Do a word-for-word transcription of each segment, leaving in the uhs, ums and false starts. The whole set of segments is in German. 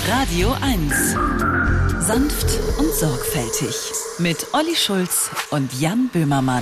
Radio eins. Sanft und sorgfältig. Mit Olli Schulz und Jan Böhmermann.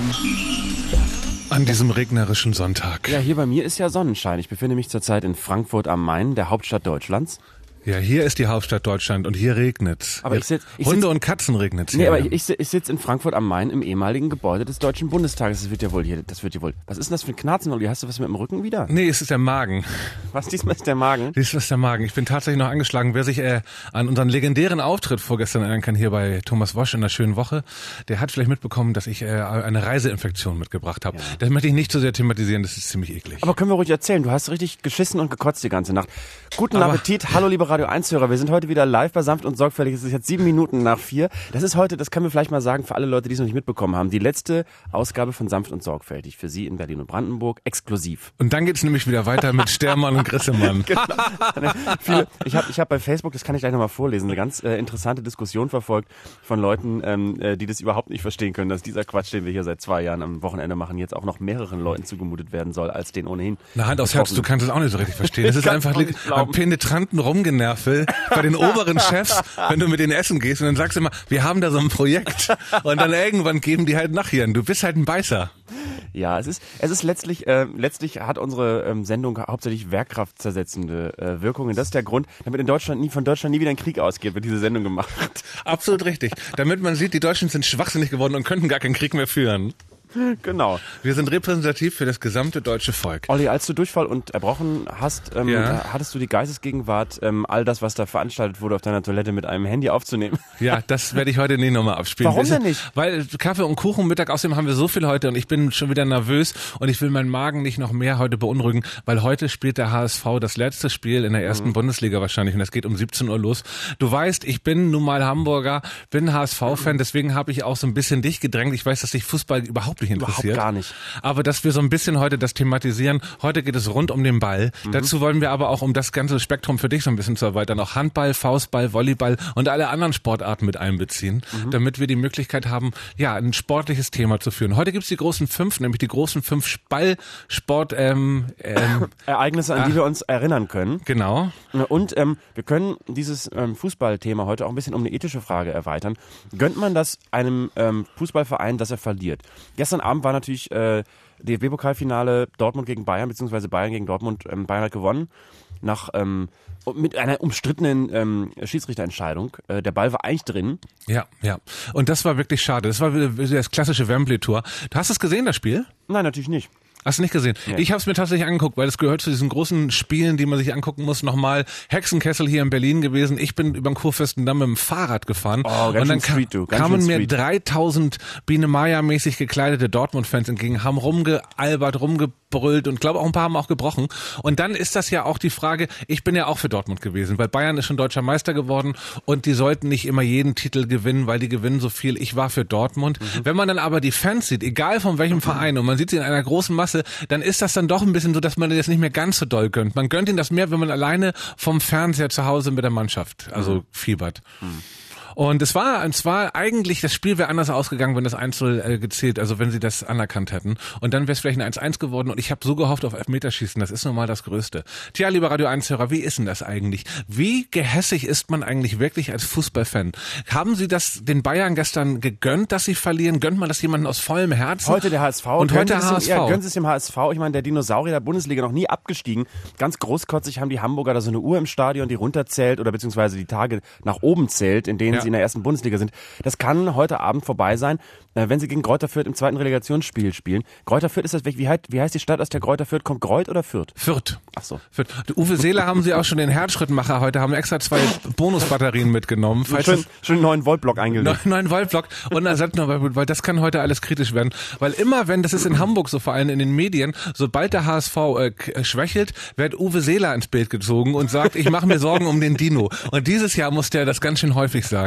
An diesem regnerischen Sonntag. Ja, hier bei mir ist ja Sonnenschein. Ich befinde mich zurzeit in Frankfurt am Main, der Hauptstadt Deutschlands. Ja, hier ist die Hauptstadt Deutschland und hier regnet's. Aber ich sitz, ich Hunde sitz, und Katzen regnet's hier. Nee, aber ich, ich, ich sitze in Frankfurt am Main im ehemaligen Gebäude des Deutschen Bundestages. Das wird ja wohl hier, das wird ja wohl. Was ist denn das für ein Knarzen, Olli? Hast du was mit dem Rücken wieder? Nee, es ist der Magen. Was, diesmal ist der Magen? Diesmal ist der Magen. Ich bin tatsächlich noch angeschlagen. Wer sich äh, an unseren legendären Auftritt vorgestern erinnern kann, hier bei Thomas Wosch in der schönen Woche, der hat vielleicht mitbekommen, dass ich äh, eine Reiseinfektion mitgebracht habe. Ja. Das möchte ich nicht so sehr thematisieren, das ist ziemlich eklig. Aber können wir ruhig erzählen, du hast richtig geschissen und gekotzt die ganze Nacht. Guten aber Appetit, hallo liebe Radio eins-Hörer, wir sind heute wieder live bei Sanft und Sorgfältig. Es ist jetzt sieben Minuten nach vier. Das ist heute, das können wir vielleicht mal sagen für alle Leute, die es noch nicht mitbekommen haben, die letzte Ausgabe von Sanft und Sorgfältig. Für Sie in Berlin und Brandenburg, exklusiv. Und dann geht's nämlich wieder weiter mit Stermann und Grissemann. Genau. Viele, ich habe ich hab bei Facebook, das kann ich gleich nochmal vorlesen, eine ganz äh, interessante Diskussion verfolgt von Leuten, ähm, äh, die das überhaupt nicht verstehen können, dass dieser Quatsch, den wir hier seit zwei Jahren am Wochenende machen, jetzt auch noch mehreren Leuten zugemutet werden soll, als den ohnehin. Na, Hand aufs Herz, du kannst es auch nicht so richtig verstehen. Es ist einfach ein penetranten Rumgenervel bei den oberen Chefs, wenn du mit denen essen gehst und dann sagst du immer, wir haben da so ein Projekt und dann irgendwann geben die halt Nachhirn. Du bist halt ein Beißer. Ja, es ist, es ist letztlich, äh, letztlich hat unsere ähm, Sendung hauptsächlich wehrkraftzersetzende äh, Wirkungen. Das ist der Grund, damit in Deutschland nie, von Deutschland nie wieder ein Krieg ausgeht, wird diese Sendung gemacht. Absolut richtig. Damit man sieht, die Deutschen sind schwachsinnig geworden und könnten gar keinen Krieg mehr führen. Genau. Wir sind repräsentativ für das gesamte deutsche Volk. Olli, als du Durchfall und Erbrochen hast, ähm, ja. hattest du die Geistesgegenwart, ähm, all das, was da veranstaltet wurde, auf deiner Toilette mit einem Handy aufzunehmen? Ja, das werde ich heute nicht nochmal abspielen. Warum denn nicht? Weil Kaffee und Kuchen Mittag, außerdem haben wir so viel heute und ich bin schon wieder nervös und ich will meinen Magen nicht noch mehr heute beunruhigen, weil heute spielt der H S V das letzte Spiel in der ersten mhm. Bundesliga wahrscheinlich und das geht um siebzehn Uhr los. Du weißt, ich bin nun mal Hamburger, bin H S V-Fan, deswegen habe ich auch so ein bisschen dich gedrängt. Ich weiß, dass dich Fußball überhaupt nicht interessiert. Überhaupt gar nicht. Aber dass wir so ein bisschen heute das thematisieren, heute geht es rund um den Ball. Mhm. Dazu wollen wir aber auch, um das ganze Spektrum für dich so ein bisschen zu erweitern, auch Handball, Faustball, Volleyball und alle anderen Sportarten mit einbeziehen, mhm. damit wir die Möglichkeit haben, ja, ein sportliches Thema zu führen. Heute gibt's die großen fünf, nämlich die großen fünf Ballsport ähm, ähm, Ereignisse, an die wir uns erinnern können. Genau. Und ähm, wir können dieses ähm, Fußballthema heute auch ein bisschen um eine ethische Frage erweitern. Gönnt man das einem ähm, Fußballverein, dass er verliert? Gestern Abend war natürlich äh, D F B-Pokalfinale Dortmund gegen Bayern, beziehungsweise Bayern gegen Dortmund. Ähm, Bayern hat gewonnen nach ähm, mit einer umstrittenen ähm, Schiedsrichterentscheidung. Äh, der Ball war eigentlich drin. Ja, ja. Und das war wirklich schade. Das war wieder das klassische Wembley-Tor. Du hast es gesehen, das Spiel? Nein, natürlich nicht. Hast du nicht gesehen? Nee. Ich habe es mir tatsächlich angeguckt, weil es gehört zu diesen großen Spielen, die man sich angucken muss. Nochmal Hexenkessel hier in Berlin gewesen. Ich bin über den Kurfürstendamm mit dem Fahrrad gefahren. Oh, ganz und dann schön street, du. Ganz kamen schön mir street. dreitausend Biene Maya-mäßig gekleidete Dortmund-Fans entgegen, haben rumgealbert, rumgebrüllt und glaube auch ein paar haben auch gebrochen. Und dann ist das ja auch die Frage, ich bin ja auch für Dortmund gewesen, weil Bayern ist schon deutscher Meister geworden und die sollten nicht immer jeden Titel gewinnen, weil die gewinnen so viel. Ich war für Dortmund. Mhm. Wenn man dann aber die Fans sieht, egal von welchem Verein, und man sieht sie in einer großen Masse, dann ist das dann doch ein bisschen so, dass man das nicht mehr ganz so doll gönnt. Man gönnt ihnen das mehr, wenn man alleine vom Fernseher zu Hause mit der Mannschaft, also mhm. fiebert. Mhm. Und es war, es war eigentlich, das Spiel wäre anders ausgegangen, wenn das eins null äh, gezählt, also wenn sie das anerkannt hätten. Und dann wäre es vielleicht ein eins eins geworden und ich habe so gehofft auf Elfmeterschießen, das ist nun mal das Größte. Tja, lieber Radio eins-Hörer, wie ist denn das eigentlich? Wie gehässig ist man eigentlich wirklich als Fußballfan? Haben Sie das den Bayern gestern gegönnt, dass sie verlieren? Gönnt man das jemanden aus vollem Herzen? Heute der H S V. Und heute der H S V. Ja, gönnt es dem H S V. Ich meine, der Dinosaurier der Bundesliga noch nie abgestiegen. Ganz großkotzig haben die Hamburger da so eine Uhr im Stadion, die runterzählt oder beziehungsweise die Tage nach oben zählt, in denen ja. sie in der ersten Bundesliga sind. Das kann heute Abend vorbei sein, wenn sie gegen Greuther Fürth im zweiten Relegationsspiel spielen. Greuther Fürth ist das, wie heißt, wie heißt die Stadt, aus der Greuther Fürth kommt? Greuth oder Fürth? Fürth. Ach so. Fürth. Uwe Seeler haben sie auch schon den Herzschrittmacher heute, haben extra zwei Bonusbatterien mitgenommen. Falls schön, schön einen neuen Voltblock eingelegt. Neuen Voltblock und Ersatz, weil das kann heute alles kritisch werden. Weil immer, wenn, das ist in Hamburg so, vor allem in den Medien, sobald der H S V äh, schwächelt, wird Uwe Seeler ins Bild gezogen und sagt, ich mache mir Sorgen um den Dino. Und dieses Jahr muss der das ganz schön häufig sagen.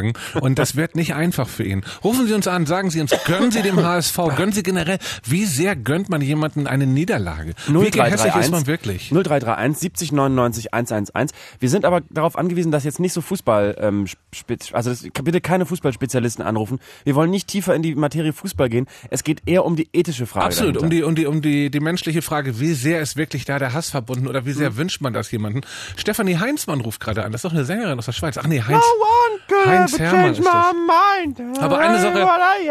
Niederlagen und das wird nicht einfach für ihn. Rufen Sie uns an, sagen Sie uns, gönnen Sie dem H S V, gönnen Sie generell, wie sehr gönnt man jemanden eine Niederlage? Wie gehässig ist man wirklich? null drei drei eins siebzig neunundneunzig hundertelf. Wir sind aber darauf angewiesen, dass jetzt nicht so Fußball, ähm, spez- also das, bitte keine Fußballspezialisten anrufen. Wir wollen nicht tiefer in die Materie Fußball gehen. Es geht eher um die ethische Frage. Absolut, dahinter. um die, um die, um die, die menschliche Frage, wie sehr ist wirklich da der Hass verbunden oder wie sehr mhm. wünscht man das jemanden? Stefanie Heinzmann ruft gerade an, das ist doch eine Sängerin aus der Schweiz. Ach nee, Heinz, no Heinz Hermann ist das. Aber eine Sache,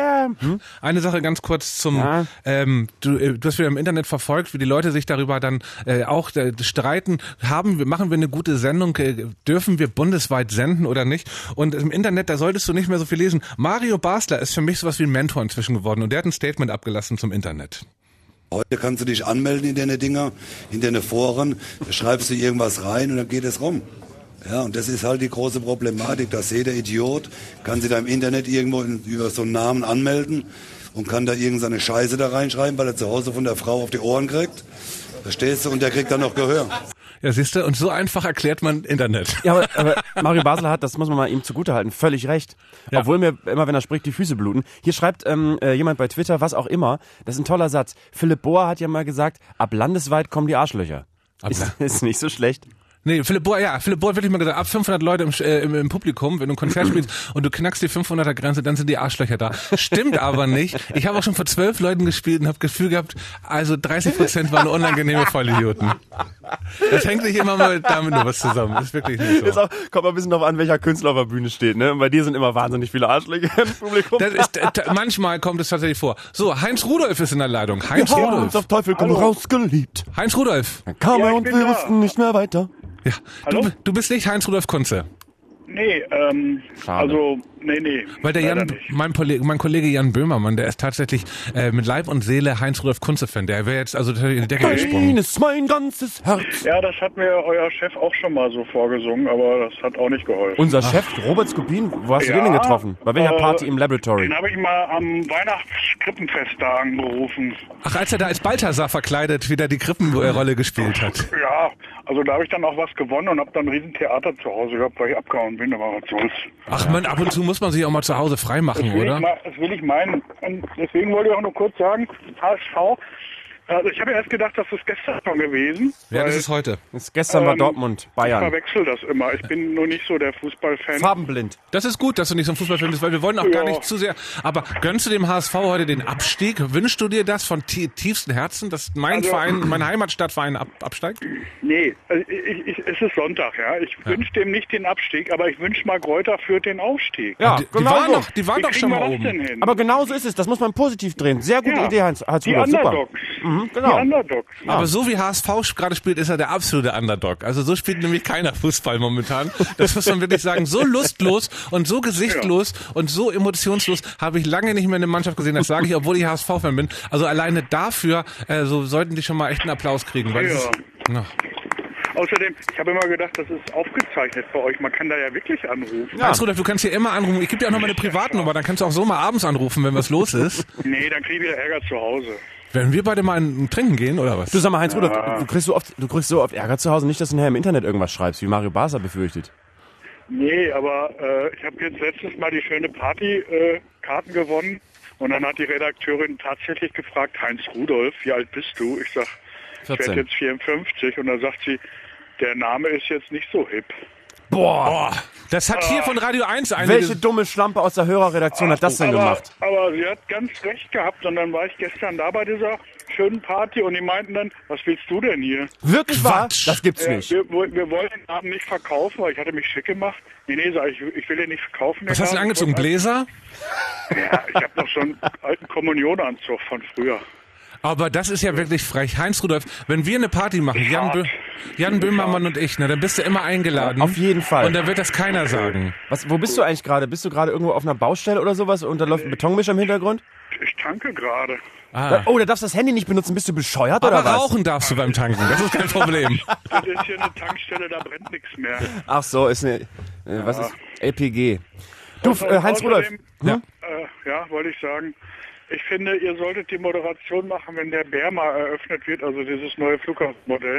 hm? eine Sache ganz kurz zum, ja. ähm, du, du hast wieder im Internet verfolgt, wie die Leute sich darüber dann äh, auch äh, streiten, haben wir, machen wir eine gute Sendung, äh, dürfen wir bundesweit senden oder nicht? Und im Internet, da solltest du nicht mehr so viel lesen. Mario Basler ist für mich sowas wie ein Mentor inzwischen geworden und der hat ein Statement abgelassen zum Internet. Heute kannst du dich anmelden in deine Dinger, in deine Foren, da schreibst du irgendwas rein und dann geht es rum. Ja, und das ist halt die große Problematik, dass jeder Idiot kann sich da im Internet irgendwo in, über so einen Namen anmelden und kann da irgendeine Scheiße da reinschreiben, weil er zu Hause von der Frau auf die Ohren kriegt. Verstehst du? Und der kriegt dann noch Gehör. Ja, siehst du, und so einfach erklärt man Internet. Ja, aber, aber Mario Basler hat, das muss man mal ihm zugutehalten, völlig recht. Ja. Obwohl mir immer, wenn er spricht, die Füße bluten. Hier schreibt ähm, äh, jemand bei Twitter, was auch immer, das ist ein toller Satz. Philipp Bohr hat ja mal gesagt, ab landesweit kommen die Arschlöcher. Ab ist, ist nicht so schlecht. Nee, Philipp Bohr, ja, Philipp Bohr hat wirklich mal gesagt, ab fünfhundert Leute im, äh, im, im Publikum, wenn du ein Konzert spielst und du knackst die fünfhunderter Grenze, dann sind die Arschlöcher da. Stimmt aber nicht. Ich habe auch schon vor zwölf Leuten gespielt und habe Gefühl gehabt, also dreißig Prozent waren unangenehme Vollidioten. Das hängt nicht immer mal damit nur was zusammen. Das ist wirklich nicht so. Jetzt auch, kommt mal ein bisschen drauf an, welcher Künstler auf der Bühne steht, ne? Und bei dir sind immer wahnsinnig viele Arschlöcher im Publikum. Das ist, äh, t- manchmal kommt es tatsächlich vor. So, Heinz Rudolf ist in der Leitung. Heinz Wir haben Rudolf. uns auf Teufel komm raus geliebt. Heinz Rudolf. Dann kam Ja, er ich und bin wir da. wussten nicht mehr weiter. Ja. Hallo? Du, du bist nicht Heinz Rudolf Kunze. Nee, ähm, Schade. also, nee, nee. Weil der leider Jan, nicht. mein, Kollege, mein Kollege Jan Böhmermann, der ist tatsächlich äh, mit Leib und Seele Heinz Rudolf Kunze-Fan. Der wäre jetzt also in die Decke gesprungen. Dein ist mein ganzes Herz. Ja, das hat mir euer Chef auch schon mal so vorgesungen, aber das hat auch nicht geholfen. Unser Chef, Robert Skopin, wo hast du Ja, den denn getroffen? Bei welcher äh, Party im Laboratory? Den habe ich mal am Weihnachtskrippenfest da angerufen. Ach, als er da als Balthasar verkleidet wieder die Krippenrolle gespielt hat. Ja, also da habe ich dann auch was gewonnen und habe dann ein Riesentheater zu Hause gehabt, weil ich abgehauen bin, aber was soll's. Ach man, ab und zu muss man sich auch mal zu Hause freimachen, Das will, oder? ich, mal- das will ich meinen. Und deswegen wollte ich auch nur kurz sagen, H S V, also ich habe ja erst gedacht, das ist gestern schon gewesen. Ja, das weil- ist heute. Das gestern war Ähm, Dortmund, Ich Bayern. verwechsel das immer. Ich bin nur nicht so der Fußballfan. Farbenblind. Das ist gut, dass du nicht so ein Fußballfan bist, weil wir wollen auch Ja. gar nicht zu sehr. Aber gönnst du dem H S V heute den Abstieg? Wünschst du dir das von tie- tiefstem Herzen, dass mein Also- Verein, mein Heimatstadtverein ab, absteigt? Nee, also ich, ich, es ist Sonntag, ja. Ich wünsche dem nicht den Abstieg, aber ich wünsche mal Greuther führt den Aufstieg. Ja, die, die genau waren so. doch, die waren Wie doch kriegen schon wir mal das oben. denn hin? Aber genau so ist es. Das muss man positiv drehen. Sehr gute Ja. Idee, Heinz, Heinz Die Rudolf. Super. Underdogs. Mhm, genau. Die Underdogs. Aber so wie H S V gerade spielt, ist er der absolute Underdog. Also so spielt nämlich keiner Fußball momentan. Das muss man wirklich sagen. So lustlos und so gesichtlos und so emotionslos habe ich lange nicht mehr eine Mannschaft gesehen. Das sage ich, obwohl ich H S V-Fan bin. Also alleine dafür äh, so sollten die schon mal echt einen Applaus kriegen. Weil Ja. das ist, na. Außerdem, ich habe immer gedacht, das ist aufgezeichnet bei euch. Man kann da ja wirklich anrufen. Ja. Hans Rudolf, du kannst hier immer anrufen. Ich gebe dir auch noch meine Privatnummer. Dann kannst du auch so mal abends anrufen, wenn was los ist. Nee, dann kriege ich wieder Ärger zu Hause. Werden wir beide mal ein Trinken gehen, oder was? Du sag mal, Heinz Rudolf, du kriegst so oft, du kriegst so oft Ärger zu Hause, nicht, dass du nachher im Internet irgendwas schreibst, wie Mario Basler befürchtet. Nee, aber äh, ich habe jetzt letztes Mal die schöne Party-Karten gewonnen. Und dann hat die Redakteurin tatsächlich gefragt, Heinz Rudolf, wie alt bist du? Ich sag, ich werde vierzehn. jetzt vierundfünfzig. Und dann sagt sie, der Name ist jetzt nicht so hip. Boah, Das hat hier von Radio eins eine... welche dumme Schlampe aus der Hörerredaktion hat das denn aber, gemacht? aber sie hat ganz recht gehabt. Und dann war ich gestern da bei dieser schönen Party und die meinten dann, was willst du denn hier? Wirklich wahr? Quatsch. Das gibt's Ja, nicht. wir, wir wollen den Laden nicht verkaufen, weil ich hatte mich schick gemacht. Nee, nee, sag ich, ich will den nicht verkaufen. Was den hast du denn Laden. angezogen? Bläser? Ja, ich habe noch so einen alten Kommunionanzug von früher. Aber das ist ja wirklich frech. Heinz Rudolf, wenn wir eine Party machen, Jan, Bö Jan Böhmermann und ich, ne, dann bist du immer eingeladen. Auf jeden Fall. Und da wird das keiner sagen. Was, wo bist du eigentlich gerade? Bist du gerade irgendwo auf einer Baustelle oder sowas und da läuft ein Betonmischer im Hintergrund? Ich tanke gerade. Ah. Oh, da darfst du das Handy nicht benutzen. Bist du bescheuert Aber oder was? rauchen darfst du beim Tanken, das ist kein Problem. Das ist hier eine Tankstelle, da brennt nichts mehr. Ach so, ist eine, äh, was ist, L P G. Du, Und äh, Heinz Rudolf. außerdem, Ja. Äh, ja, wollte ich sagen, ich finde, ihr solltet die Moderation machen, wenn der Bär mal eröffnet wird, also dieses neue Flughafenmodell.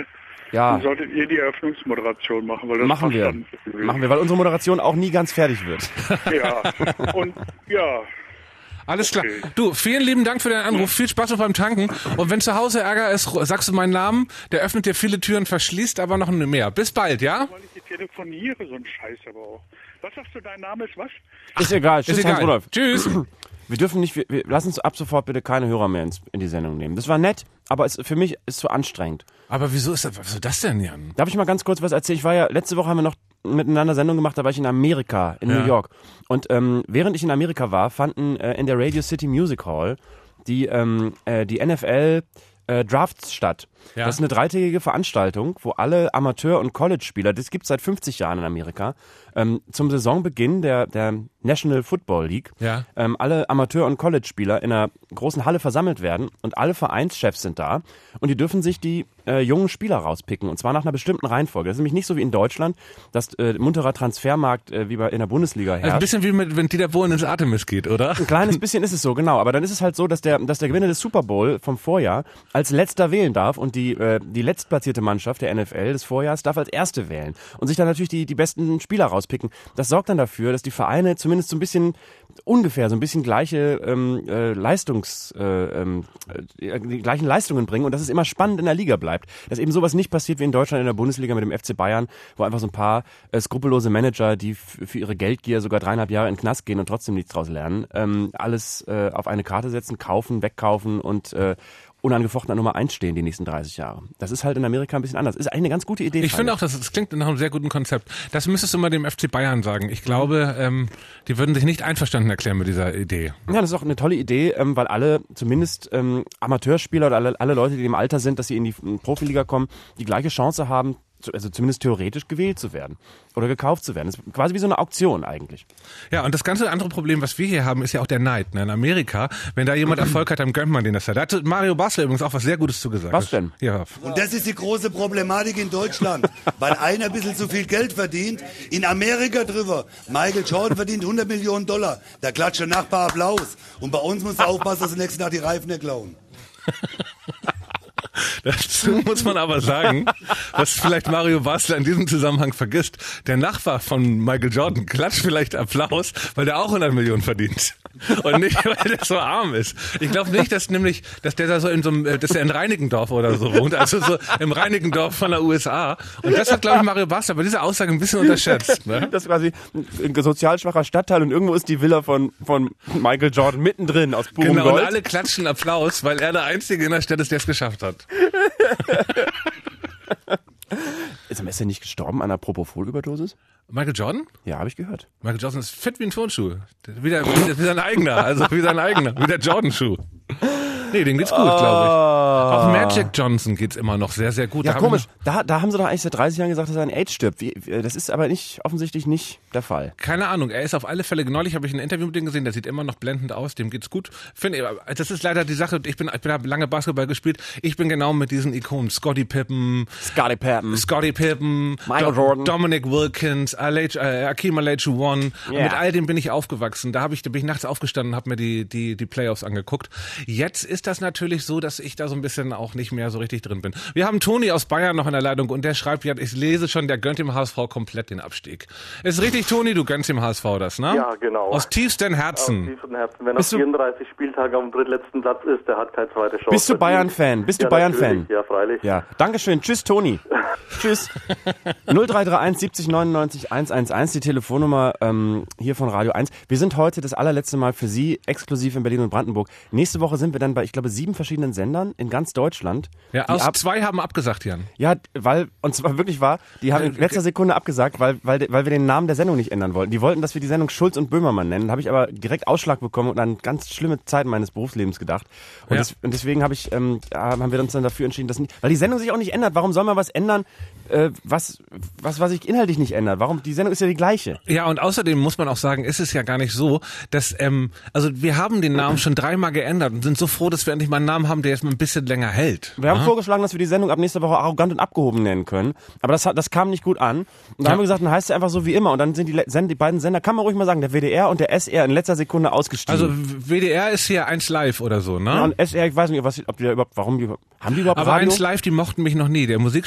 Ja. Dann solltet ihr die Eröffnungsmoderation machen, weil das Machen passt wir. dann. Machen wir, weil unsere Moderation auch nie ganz fertig wird. Ja, und ja. Alles Okay. klar. Du, vielen lieben Dank für deinen Anruf. Viel Spaß noch beim Tanken. Und wenn zu Hause Ärger ist, sagst du meinen Namen. Der öffnet dir viele Türen, verschließt aber noch mehr. Bis bald, ja? Weil ich hier telefoniere, so ein Scheiß aber auch. Was sagst du, dein Name ist was? Ist egal. Tschüss, Ist Hans egal. Rudolf. Tschüss. Wir dürfen nicht, wir, wir, lass uns ab sofort bitte keine Hörer mehr ins, in die Sendung nehmen. Das war nett, aber es, für mich ist es zu anstrengend. Aber wieso ist das, wieso das denn, Jan? Darf ich mal ganz kurz was erzählen? Ich war ja, letzte Woche haben wir noch miteinander Sendung gemacht, da war ich in Amerika, in Ja. New York. Und ähm, während ich in Amerika war, fanden äh, in der Radio City Music Hall die, ähm, äh, die N F L äh, Drafts statt. Ja. Das ist eine dreitägige Veranstaltung, wo alle Amateur- und College-Spieler, das gibt es seit fünfzig Jahren in Amerika, ähm, zum Saisonbeginn der, der National Football League, Ja. ähm, alle Amateur- und College-Spieler in einer großen Halle versammelt werden und alle Vereinschefs sind da und die dürfen sich die äh, jungen Spieler rauspicken und zwar nach einer bestimmten Reihenfolge. Das ist nämlich nicht so wie in Deutschland, dass äh, munterer Transfermarkt äh, wie bei in der Bundesliga herrscht. Also ein bisschen wie mit, wenn Dieter Bohlen ins Artemis geht, oder? Ein kleines bisschen ist es so, genau. Aber dann ist es halt so, dass der, dass der Gewinner des Super Bowl vom Vorjahr als letzter wählen darf und die, äh, die letztplatzierte Mannschaft der N F L des Vorjahrs darf als erste wählen und sich dann natürlich die, die besten Spieler rauspicken. Das sorgt dann dafür, dass die Vereine zumindest so ein bisschen ungefähr so ein bisschen gleiche ähm, äh, Leistungs, äh, ähm, äh, die gleichen Leistungen bringen und dass es immer spannend in der Liga bleibt. Dass eben sowas nicht passiert wie in Deutschland in der Bundesliga mit dem F C Bayern, wo einfach so ein paar äh, skrupellose Manager, die f- für ihre Geldgier sogar dreieinhalb Jahre in den Knast gehen und trotzdem nichts draus lernen, ähm, alles äh, auf eine Karte setzen, kaufen, wegkaufen und äh, unangefochten an Nummer eins stehen die nächsten dreißig Jahre. Das ist halt in Amerika ein bisschen anders. Ist eigentlich eine ganz gute Idee. Ich finde auch, das, das klingt nach einem sehr guten Konzept. Das müsstest du mal dem F C Bayern sagen. Ich glaube, ähm, die würden sich nicht einverstanden erklären mit dieser Idee. Ja, das ist auch eine tolle Idee, ähm, weil alle, zumindest ähm, Amateurspieler oder alle, alle Leute, die im Alter sind, dass sie in die in die Profiliga kommen, die gleiche Chance haben, zu- also zumindest theoretisch gewählt zu werden oder gekauft zu werden. Das ist quasi wie so eine Auktion eigentlich. Ja, und das ganze andere Problem, was wir hier haben, ist ja auch der Neid. Ne? In Amerika, wenn da jemand Erfolg hat, dann gönnt man den das ja. Da hat Mario Basler übrigens auch was sehr Gutes zugesagt. Was denn? Ja. Und das ist die große Problematik in Deutschland, weil einer ein bisschen zu viel Geld verdient. In Amerika drüber. Michael Jordan verdient hundert Millionen Dollar. Da klatscht der Nachbar Applaus. Und bei uns musst du aufpassen, dass du nächsten Tag die Reifen nicht klauen. Dazu muss man aber sagen, was vielleicht Mario Basler in diesem Zusammenhang vergisst. Der Nachbar von Michael Jordan klatscht vielleicht Applaus, weil der auch hundert Millionen verdient. Und nicht, weil der so arm ist. Ich glaube nicht, dass nämlich, dass der da so in so einem, dass der in Reinickendorf oder so wohnt, also so im Reinickendorf von der U S A. Und das hat, glaube ich, Mario Basler bei dieser Aussage ein bisschen unterschätzt. Ne? Das ist quasi ein sozial schwacher Stadtteil und irgendwo ist die Villa von, von Michael Jordan mittendrin aus purem Genau, und Gold. alle klatschen Applaus, weil er der Einzige in der Stadt ist, der es geschafft hat. Ist er nicht gestorben an einer Propofol-Überdosis? Michael Jordan? Ja, habe ich gehört. Michael Jordan ist fit wie ein Turnschuh. Wie, der, wie, wie sein eigener, also wie sein eigener, wie der Jordan-Schuh. Nee, dem geht's gut, glaube ich. Auch Magic Johnson geht's immer noch sehr, sehr gut. Ja, Da haben komisch. Da, da haben sie doch eigentlich seit dreißig Jahren gesagt, dass er an AIDS stirbt. Wie, wie- das ist aber nicht offensichtlich nicht der Fall. wir- Keine Ahnung, er ist auf alle Fälle, neulich habe ich ein Interview mit ihm gesehen, der sieht immer noch blendend aus, dem geht's gut. Finde, das ist leider die Sache, ich bin, ich bin habe lange Basketball gespielt, ich bin genau mit diesen Ikonen, Scottie Pippen, Scottie Pippen. Scottie Pippen, Michael Jordan. Dominic Wilkins, Alej- äh, Akeem Olajuwon. Yeah. Mit all dem bin ich aufgewachsen. Da habe ich, da bin ich nachts aufgestanden und habe mir die, die, die Playoffs angeguckt. Jetzt ist das natürlich so, dass ich da so ein bisschen auch nicht mehr so richtig drin bin. Wir haben Toni aus Bayern noch in der Leitung und der schreibt, ja, ich lese schon, der gönnt dem H S V komplett den Abstieg. Ist richtig, Toni, du gönnst dem H S V das, ne? Ja, genau. Aus tiefstem Herzen. Aus tiefstem Herzen. Wenn er Bist du- vierunddreißig Spieltage auf dem drittletzten Platz ist, der hat keine zweite Chance. Bist du verdient. Bayern-Fan? Bist du ja, Bayern-Fan? natürlich. Ja, freilich. Ja, Dankeschön. Tschüss, Toni. Tschüss. null drei drei eins siebzig neunundneunzig hundertelf, die Telefonnummer ähm, hier von Radio eins. Wir sind heute das allerletzte Mal für Sie exklusiv in Berlin und Brandenburg. Nächste Woche sind wir dann bei, ich glaube, sieben verschiedenen Sendern in ganz Deutschland. Ja, die aus ab- zwei haben abgesagt, Jan. Ja, weil, und zwar wirklich wahr, die haben in letzter Sekunde abgesagt, weil, weil, weil wir den Namen der Sendung nicht ändern wollten. Die wollten, dass wir die Sendung Schulz und Böhmermann nennen. Da habe ich aber direkt Ausschlag bekommen und an ganz schlimme Zeiten meines Berufslebens gedacht. Und, Ja. des, und deswegen habe ich, ähm, haben wir uns dann dafür entschieden, dass nicht, weil die Sendung sich auch nicht ändert. Warum soll man was ändern, äh, was, was, was sich inhaltlich nicht ändert? Warum? Die Sendung ist ja die gleiche. Ja, und außerdem muss man auch sagen, ist es ja gar nicht so, dass, ähm, also wir haben den Namen schon dreimal geändert und sind so froh, dass wir endlich mal einen Namen haben, der jetzt mal ein bisschen länger hält. Wir haben Ja? vorgeschlagen, dass wir die Sendung ab nächster Woche arrogant und abgehoben nennen können. Aber das, hat- das kam nicht gut an. Und da Ja. haben wir gesagt, dann heißt es einfach so wie immer. Und dann sind die, Le- Send- die beiden Sender, kann man ruhig mal sagen, der W D R und der S R in letzter Sekunde ausgestiegen. Also W D R ist hier eins live oder so, ne? Ja, und S R, ich weiß nicht, was, ob die da überhaupt, warum die, haben die überhaupt Aber Radio? eins live, die mochten mich noch nie. Der Musikchef von eins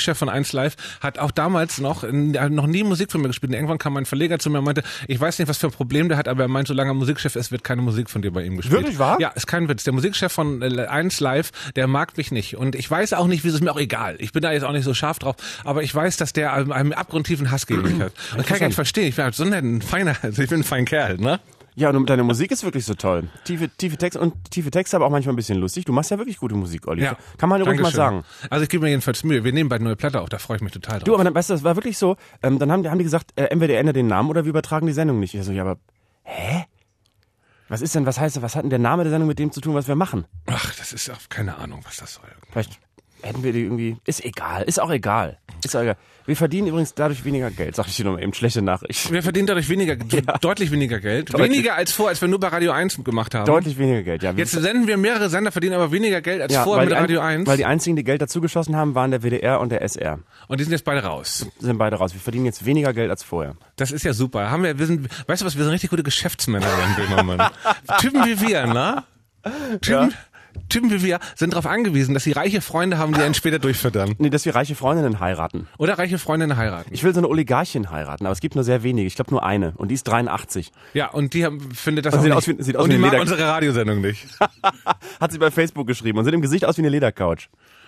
eins Live, hat auch damals noch, noch nie Musik von mir gespielt. Und irgendwann kam mein Verleger zu mir und meinte, ich weiß nicht, was für ein Problem der hat, aber er meint, solange er Musikchef ist, wird keine Musik von dir bei ihm gespielt. Wirklich wahr? Ja, ist kein Witz. Der Musikchef von eins Live, der mag mich nicht. Und ich weiß auch nicht, wie es ist mir auch egal. Ich bin da jetzt auch nicht so scharf drauf, aber ich weiß, dass der einen abgrundtiefen Hass gegen mich hat. Und das kann ich gar nicht verstehen. Ich bin halt so ein feiner, also ich bin ein feiner Kerl, ne? Ja, und deine Musik ist wirklich so toll. Tiefe, tiefe Texte und tiefe Texte, aber auch manchmal ein bisschen lustig. Du machst ja wirklich gute Musik, Olli. Ja. Kann man ruhig mal sagen. Also ich gebe mir jedenfalls Mühe. Wir nehmen bald eine neue Platte auf, da freue ich mich total drauf. Du, aber dann, weißt du, das war wirklich so, ähm, dann haben, haben die gesagt, äh, entweder ändert den Namen oder wir übertragen die Sendung nicht. Ich so, ja, aber, hä? Was ist denn, was heißt, was hat denn der Name der Sendung mit dem zu tun, was wir machen? Ach, das ist auch keine Ahnung, was das soll. Vielleicht hätten wir die irgendwie, ist egal, ist auch egal. Ist auch egal. Wir verdienen übrigens dadurch weniger Geld, sag ich dir nochmal eben, schlechte Nachricht. Wir verdienen dadurch weniger, ja. deutlich weniger Geld. Deutlich. Weniger als vor, als wir nur bei Radio eins gemacht haben. Deutlich weniger Geld, ja. Jetzt senden wir mehrere Sender, verdienen aber weniger Geld als ja, vorher mit ein, Radio eins. Weil die einzigen, die Geld dazugeschossen haben, waren der W D R und der S R. Und die sind jetzt beide raus. Sind beide raus. Wir verdienen jetzt weniger Geld als vorher. Das ist ja super. Haben wir, wir sind, weißt du was, wir sind richtig gute Geschäftsmänner in Böhmermann. Typen wie wir, ne? Typen, ja. Typen wie wir sind darauf angewiesen, dass sie reiche Freunde haben, die einen später durchfüttern. Nee, dass wir reiche Freundinnen heiraten. Oder reiche Freundinnen heiraten. Ich will so eine Oligarchin heiraten, aber es gibt nur sehr wenige. Ich glaube nur eine. Und die ist dreiundachtzig. Ja, und die haben, findet das und auch sieht nicht. Aus wie, sieht aus und wie die eine mag Leder- unsere Radiosendung nicht. Hat sie bei Facebook geschrieben und sieht im Gesicht aus wie eine Ledercouch.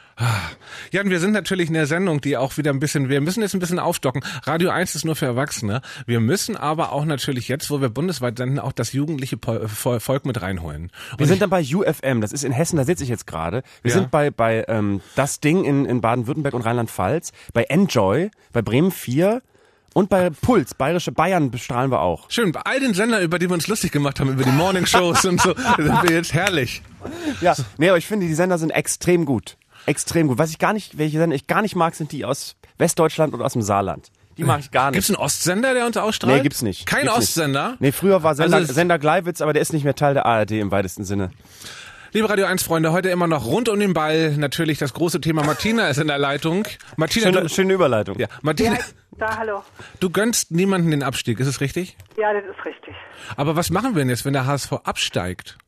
Jan, wir sind natürlich in der Sendung, die auch wieder ein bisschen, wir müssen jetzt ein bisschen aufstocken. Radio eins ist nur für Erwachsene. Wir müssen aber auch natürlich jetzt, wo wir bundesweit senden, auch das jugendliche Volk mit reinholen. Und wir sind dann bei U F M, das ist in Hessen, da sitze ich jetzt gerade. Wir Ja. sind bei bei ähm, Das Ding in, in Baden-Württemberg und Rheinland-Pfalz, bei Enjoy, bei Bremen vier und bei Puls, Bayerische Bayern bestrahlen wir auch. Schön, bei all den Sendern, über die wir uns lustig gemacht haben, über die Morningshows und so, sind wir jetzt herrlich. Ja, nee, aber ich finde, die Sender sind extrem gut. Extrem gut. Was ich gar nicht, welche Sender ich gar nicht mag, sind die aus Westdeutschland oder aus dem Saarland. Die mag ich gar nicht. Gibt's einen Ostsender, der uns ausstrahlt? Nee, gibt's nicht. Kein Gibt's Ostsender? Nicht. Nee, früher war Sender, Also es- Sender Gleiwitz, aber der ist nicht mehr Teil der A R D im weitesten Sinne. Liebe Radio eins Freunde, heute immer noch rund um den Ball. Natürlich das große Thema Martina ist in der Leitung. Martina, Schöne, du, schöne Überleitung. ja, Martina, Ja, da, hallo. du gönnst niemanden den Abstieg, ist es richtig? Ja, das ist richtig. Aber was machen wir denn jetzt, wenn der H S V absteigt?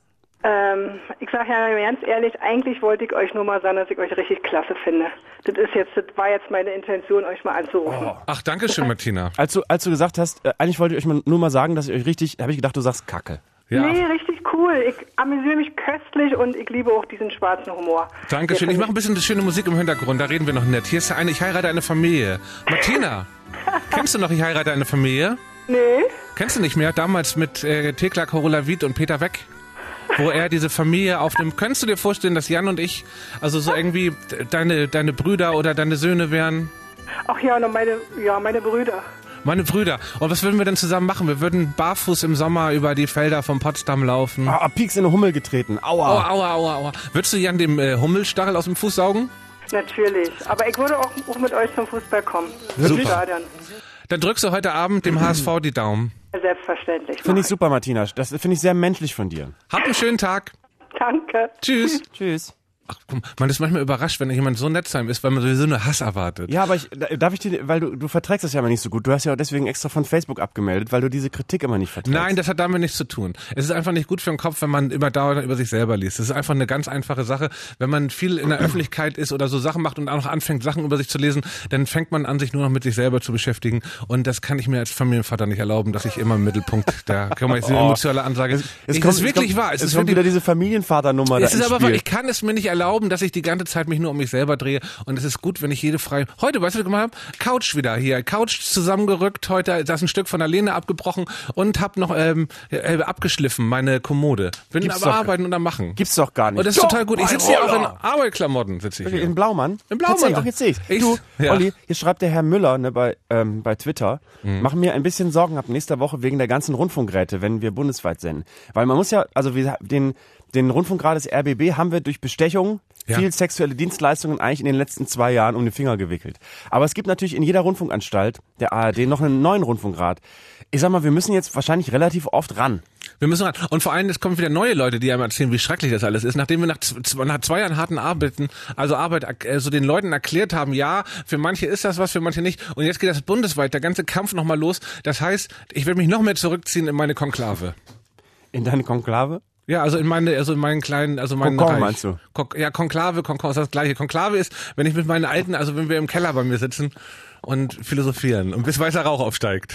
Ähm, ich sage ja ganz ehrlich, eigentlich wollte ich euch nur mal sagen, dass ich euch richtig klasse finde. Das ist jetzt, das war jetzt meine Intention, euch mal anzurufen. Ach, danke schön, Martina. Als du, als du gesagt hast, äh, eigentlich wollte ich euch mal, nur mal sagen, dass ich euch richtig, habe ich gedacht, du sagst Kacke. Ja, Nee, richtig cool. Ich amüsiere mich köstlich und ich liebe auch diesen schwarzen Humor. danke schön. Ich mache ein bisschen schöne Musik im Hintergrund, da reden wir noch nett. Hier ist eine, ich heirate eine Familie. Martina, kennst du noch, ich heirate eine Familie? Nee? Kennst du nicht mehr? Damals mit äh, Thekla Carola-Wied und Peter Weck. Wo er diese Familie aufnimmt. Könntest du dir vorstellen, dass Jan und ich, also so irgendwie deine, deine Brüder oder deine Söhne wären? Ach ja, noch meine, ja, meine Brüder. Meine Brüder. Und was würden wir denn zusammen machen? Wir würden barfuß im Sommer über die Felder von Potsdam laufen. Ah, Pieks in eine Hummel getreten. Aua. Aua, aua, aua, aua. Würdest du Jan dem äh, Hummelstachel aus dem Fuß saugen? Natürlich. Aber ich würde auch, auch mit euch zum Fußball kommen. Super. Im Stadion. Dann drückst du heute Abend dem H S V die Daumen. Selbstverständlich. Finde mach ich super, Martina. Das finde ich sehr menschlich von dir. Hab einen schönen Tag. Danke. Tschüss. Tschüss. Ach, komm, man ist manchmal überrascht, wenn jemand so nett sein ist, weil man sowieso nur Hass erwartet. Ja, aber ich, darf ich dir, weil du, du verträgst das ja immer nicht so gut. Du hast ja auch deswegen extra von Facebook abgemeldet, weil du diese Kritik immer nicht verträgst. Nein, das hat damit nichts zu tun. Es ist einfach nicht gut für den Kopf, wenn man immer dauernd über sich selber liest. Das ist einfach eine ganz einfache Sache. Wenn man viel in der Öffentlichkeit ist oder so Sachen macht und auch noch anfängt, Sachen über sich zu lesen, dann fängt man an, sich nur noch mit sich selber zu beschäftigen. Und das kann ich mir als Familienvater nicht erlauben, dass ich immer im Mittelpunkt der, kann man jetzt eine emotionale Ansage. Es, es Ich- kommt, das ist wirklich es kommt, wahr. Es Es, ist kommt wirklich, wieder diese Familienvaternummer es da ist ins aber wahr, Spiel. ich kann es mir nicht erlauben, dass ich die ganze Zeit mich nur um mich selber drehe. Und es ist gut, wenn ich jede freie... Heute, weißt du, was ich gemacht habe? Couch wieder hier. Couch zusammengerückt. Heute, da ist ein Stück von der Lehne abgebrochen und hab noch ähm, äh, abgeschliffen, meine Kommode. Bin Gibt's aber doch- arbeiten und am machen. Gibt's doch gar nicht. Und das ist Doch, total gut. Ich mein sitze hier auch in Roller. Arbeitsklamotten. Sitze ich hier. In Blaumann? In Blaumann. Tatsächlich, Ach, jetzt sehe ich's. Ich- Du, ja. Olli, hier schreibt der Herr Müller ne, bei, ähm, bei Twitter, Mhm. machen mir ein bisschen Sorgen ab nächster Woche wegen der ganzen Rundfunkgeräte, wenn wir bundesweit senden. Weil man muss ja, also wir, den, den Rundfunkrat des R B B haben wir durch Bestechung Ja. viel sexuelle Dienstleistungen eigentlich in den letzten zwei Jahren um den Finger gewickelt. Aber es gibt natürlich in jeder Rundfunkanstalt der A R D noch einen neuen Rundfunkrat. Ich sag mal, wir müssen jetzt wahrscheinlich relativ oft ran. Wir müssen ran. Und vor allem, es kommen wieder neue Leute, die einem erzählen, wie schrecklich das alles ist. Nachdem wir nach, z- nach zwei Jahren harten Arbeiten, also Arbeit, äh, so den Leuten erklärt haben, ja, für manche ist das was, für manche nicht. Und jetzt geht das bundesweit, der ganze Kampf nochmal los. Das heißt, ich werde mich noch mehr zurückziehen in meine Konklave. In deine Konklave? Ja, also in meine, also in meinen kleinen, also meinen Kokon Reich. meinst du? Kon- ja, Konklave, Konkon ist das gleiche. Konklave ist, wenn ich mit meinen Alten, also wenn wir im Keller bei mir sitzen und philosophieren und bis weißer Rauch aufsteigt.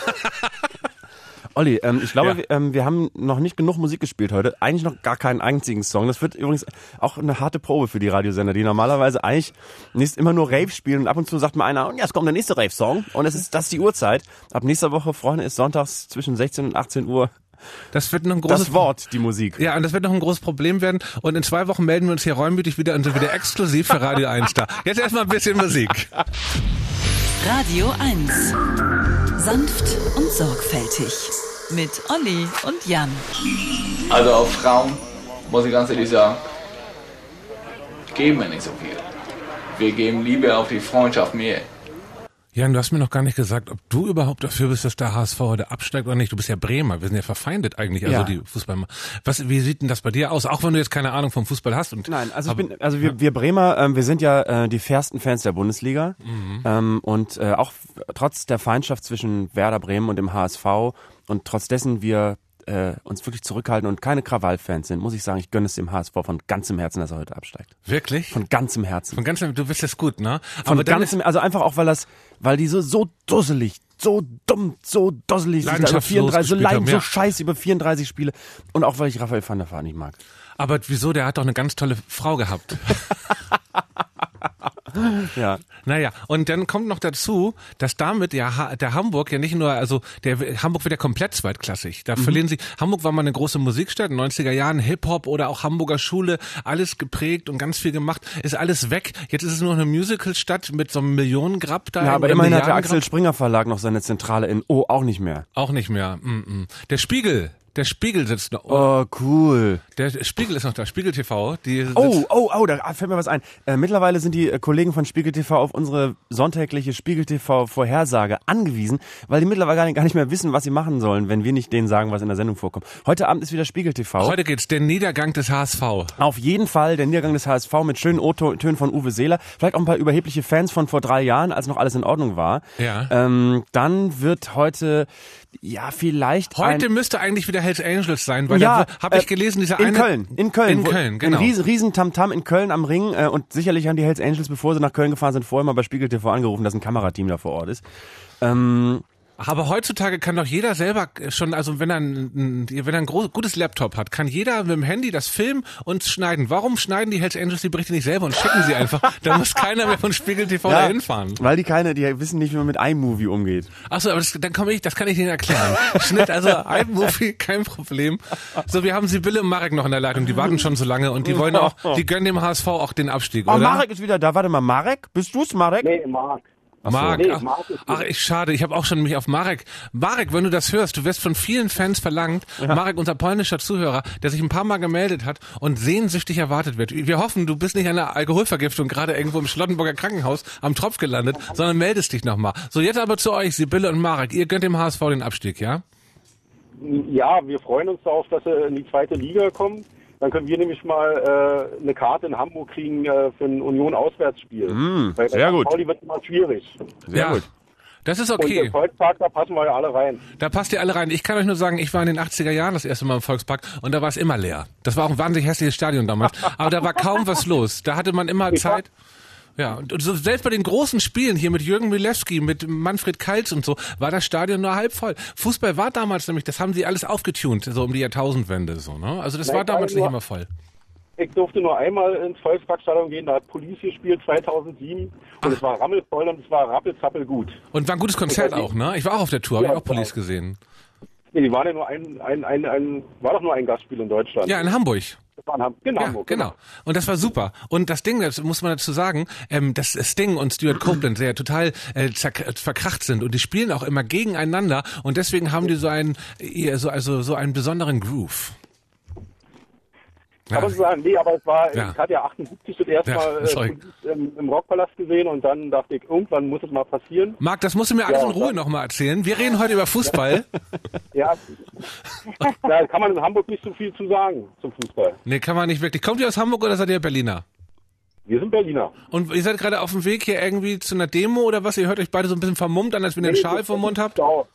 Olli, ähm, ich glaube, Ja. wir, ähm, wir haben noch nicht genug Musik gespielt heute. Eigentlich noch gar keinen einzigen Song. Das wird übrigens auch eine harte Probe für die Radiosender, die normalerweise eigentlich nicht immer nur Rave spielen und ab und zu sagt mal einer, und jetzt kommt der nächste Rave-Song und es ist das ist die Uhrzeit. Ab nächster Woche, Freunde, ist sonntags zwischen sechzehn und achtzehn Uhr Das wird noch ein großes das Wort, die Musik. Ja, und das wird noch ein großes Problem werden. Und in zwei Wochen melden wir uns hier reumütig wieder und sind wieder exklusiv für Radio eins da. Jetzt erstmal ein bisschen Musik. Radio eins. Sanft und sorgfältig. Mit Olli und Jan. Also auf Frauen, muss ich ganz ehrlich sagen, geben wir nicht so viel. Wir geben lieber auf die Freundschaft mehr. Jan, du hast mir noch gar nicht gesagt, ob du überhaupt dafür bist, dass der H S V heute absteigt oder nicht. Du bist ja Bremer, wir sind ja verfeindet eigentlich, also Ja. die Fußballer. Was, wie sieht denn das bei dir aus? Auch wenn du jetzt keine Ahnung vom Fußball hast. Und Nein, also ich aber, bin, also wir, wir Bremer, ähm, wir sind ja äh, die fairsten Fans der Bundesliga Mhm. ähm, und äh, auch f- trotz der Feindschaft zwischen Werder Bremen und dem H S V und trotz dessen wir äh, uns wirklich zurückhalten und keine Krawallfans sind, muss ich sagen, ich gönne es dem H S V von ganzem Herzen, dass er heute absteigt. Wirklich? Von ganzem Herzen. Von ganzem, du bist jetzt gut, ne? Von Aber dann ganzem, also einfach auch, weil das, weil die so, so dusselig, so dumm, so dusselig sind, über Leidenschaftslos vierunddreißig, so gespielt leiden, haben, so ja. scheiße über vierunddreißig Spiele und auch, weil ich Raphael van der Vaart nicht mag. aber wieso? Der hat doch eine ganz tolle Frau gehabt. Ja. Naja, und dann kommt noch dazu, dass damit ja Ha- der Hamburg ja nicht nur, also der Hamburg wird ja komplett zweitklassig. Da verlieren sie, Hamburg war mal eine große Musikstadt, in den neunziger Jahren, Hip-Hop oder auch Hamburger Schule, alles geprägt und ganz viel gemacht, ist alles weg. Jetzt ist es nur eine Musicalstadt mit so einem Millionengrab da. Ja, aber oder immerhin hat der Milliardengrab. Axel Springer Verlag noch seine Zentrale in Oh, auch nicht mehr. Auch nicht mehr. Mm-mm. Der Spiegel, der Spiegel sitzt noch. Oh, cool. Der Spiegel ist noch da, Spiegel T V. Die sitzt, Oh, oh, oh, da fällt mir was ein. Äh, mittlerweile sind die äh, Kollegen von Spiegel T V auf unsere sonntägliche Spiegel T V Vorhersage angewiesen, weil die mittlerweile gar nicht, gar nicht mehr wissen, was sie machen sollen, wenn wir nicht denen sagen, was in der Sendung vorkommt. Heute Abend ist wieder Spiegel T V. Heute geht's, der Niedergang des H S V. Auf jeden Fall der Niedergang des H S V mit schönen O-Tönen von Uwe Seeler. Vielleicht auch ein paar überhebliche Fans von vor drei Jahren, als noch alles in Ordnung war. Ja. Ähm, dann wird heute, ja, vielleicht Heute ein... müsste eigentlich wieder Hells Angels sein, weil Ja, da habe ich äh, gelesen, dieser in eine... Köln, in Köln. In wo- Köln, genau. Ein riesen, riesen Tamtam in Köln am Ring äh, und sicherlich haben die Hells Angels, bevor sie nach Köln gefahren sind, vorher mal bei Spiegel T V angerufen, dass ein Kamerateam da vor Ort ist. Ähm, Aber heutzutage kann doch jeder selber schon, also wenn er ein, wenn er ein groß, gutes Laptop hat, kann jeder mit dem Handy das filmen und schneiden. Warum schneiden die Hells Angels die Berichte nicht selber und schicken sie einfach? Da muss keiner mehr von Spiegel T V ja, dahin fahren. weil die keine, die wissen nicht, wie man mit iMovie umgeht. Achso, aber das, dann komme ich, das kann ich Ihnen erklären. Schnitt, also iMovie, kein Problem. So, wir haben Sibylle und Marek noch in der Leitung, die warten schon so lange und die wollen auch, die gönnen dem H S V auch den Abstieg, Oh, oder? Marek ist wieder da. Warte mal, Marek? Bist du's, Marek? Nee, Marc. Marek, Nee, ach, Marek ist ach ich schade, ich habe auch schon mich auf Marek. Marek, wenn du das hörst, du wirst von vielen Fans verlangt. Marek, unser polnischer Zuhörer, der sich ein paar Mal gemeldet hat und sehnsüchtig erwartet wird. Wir hoffen, du bist nicht an einer Alkoholvergiftung gerade irgendwo im Schlottenburger Krankenhaus am Tropf gelandet, sondern meldest dich nochmal. So, jetzt aber zu euch, Sibylle und Marek, ihr gönnt dem H S V den Abstieg, ja? Ja, wir freuen uns darauf, dass er in die zweite Liga kommt. Dann können wir nämlich mal äh, eine Karte in Hamburg kriegen äh, für ein Union-Auswärtsspiel. Mm, Weil sehr bei gut. Pauli wird immer schwierig. Sehr ja. gut. Das ist Und okay. im Volkspark, da passen wir ja alle rein. Da passt ihr alle rein. Ich kann euch nur sagen, ich war in den achtziger Jahren das erste Mal im Volkspark und da war es immer leer. Das war auch ein wahnsinnig hässliches Stadion damals. Aber da war kaum was los. Da hatte man immer Zeit. Ja, und so, selbst bei den großen Spielen hier mit Jürgen Milewski, mit Manfred Kaltz und so, war das Stadion nur halb voll. Fußball war damals nämlich, das haben sie alles aufgetunt, so um die Jahrtausendwende, so, ne? Also das Nein, war damals nur- nicht immer voll. Ich durfte nur einmal ins Volksparkstadion gehen, da hat Police gespielt zweitausendsieben und es war rammelvoll und es war rappelzappel gut. Und war ein gutes Konzert auch, ne? Ich war auch auf der Tour, habe Ja, ich auch Police klar. gesehen. Nee, die waren ja nur ein, ein, ein, ein, war doch nur ein Gastspiel in Deutschland. Ja, in Hamburg. Das war in Hamburg. Genau, Ja, Hamburg, genau. Und das war super. Und das Ding, das muss man dazu sagen, ähm, dass Sting und Stuart Copeland sehr total äh, zerk- verkracht sind und die spielen auch immer gegeneinander und deswegen haben die so einen, äh, so, also so einen besonderen Groove. Kann man so sagen, nee, aber es war, Ja. ich hatte ja achtundsiebzig das erste Ja, Mal äh, sorry. Police im, im Rockpalast gesehen und dann dachte ich, irgendwann muss es mal passieren. Marc, das musst du mir alles Ja, in Ruhe dann- nochmal erzählen. Wir reden heute über Fußball. Ja, da kann man in Hamburg nicht so viel zu sagen zum Fußball. Nee, kann man nicht wirklich. Kommt ihr aus Hamburg oder seid ihr Berliner? Wir sind Berliner. Und ihr seid gerade auf dem Weg hier irgendwie zu einer Demo oder was? Ihr hört euch beide so ein bisschen vermummt an, als wenn ihr einen Schal vom Mund habt. Stau.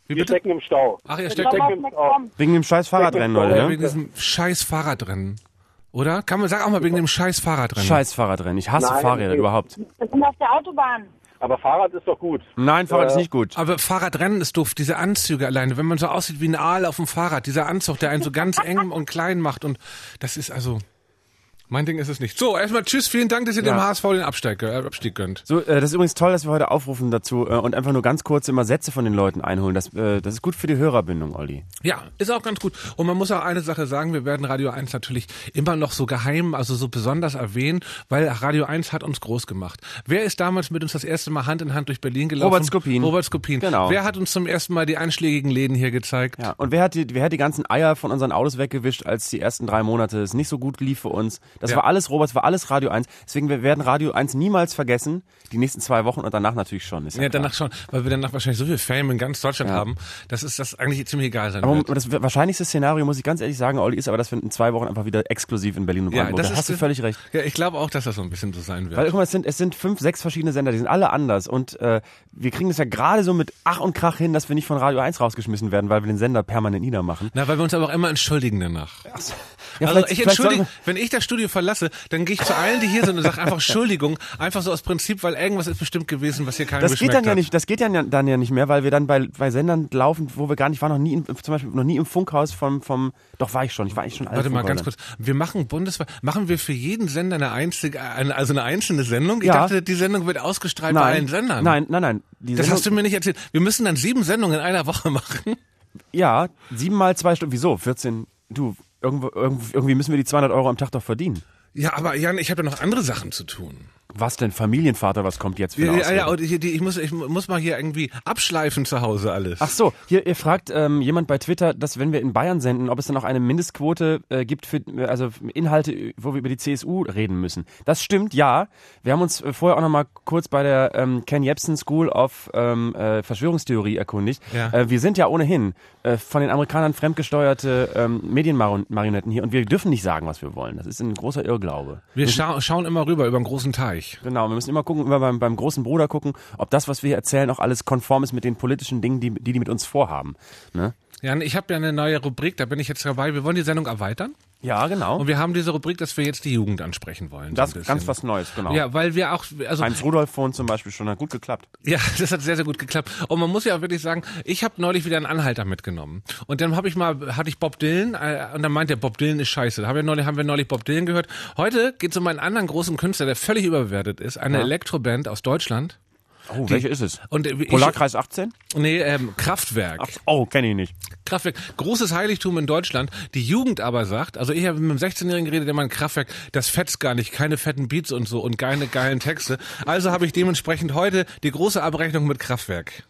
Wie Wir bitte? stecken im Stau. Ach, ihr Wir steckt stecken im Stau. Wegen dem scheiß Fahrradrennen heute, Ja, ne? wegen diesem scheiß Fahrradrennen. Oder? Kann man, sag auch mal wegen dem scheiß Fahrradrennen. Scheiß Fahrradrennen. Ich hasse Nein, Fahrräder nee. überhaupt. Wir sind auf der Autobahn. Aber Fahrrad ist doch gut. Nein, Fahrrad Äh, ist nicht gut. Aber Fahrradrennen ist doof, diese Anzüge alleine, wenn man so aussieht wie ein Aal auf dem Fahrrad, dieser Anzug, der einen so ganz eng und klein macht und das ist also, mein Ding ist es nicht. So, erstmal tschüss, vielen Dank, dass ihr Ja. dem H S V den Abstieg, äh, Abstieg gönnt. So, äh, das ist übrigens toll, dass wir heute aufrufen dazu äh, und einfach nur ganz kurz immer Sätze von den Leuten einholen. Das, äh, das ist gut für die Hörerbindung, Olli. Ja, ist auch ganz gut. Und man muss auch eine Sache sagen, wir werden Radio eins natürlich immer noch so geheim, also so besonders erwähnen, weil Radio eins hat uns groß gemacht. Wer ist damals mit uns das erste Mal Hand in Hand durch Berlin gelaufen? Robert Skopin. Robert Skopin. Genau. Wer hat uns zum ersten Mal die einschlägigen Läden hier gezeigt? Ja, und wer hat, die, wer hat die ganzen Eier von unseren Autos weggewischt, als die ersten drei Monate es nicht so gut lief für uns? Das Ja. war alles Robert, das war alles Radio eins. Deswegen, wir werden Radio eins niemals vergessen. Die nächsten zwei Wochen und danach natürlich schon. Ist ja, Ja, klar. danach schon, weil wir danach wahrscheinlich so viel Fame in ganz Deutschland Ja. haben, dass es das eigentlich ziemlich egal sein Aber wird. das wahrscheinlichste Szenario, muss ich ganz ehrlich sagen, Olli, ist aber, dass wir in zwei Wochen einfach wieder exklusiv in Berlin und Ja, Brandenburg. das Da ist, hast du völlig recht. Ja, ich glaube auch, dass das so ein bisschen so sein wird. Weil, guck mal, es sind, es sind fünf, sechs verschiedene Sender, die sind alle anders. Und äh, wir kriegen das ja gerade so mit Ach und Krach hin, dass wir nicht von Radio eins rausgeschmissen werden, weil wir den Sender permanent niedermachen. Na, weil wir uns aber auch immer entschuldigen danach. Ja, Also vielleicht- ich vielleicht entschuldige, sollten wenn ich das Studio verlasse, dann gehe ich zu allen, die hier sind und sage einfach Entschuldigung, einfach so aus Prinzip, weil irgendwas ist bestimmt gewesen, was hier keinem Das geht geschmeckt dann ja hat. nicht, das geht dann, dann ja nicht mehr, weil wir dann bei, bei Sendern laufen, wo wir gar nicht waren, noch nie, im, zum Beispiel noch nie im Funkhaus vom, vom, doch war ich schon, ich war eigentlich schon Warte mal ganz kurz. Wir machen bundesweit, machen wir für jeden Sender eine einzige, eine, also eine einzelne Sendung? Ich Ja. dachte, die Sendung wird ausgestrahlt bei allen Sendern. Nein, nein, nein. Die Das Sendung, hast du mir nicht erzählt. Wir müssen dann sieben Sendungen in einer Woche machen. Ja, sieben mal zwei Stunden, wieso? vierzehn, du, irgendwo, irgendwie, irgendwie müssen wir die zweihundert Euro am Tag doch verdienen. Ja, aber Jan, ich habe ja noch andere Sachen zu tun. Was denn, Familienvater, was kommt jetzt für Ja, eine ja, Ausrede? ja, und ich, die- ich, muss, ich muss mal hier irgendwie abschleifen zu Hause alles. Ach so, hier ihr fragt ähm, jemand bei Twitter, dass wenn wir in Bayern senden, ob es dann auch eine Mindestquote äh, gibt für äh, also Inhalte, wo wir über die C S U reden müssen. Das stimmt, ja. Wir haben uns äh, vorher auch noch mal kurz bei der ähm, Ken Jebsen School of ähm, äh, Verschwörungstheorie erkundigt. Ja. Äh, wir sind ja ohnehin äh, von den Amerikanern fremdgesteuerte ähm, Medienmarionetten hier und wir dürfen nicht sagen, was wir wollen. Das ist ein großer Irrglaube. Wir scha schauen immer rüber über einen großen Teich. Genau, wir müssen immer gucken, immer beim, beim großen Bruder gucken, ob das, was wir hier erzählen, auch alles konform ist mit den politischen Dingen, die die, die mit uns vorhaben. Ne? Jan, ich habe ja eine neue Rubrik, da bin ich jetzt dabei. Wir wollen die Sendung erweitern. Ja, genau. Und wir haben diese Rubrik, dass wir jetzt die Jugend ansprechen wollen. so Das ein ist ganz bisschen. was Neues, genau. Ja, weil wir auch, also Heinz Rudolf vorhin zum Beispiel schon, hat gut geklappt. ja, das hat sehr, sehr gut geklappt. Und man muss ja auch wirklich sagen, ich habe neulich wieder einen Anhalter mitgenommen. Und dann habe ich mal, hatte ich Bob Dylan, äh, und dann meint der, Bob Dylan ist scheiße. Da haben wir neulich, haben wir neulich Bob Dylan gehört. Heute geht es um einen anderen großen Künstler, der völlig überbewertet ist. Eine Ja. Elektroband aus Deutschland. Oh, welche ist es? Und äh, ich, Polarkreis achtzehn? Nee, ähm, Kraftwerk. Ach, oh, kenne ich nicht. Kraftwerk, großes Heiligtum in Deutschland. Die Jugend aber sagt, also ich habe mit einem sechzehnjährigen geredet, der meint, Kraftwerk, das fetzt gar nicht, keine fetten Beats und so und keine geilen Texte. Also habe ich dementsprechend heute die große Abrechnung mit Kraftwerk.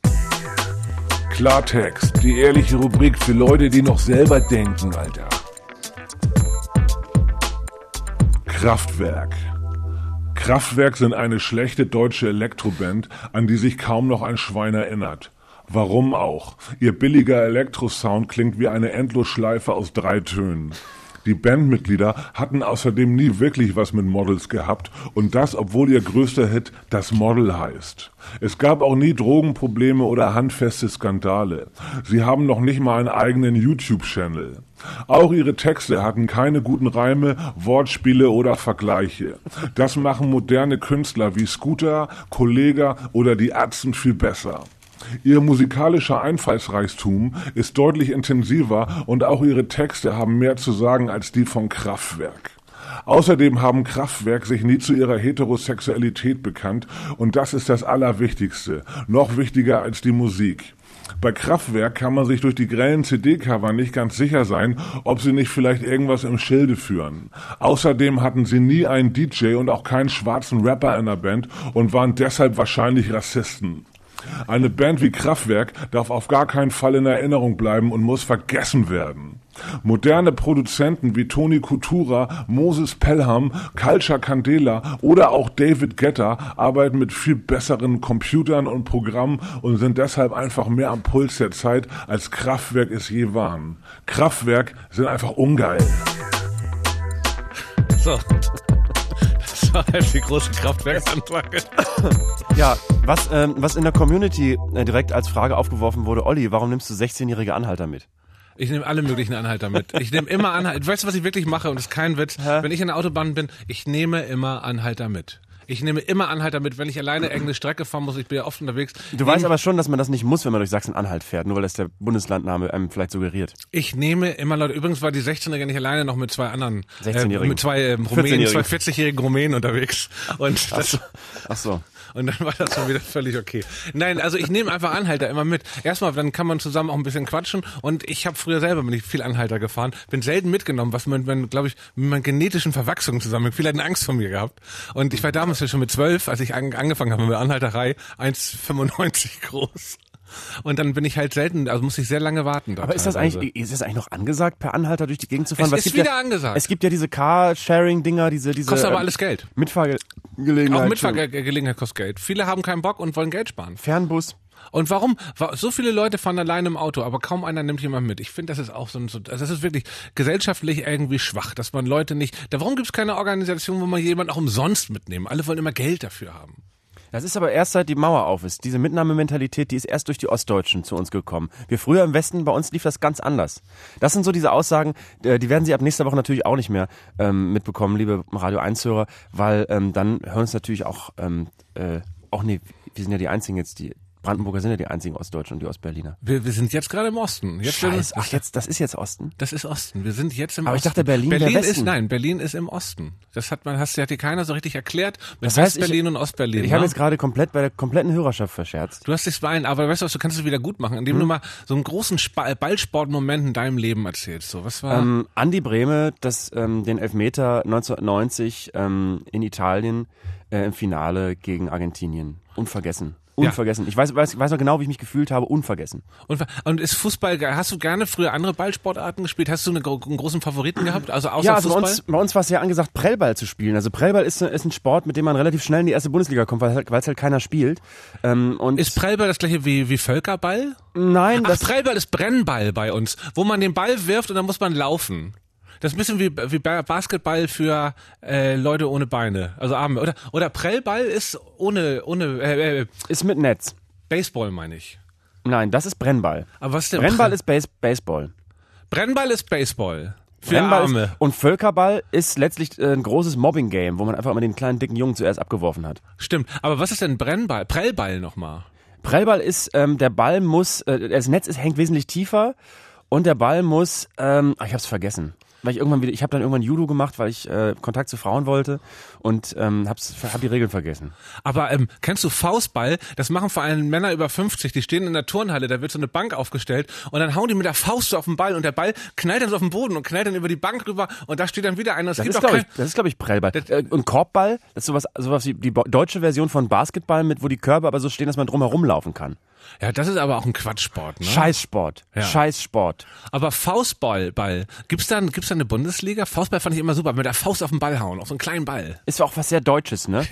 Klartext, die ehrliche Rubrik für Leute, die noch selber denken, Alter. Kraftwerk. Kraftwerk sind eine schlechte deutsche Elektroband, an die sich kaum noch ein Schwein erinnert. Warum auch? Ihr billiger Elektrosound klingt wie eine Endlosschleife aus drei Tönen. Die Bandmitglieder hatten außerdem nie wirklich was mit Models gehabt und das, obwohl ihr größter Hit Das Model heißt. Es gab auch nie Drogenprobleme oder handfeste Skandale. Sie haben noch nicht mal einen eigenen YouTube-Channel. Auch ihre Texte hatten keine guten Reime, Wortspiele oder Vergleiche. Das machen moderne Künstler wie Scooter, Kollega oder die Ärzten viel besser. Ihr musikalischer Einfallsreichtum ist deutlich intensiver und auch ihre Texte haben mehr zu sagen als die von Kraftwerk. Außerdem haben Kraftwerk sich nie zu ihrer Heterosexualität bekannt und das ist das Allerwichtigste, noch wichtiger als die Musik. Bei Kraftwerk kann man sich durch die grellen C D-Cover nicht ganz sicher sein, ob sie nicht vielleicht irgendwas im Schilde führen. Außerdem hatten sie nie einen D J und auch keinen schwarzen Rapper in der Band und waren deshalb wahrscheinlich Rassisten. Eine Band wie Kraftwerk darf auf gar keinen Fall in Erinnerung bleiben und muss vergessen werden. Moderne Produzenten wie Tony Kutura, Moses Pelham, Culture Candela oder auch David Guetta arbeiten mit viel besseren Computern und Programmen und sind deshalb einfach mehr am Puls der Zeit, als Kraftwerk es je waren. Kraftwerk sind einfach ungeil. So. Das Das war halt die große Kraftwerksanlage. Ja, was, ähm, was in der Community äh, direkt als Frage aufgeworfen wurde, Olli, warum nimmst du sechzehnjährige Anhalter mit? Ich nehme alle möglichen Anhalter mit. Ich nehme immer Anhalter. Weißt du, was ich wirklich mache? Und das ist kein Witz. Hä? Wenn ich in der Autobahn bin, ich nehme immer Anhalter mit. Ich nehme immer Anhalter mit, wenn ich alleine irgendeine Strecke fahren muss. Ich bin ja oft unterwegs. Du nehme, weißt aber schon, dass man das nicht muss, wenn man durch Sachsen-Anhalt fährt, nur weil das der Bundeslandname einem vielleicht suggeriert. Ich nehme immer Leute. Übrigens war die sechzehnjährige nicht alleine, noch mit zwei anderen. sechzehnjährigen. Äh, mit zwei äh, Rumänen, zwei vierzig-jährigen Rumänen unterwegs. Und das, Ach so. Und dann war das schon wieder völlig okay. Nein, also ich nehme einfach Anhalter immer mit. Erstmal, dann kann man zusammen auch ein bisschen quatschen. Und ich habe früher selber bin ich viel Anhalter gefahren, bin selten mitgenommen, was man, man glaube ich, mit meinen genetischen Verwachsungen zusammen. Viele hatten Angst vor mir gehabt. Und ich war damals ja schon mit zwölf, als ich an, angefangen habe mit Anhalterei, eins Komma fünfundneunzig groß. Und dann bin ich halt selten, also muss ich sehr lange warten. Aber ist das teilweise. eigentlich, ist das eigentlich noch angesagt, per Anhalter durch die Gegend zu fahren? Es Weil ist gibt wieder ja, angesagt. Es gibt ja diese Car-Sharing-Dinger, diese, diese. Kostet aber ähm, alles Geld. Mitfahrgelegenheit. Auch Mitfahrgelegenheit kostet Geld. Viele haben keinen Bock und wollen Geld sparen. Fernbus. Und warum? So viele Leute fahren alleine im Auto, aber kaum einer nimmt jemand mit. Ich finde, das ist auch so ein, so, also das ist wirklich gesellschaftlich irgendwie schwach, dass man Leute nicht, da warum gibt es keine Organisation, wo man jemanden auch umsonst mitnehmen? Alle wollen immer Geld dafür haben. Das ist aber erst seit die Mauer auf ist. Diese Mitnahmementalität, die ist erst durch die Ostdeutschen zu uns gekommen. Wir früher im Westen, bei uns lief das ganz anders. Das sind so diese Aussagen, die werden Sie ab nächster Woche natürlich auch nicht mehr ähm, mitbekommen, liebe Radio eins-Hörer, weil ähm, dann hören uns natürlich auch, ähm, äh, auch nee, wir sind ja die Einzigen jetzt, die Brandenburger sind ja die einzigen Ostdeutschen und die Ostberliner. Wir, wir sind jetzt gerade im Osten. Jetzt Scheiße, ach jetzt, das ist jetzt Osten? Das ist Osten. Wir sind jetzt im Aber Osten. ich dachte, Berlin Berlin wäre ist, Westen. nein, Berlin ist im Osten. Das hat man, hast, hat dir keiner so richtig erklärt. Mit Das heißt, West-Berlin ich- und Ostberlin. Ich ne? habe jetzt gerade komplett bei der kompletten Hörerschaft verscherzt. Du hast dich bein, aber weißt du was, du kannst es wieder gut machen, indem Hm. du mal so einen großen Spa- Ballsportmoment in deinem Leben erzählst. So, was war? Ähm, Andi Brehme, das, ähm, den Elfmeter neunzehnhundertneunzig ähm, in Italien äh, im Finale gegen Argentinien. Unvergessen. Unvergessen. Ich weiß, weiß, ich weiß noch genau, wie ich mich gefühlt habe. Unvergessen. Und, und ist Fußball, hast du gerne früher andere Ballsportarten gespielt? Hast du eine, einen großen Favoriten gehabt? Also außer Ja, also bei Fußball? uns, bei uns war es ja angesagt, Prellball zu spielen. Also Prellball ist, ist ein Sport, mit dem man relativ schnell in die erste Bundesliga kommt, weil es halt keiner spielt. Ähm, und Ist Prellball das gleiche wie, wie Völkerball? Nein, Ach, das Prellball ist Brennball bei uns, wo man den Ball wirft und dann muss man laufen. Das ist ein bisschen wie, wie Basketball für äh, Leute ohne Beine, also Arme. Oder, oder Prellball ist ohne, ohne äh, äh, ist mit Netz. Baseball, meine ich. Nein, das ist Brennball. Aber was ist denn Brennball Brenn- ist Base Baseball. Brennball ist Baseball. Für Brennball Arme. Ist, und Völkerball ist letztlich äh, ein großes Mobbing-Game, wo man einfach immer den kleinen dicken Jungen zuerst abgeworfen hat. Stimmt. Aber was ist denn Brennball? Prellball nochmal. Prellball ist, ähm, der Ball muss, äh, das Netz ist, hängt wesentlich tiefer und der Ball muss, ähm, ach, ich hab's vergessen. Weil ich irgendwann wieder, ich habe dann irgendwann Judo gemacht, weil ich äh, Kontakt zu Frauen wollte und ähm, hab's, hab die Regeln vergessen. Aber ähm, kennst du Faustball? Das machen vor allem Männer über fünfzig, die stehen in der Turnhalle, da wird so eine Bank aufgestellt und dann hauen die mit der Faust so auf den Ball und der Ball knallt dann so auf den Boden und knallt dann über die Bank rüber und da steht dann wieder einer. Es Das gibt ist, auch glaube ich, kein, das ist, glaube ich, Prellball. Äh, und Korbball, das ist sowas, sowas wie die bo- deutsche Version von Basketball, mit wo die Körbe aber so stehen, dass man drumherum laufen kann. Ja, das ist aber auch ein Quatschsport, ne? Scheißsport. Ja. Scheißsport. Aber Faustball, Ball. Gibt's da, gibt's da eine Bundesliga? Faustball fand ich immer super, mit der Faust auf den Ball hauen, auf so einen kleinen Ball. Ist auch was sehr Deutsches, ne?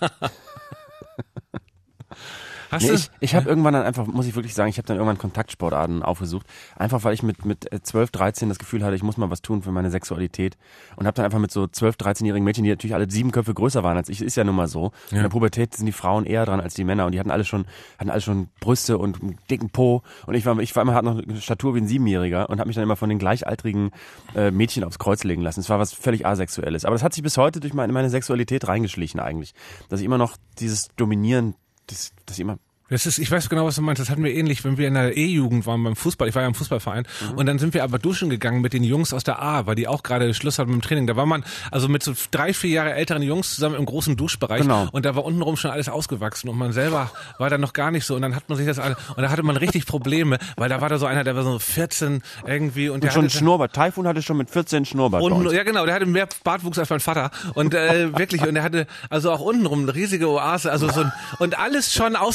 Hast Nee, du? ich ich habe irgendwann dann einfach, muss ich wirklich sagen, ich habe dann irgendwann Kontaktsportarten aufgesucht. Einfach weil ich mit mit zwölf, dreizehn das Gefühl hatte, ich muss mal was tun für meine Sexualität. Und habe dann einfach mit so zwölf, dreizehnjährigen Mädchen, die natürlich alle sieben Köpfe größer waren als ich, ist ja nun mal so. Ja. In der Pubertät sind die Frauen eher dran als die Männer. Und die hatten alle schon, hatten alle schon Brüste und einen dicken Po. Und ich war, ich war immer, hatte noch eine Statur wie ein Siebenjähriger und habe mich dann immer von den gleichaltrigen äh, Mädchen aufs Kreuz legen lassen. Es war was völlig Asexuelles. Aber das hat sich bis heute durch meine, meine Sexualität reingeschlichen eigentlich. Dass ich immer noch dieses Dominieren, das, das ich immer... Das ist, ich weiß genau, was du meinst. Das hatten wir ähnlich, wenn wir in der E-Jugend waren beim Fußball. Ich war ja im Fußballverein. Mhm. Und dann sind wir aber duschen gegangen mit den Jungs aus der A, weil die auch gerade Schluss hatten mit dem Training. Da war man also mit so drei, vier Jahre älteren Jungs zusammen im großen Duschbereich. Genau. Und da war untenrum schon alles ausgewachsen. Und man selber war da noch gar nicht so. Und dann hat man sich das alle, und da hatte man richtig Probleme, weil da war da so einer, der war so vierzehn irgendwie. Und, Und der schon hatte, Schnurrbart. Taifun hatte schon mit vierzehn Schnurrbart. bei Und, uns. ja genau, der hatte mehr Bartwuchs als mein Vater und äh, wirklich, und der hatte also auch untenrum eine riesige Oase, also so ein, und alles schon ausgewachsen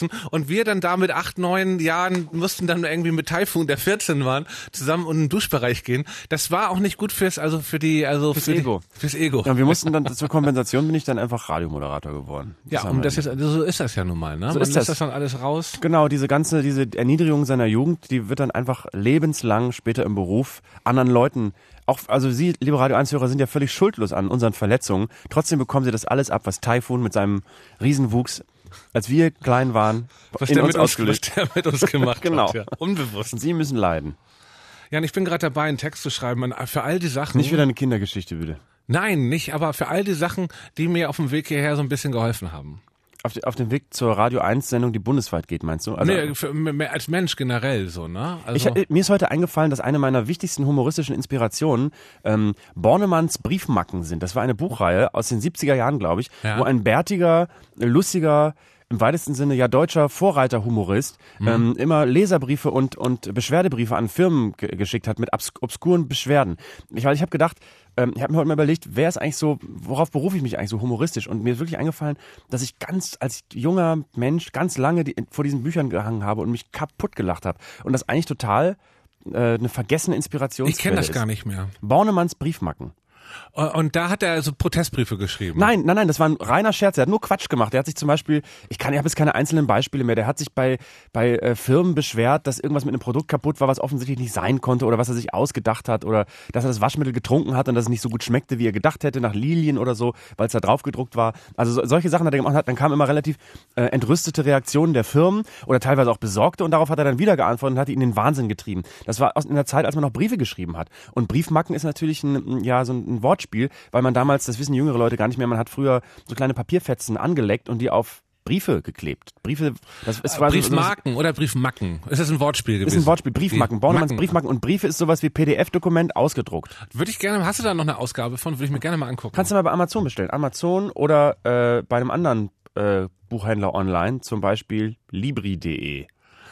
getroffen und wir dann da mit acht, neun Jahren mussten dann irgendwie mit Taifun, der vierzehn war, zusammen in den Duschbereich gehen. Das war auch nicht gut fürs, also für die, also fürs für Ego. Die, fürs Ego. Ja, wir mussten dann, zur Kompensation bin ich dann einfach Radiomoderator geworden. Das ja, und das ist, also so ist das ja nun mal, ne? So Man ist lässt das. das dann alles raus. Genau, diese ganze, diese Erniedrigung seiner Jugend, die wird dann einfach lebenslang später im Beruf anderen Leuten, auch, also Sie, liebe Radio eins Hörer, sind ja völlig schuldlos an unseren Verletzungen. Trotzdem bekommen Sie das alles ab, was Taifun mit seinem Riesenwuchs, als wir klein waren, was in der uns mit uns, ausgelöst. was der mit uns gemacht genau. hat. Ja. Unbewusst. Und Sie müssen leiden. Ja, und ich bin gerade dabei, einen Text zu schreiben an, für all die Sachen. Nicht wieder eine Kindergeschichte, bitte. Nein, nicht, aber für all die Sachen, die mir auf dem Weg hierher so ein bisschen geholfen haben. Auf, die, auf dem Weg zur Radio eins Sendung, die bundesweit geht, meinst du? Also, nee, für, mehr als Mensch generell so, ne? Ich, Also mir ist heute eingefallen, dass eine meiner wichtigsten humoristischen Inspirationen ähm, Bornemanns Briefmacken sind. Das war eine Buchreihe aus den siebziger Jahren, glaube ich, ja. wo ein bärtiger, lustiger, im weitesten Sinne ja deutscher Vorreiterhumorist mhm. ähm, immer Leserbriefe und, und Beschwerdebriefe an Firmen ge- geschickt hat mit obs- obskuren Beschwerden. Ich, weil ich habe gedacht, ähm, ich habe mir heute mal überlegt, wer ist eigentlich so, worauf berufe ich mich eigentlich so humoristisch? Und mir ist wirklich eingefallen, dass ich ganz als junger Mensch ganz lange die, vor diesen Büchern gehangen habe und mich kaputt gelacht habe. Und das eigentlich total äh, eine vergessene Inspirationsquelle ist. Ich kenne das gar nicht mehr. Bornemanns Briefmacken. Und da hat er so Protestbriefe geschrieben. Nein, nein, nein, das war ein reiner Scherz. Er hat nur Quatsch gemacht. Er hat sich zum Beispiel, ich kann, ich habe jetzt keine einzelnen Beispiele mehr. Der hat sich bei bei äh, Firmen beschwert, dass irgendwas mit einem Produkt kaputt war, was offensichtlich nicht sein konnte oder was er sich ausgedacht hat oder dass er das Waschmittel getrunken hat und dass es nicht so gut schmeckte, wie er gedacht hätte, nach Lilien oder so, weil es da drauf gedruckt war. Also so, solche Sachen hat er gemacht. Dann kamen immer relativ äh, entrüstete Reaktionen der Firmen oder teilweise auch besorgte und darauf hat er dann wieder geantwortet und hat ihn in den Wahnsinn getrieben. Das war aus in der Zeit, als man noch Briefe geschrieben hat. Und Briefmacken ist natürlich ein, ja so ein Wortspiel, weil man damals, das wissen jüngere Leute gar nicht mehr, man hat früher so kleine Papierfetzen angeleckt und die auf Briefe geklebt. Briefe, das ist quasi Briefmarken so, oder Briefmacken. Ist das ein Wortspiel gewesen? Ist ein Wortspiel. Briefmacken. Bornemanns Macken. Briefmacken. Und Briefe ist sowas wie P D F-Dokument ausgedruckt. Würde ich gerne, hast du da noch eine Ausgabe von? Würde ich mir gerne mal angucken. Kannst du mal bei Amazon bestellen. Amazon oder äh, bei einem anderen äh, Buchhändler online, zum Beispiel libri punkt de.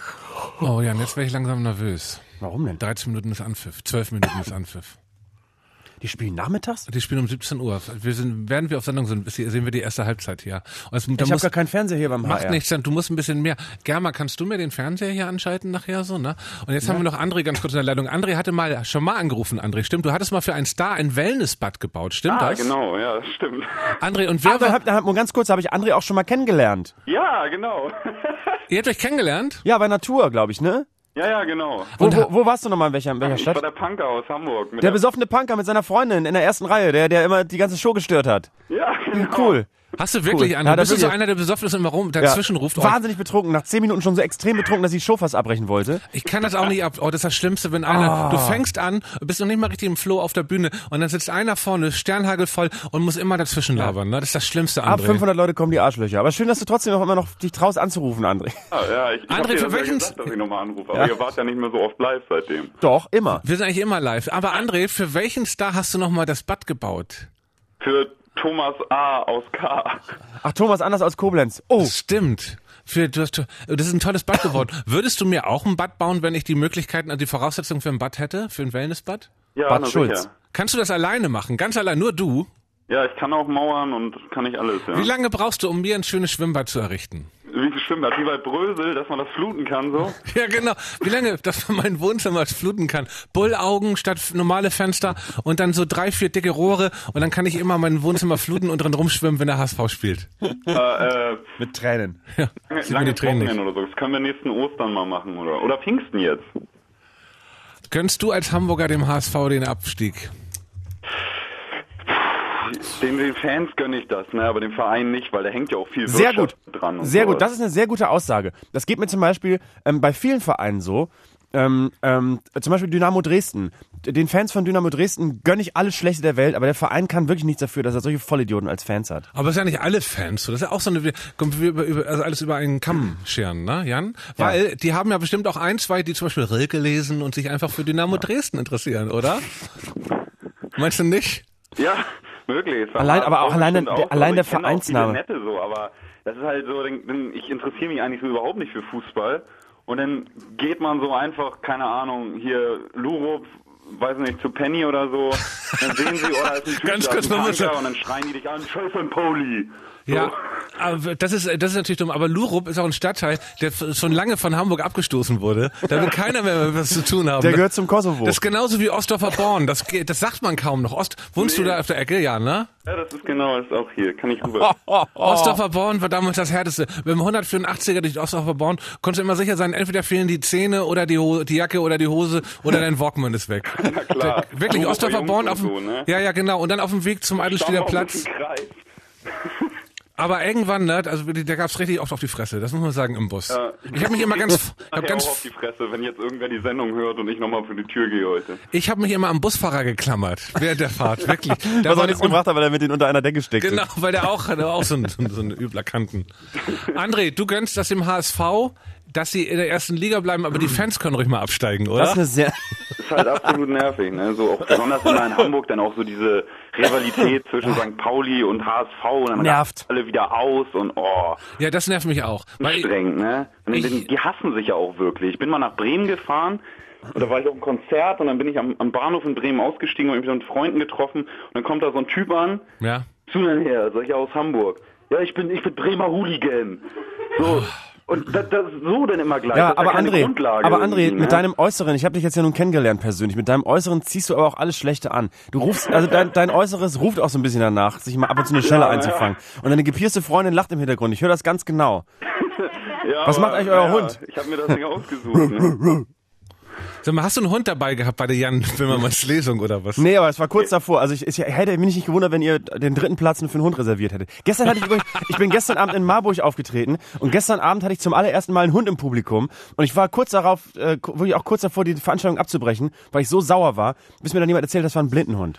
Oh ja, und jetzt wäre ich langsam nervös. Warum denn? dreizehn Minuten ist Anpfiff, zwölf Minuten ist Anpfiff. Die spielen nachmittags? Die spielen um siebzehn Uhr. Wir sind, werden wir auf Sendung sind, sehen wir die erste Halbzeit hier. Das, ich habe gar keinen Fernseher hier beim H R. Macht nichts, du musst ein bisschen mehr. Germa, kannst du mir den Fernseher hier anschalten nachher so, ne? Und jetzt ja. haben wir noch André ganz kurz in der Leitung. André hatte mal schon mal angerufen, André, stimmt? Du hattest mal für einen Star ein Wellnessbad gebaut, stimmt ah, das? Ah, genau, ja, das stimmt. André, und wer Aber, hab, hab, ganz kurz, habe ich André auch schon mal kennengelernt. Ja, genau. Ihr habt euch kennengelernt? Ja, bei Natur, glaube ich, ne? Ja, ja, genau. Wo, wo, wo warst du nochmal, in welcher, in welcher ich Stadt? Ich war der Punker aus Hamburg. Der, der besoffene Punker mit seiner Freundin in der ersten Reihe, der, der immer die ganze Show gestört hat. Ja, genau. Cool. Hast du wirklich cool. einen? Ja, bist du so wirklich. einer, der besoffen ist und immer rum dazwischen ja. ruft? Wahnsinnig betrunken, nach zehn Minuten schon so extrem betrunken, dass ich die Show fast abbrechen wollte. Ich kann das auch nicht ab. Oh, das ist das Schlimmste, wenn einer, oh. du fängst an, bist noch nicht mal richtig im Flow auf der Bühne und dann sitzt einer vorne, sternhagelvoll und muss immer dazwischen labern. Ne? Das ist das Schlimmste, André. Ab fünfhundert Leute kommen die Arschlöcher. Aber schön, dass du trotzdem noch immer noch dich traust anzurufen, André. Ah, ja, ich, ich André, hab dir für das ja welchen... gesagt, dass ich nochmal anrufe, aber ja. ihr wart ja nicht mehr so oft live seitdem. Doch, immer. Wir sind eigentlich immer live. Aber André, für welchen Star hast du nochmal das Bad gebaut? Für Thomas A. aus K. Ach, Thomas Anders aus Koblenz. Oh. Das stimmt. Für, du hast, das ist ein tolles Bad geworden. Würdest du mir auch ein Bad bauen, wenn ich die Möglichkeiten, also die Voraussetzungen für ein Bad hätte? Für ein Wellnessbad? Ja, Bad na Schulz. sicher. Kannst du das alleine machen? Ganz allein, nur du? Ja, ich kann auch mauern und kann nicht alles, ja. Wie lange brauchst du, um mir ein schönes Schwimmbad zu errichten? Wie viel Schwimmbad? Wie bei Brösel, dass man das fluten kann, so? Ja, genau. Wie lange, dass man mein Wohnzimmer fluten kann? Bullaugen statt normale Fenster und dann so drei, vier dicke Rohre und dann kann ich immer mein Wohnzimmer fluten und drin rumschwimmen, wenn der H S V spielt. Äh, äh, Mit Tränen. Ja, sieht man lange die Tränen nicht. Wochenende oder so. Das können wir nächsten Ostern mal machen, oder? Oder Pfingsten jetzt. Gönnst du als Hamburger dem H S V den Abstieg? Den, den Fans gönne ich das, ne, aber dem Verein nicht, weil da hängt ja auch viel Sehr Wirtschaft gut. dran. Und sehr sowas. gut, das ist eine sehr gute Aussage. Das geht mir zum Beispiel ähm, bei vielen Vereinen so. Ähm, ähm, zum Beispiel Dynamo Dresden. Den Fans von Dynamo Dresden gönne ich alles Schlechte der Welt, aber der Verein kann wirklich nichts dafür, dass er solche Vollidioten als Fans hat. Aber es ist ja nicht alle Fans so. Das ist ja auch so eine, kommt über, über, also alles über einen Kamm scheren, ne, Jan? Weil ja. die haben ja bestimmt auch ein, zwei, die zum Beispiel Rilke lesen und sich einfach für Dynamo ja. Dresden interessieren, oder? Meinst du nicht? Ja, wirklich. Allein, aber auch allein, der, auch, allein der ich kenne Vereinsname. Auch viele Nette so, aber das ist halt so, denn, denn ich interessiere mich eigentlich so überhaupt nicht für Fußball. Und dann geht man so einfach, keine Ahnung, hier Lurup, weiß nicht, zu Penny oder so, dann sehen sie, oh, da ist ein Typ, Ganz da kurz ist ein noch mal Tanker, und dann schreien die dich an, Scheiße, ein Pauli. So. Ja, Aber das ist, das ist natürlich dumm. Aber Lurup ist auch ein Stadtteil, der schon lange von Hamburg abgestoßen wurde. Da will keiner mehr was zu tun haben. Der gehört zum Kosovo. Das ist genauso wie Ostdorfer Born. Das, das sagt man kaum noch. Ost, wohnst nee. du da auf der Ecke? Ja, ne? Ja, das ist genau, das ist auch hier. Kann ich rüber. Oh, oh, oh. Ostdorfer Born war damals das Härteste. Mit dem hundertvierundachtziger durch Ostdorfer Born konntest du immer sicher sein, entweder fehlen die Zähne oder die, Ho- die Jacke oder die Hose oder dein Walkman ist weg. Na klar. Der, wirklich, Ostdorfer Born auf dem, so, ne? ja, ja, genau. Und dann auf dem Weg zum Eidelstedter Platz. Aber irgendwann, ne, also da gab's richtig oft auf die Fresse, das muss man sagen, im Bus. Ja. Ich habe mich immer ganz, Ach, hab ja, ganz auch auf die Fresse, wenn jetzt irgendwer die Sendung hört und ich nochmal für die Tür gehe heute. Ich habe mich immer am Busfahrer geklammert während der Fahrt, wirklich. Da Was auch nichts gebracht hat, weil er mit denen unter einer Decke steckt. Genau, weil der auch, der auch so ein, so, ein, so ein übler Kanten. André, du gönnst das dem H S V, dass sie in der ersten Liga bleiben, aber die Fans können ruhig mal absteigen, oder? Das ist eine sehr das ist halt absolut nervig, ne? So auch besonders immer in Hamburg dann auch so diese Rivalität zwischen Sankt Pauli und H S V und dann nervt alle wieder aus und oh. Ja, das nervt mich auch. Streng, ne? Und die, die hassen sich ja auch wirklich. Ich bin mal nach Bremen gefahren und da war ich auf einem Konzert und dann bin ich am, am Bahnhof in Bremen ausgestiegen und mich mit Freunden getroffen und dann kommt da so ein Typ an. Ja. Zu denn her, sag ich aus Hamburg. Ja, ich bin ich bin Bremer Hooligan. So. Und das, das so denn immer gleich. Ja, das aber ja André, aber André, ne? mit deinem Äußeren, ich habe dich jetzt ja nun kennengelernt persönlich, mit deinem Äußeren ziehst du aber auch alles Schlechte an. Du rufst, also dein, dein Äußeres ruft auch so ein bisschen danach, sich mal ab und zu eine Schelle ja, einzufangen. Ja. Und deine gepierste Freundin lacht im Hintergrund, ich höre das ganz genau. Ja, was aber, macht eigentlich euer ja, Hund? Ich habe mir das nicht ausgesucht. Ne? Sag mal, hast du einen Hund dabei gehabt bei der Jan Böhmermanns Lesung oder was? Nee, aber es war kurz davor. Also ich, ich hätte mich nicht gewundert, wenn ihr den dritten Platz für einen Hund reserviert hättet. Gestern hatte ich übrigens, ich bin gestern Abend in Marburg aufgetreten und gestern Abend hatte ich zum allerersten Mal einen Hund im Publikum und ich war kurz darauf, äh, wirklich auch kurz davor, die Veranstaltung abzubrechen, weil ich so sauer war, bis mir dann jemand erzählt, das war ein Blindenhund.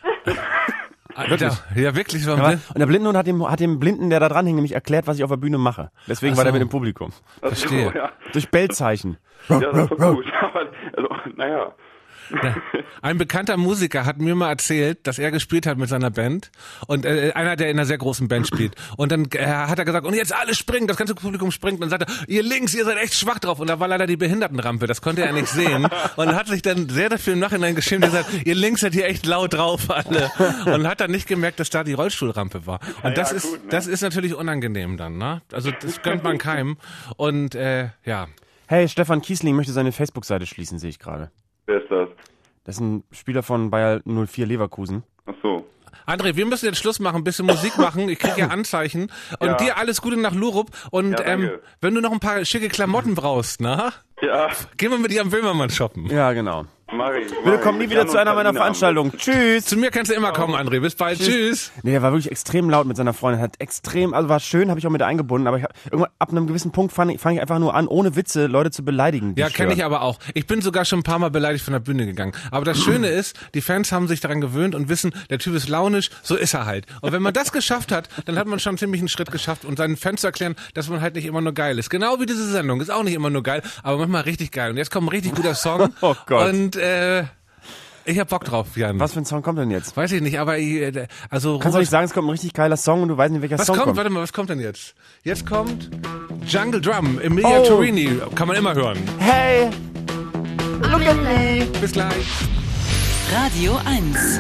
Wirklich? Ja, wirklich. War ein ja, Blind- und der Blindenhund hat dem, hat dem Blinden, der da dran hing, nämlich erklärt, was ich auf der Bühne mache. Deswegen Ach war so. der mit im Publikum. Verstehe. So, ja. Durch Bellzeichen. Ja, das war gut. Aber, also, naja. Ja. Ein bekannter Musiker hat mir mal erzählt, dass er gespielt hat mit seiner Band und äh, einer, der in einer sehr großen Band spielt. Und dann äh, hat er gesagt, und jetzt alle springen, das ganze Publikum springt. Und dann sagt er, ihr links, ihr seid echt schwach drauf. Und da war leider die Behindertenrampe, das konnte er nicht sehen. Und hat sich dann sehr dafür im Nachhinein geschämt und gesagt, ihr links seid hier echt laut drauf alle. Und hat dann nicht gemerkt, dass da die Rollstuhlrampe war. Und ja, das ja, ist gut, ne? Das ist natürlich unangenehm dann, ne? Also das gönnt man keinem. Und äh, ja. Hey, Stefan Kiesling möchte seine Facebook-Seite schließen, sehe ich gerade. Wer ist das? Das ist ein Spieler von Bayer null vier Leverkusen. Ach so. André, wir müssen jetzt Schluss machen, ein bisschen Musik machen. Ich kriege ja Anzeichen. Und ja. dir alles Gute nach Lurup. Und ja, ähm, wenn du noch ein paar schicke Klamotten brauchst, na? Ja. Gehen wir mit dir am Böhmermann shoppen. Ja, genau. Mari, Bitte komm nie wieder zu einer meiner Veranstaltungen. Tschüss. Zu mir kannst du immer kommen, André. Bis bald. Tschüss. Tschüss. Nee, er war wirklich extrem laut mit seiner Freundin. Hat extrem, also war schön, habe ich auch mit eingebunden. Aber ich hab, irgendwann, ab einem gewissen Punkt fange fang ich einfach nur an, ohne Witze Leute zu beleidigen. Ja, kenne ich aber auch. Ich bin sogar schon ein paar Mal beleidigt von der Bühne gegangen. Aber das Schöne ist, die Fans haben sich daran gewöhnt und wissen, der Typ ist launisch, so ist er halt. Und wenn man das geschafft hat, dann hat man schon ziemlich einen Schritt geschafft und seinen Fans zu erklären, dass man halt nicht immer nur geil ist. Genau wie diese Sendung. Ist auch nicht immer nur geil, aber manchmal richtig geil. Und jetzt kommt ein richtig guter Song. Oh Gott. Und äh, ich hab Bock drauf, Jan. Was für ein Song kommt denn jetzt? Weiß ich nicht, aber äh, also kannst du nicht sagen, es kommt ein richtig geiler Song und du weißt nicht, welcher was Song kommt? kommt. Warte mal, was kommt denn jetzt? Jetzt kommt Jungle Drum, Emilia oh. Torini. Kann man immer hören. Hey, look at me. Bis gleich. Radio eins.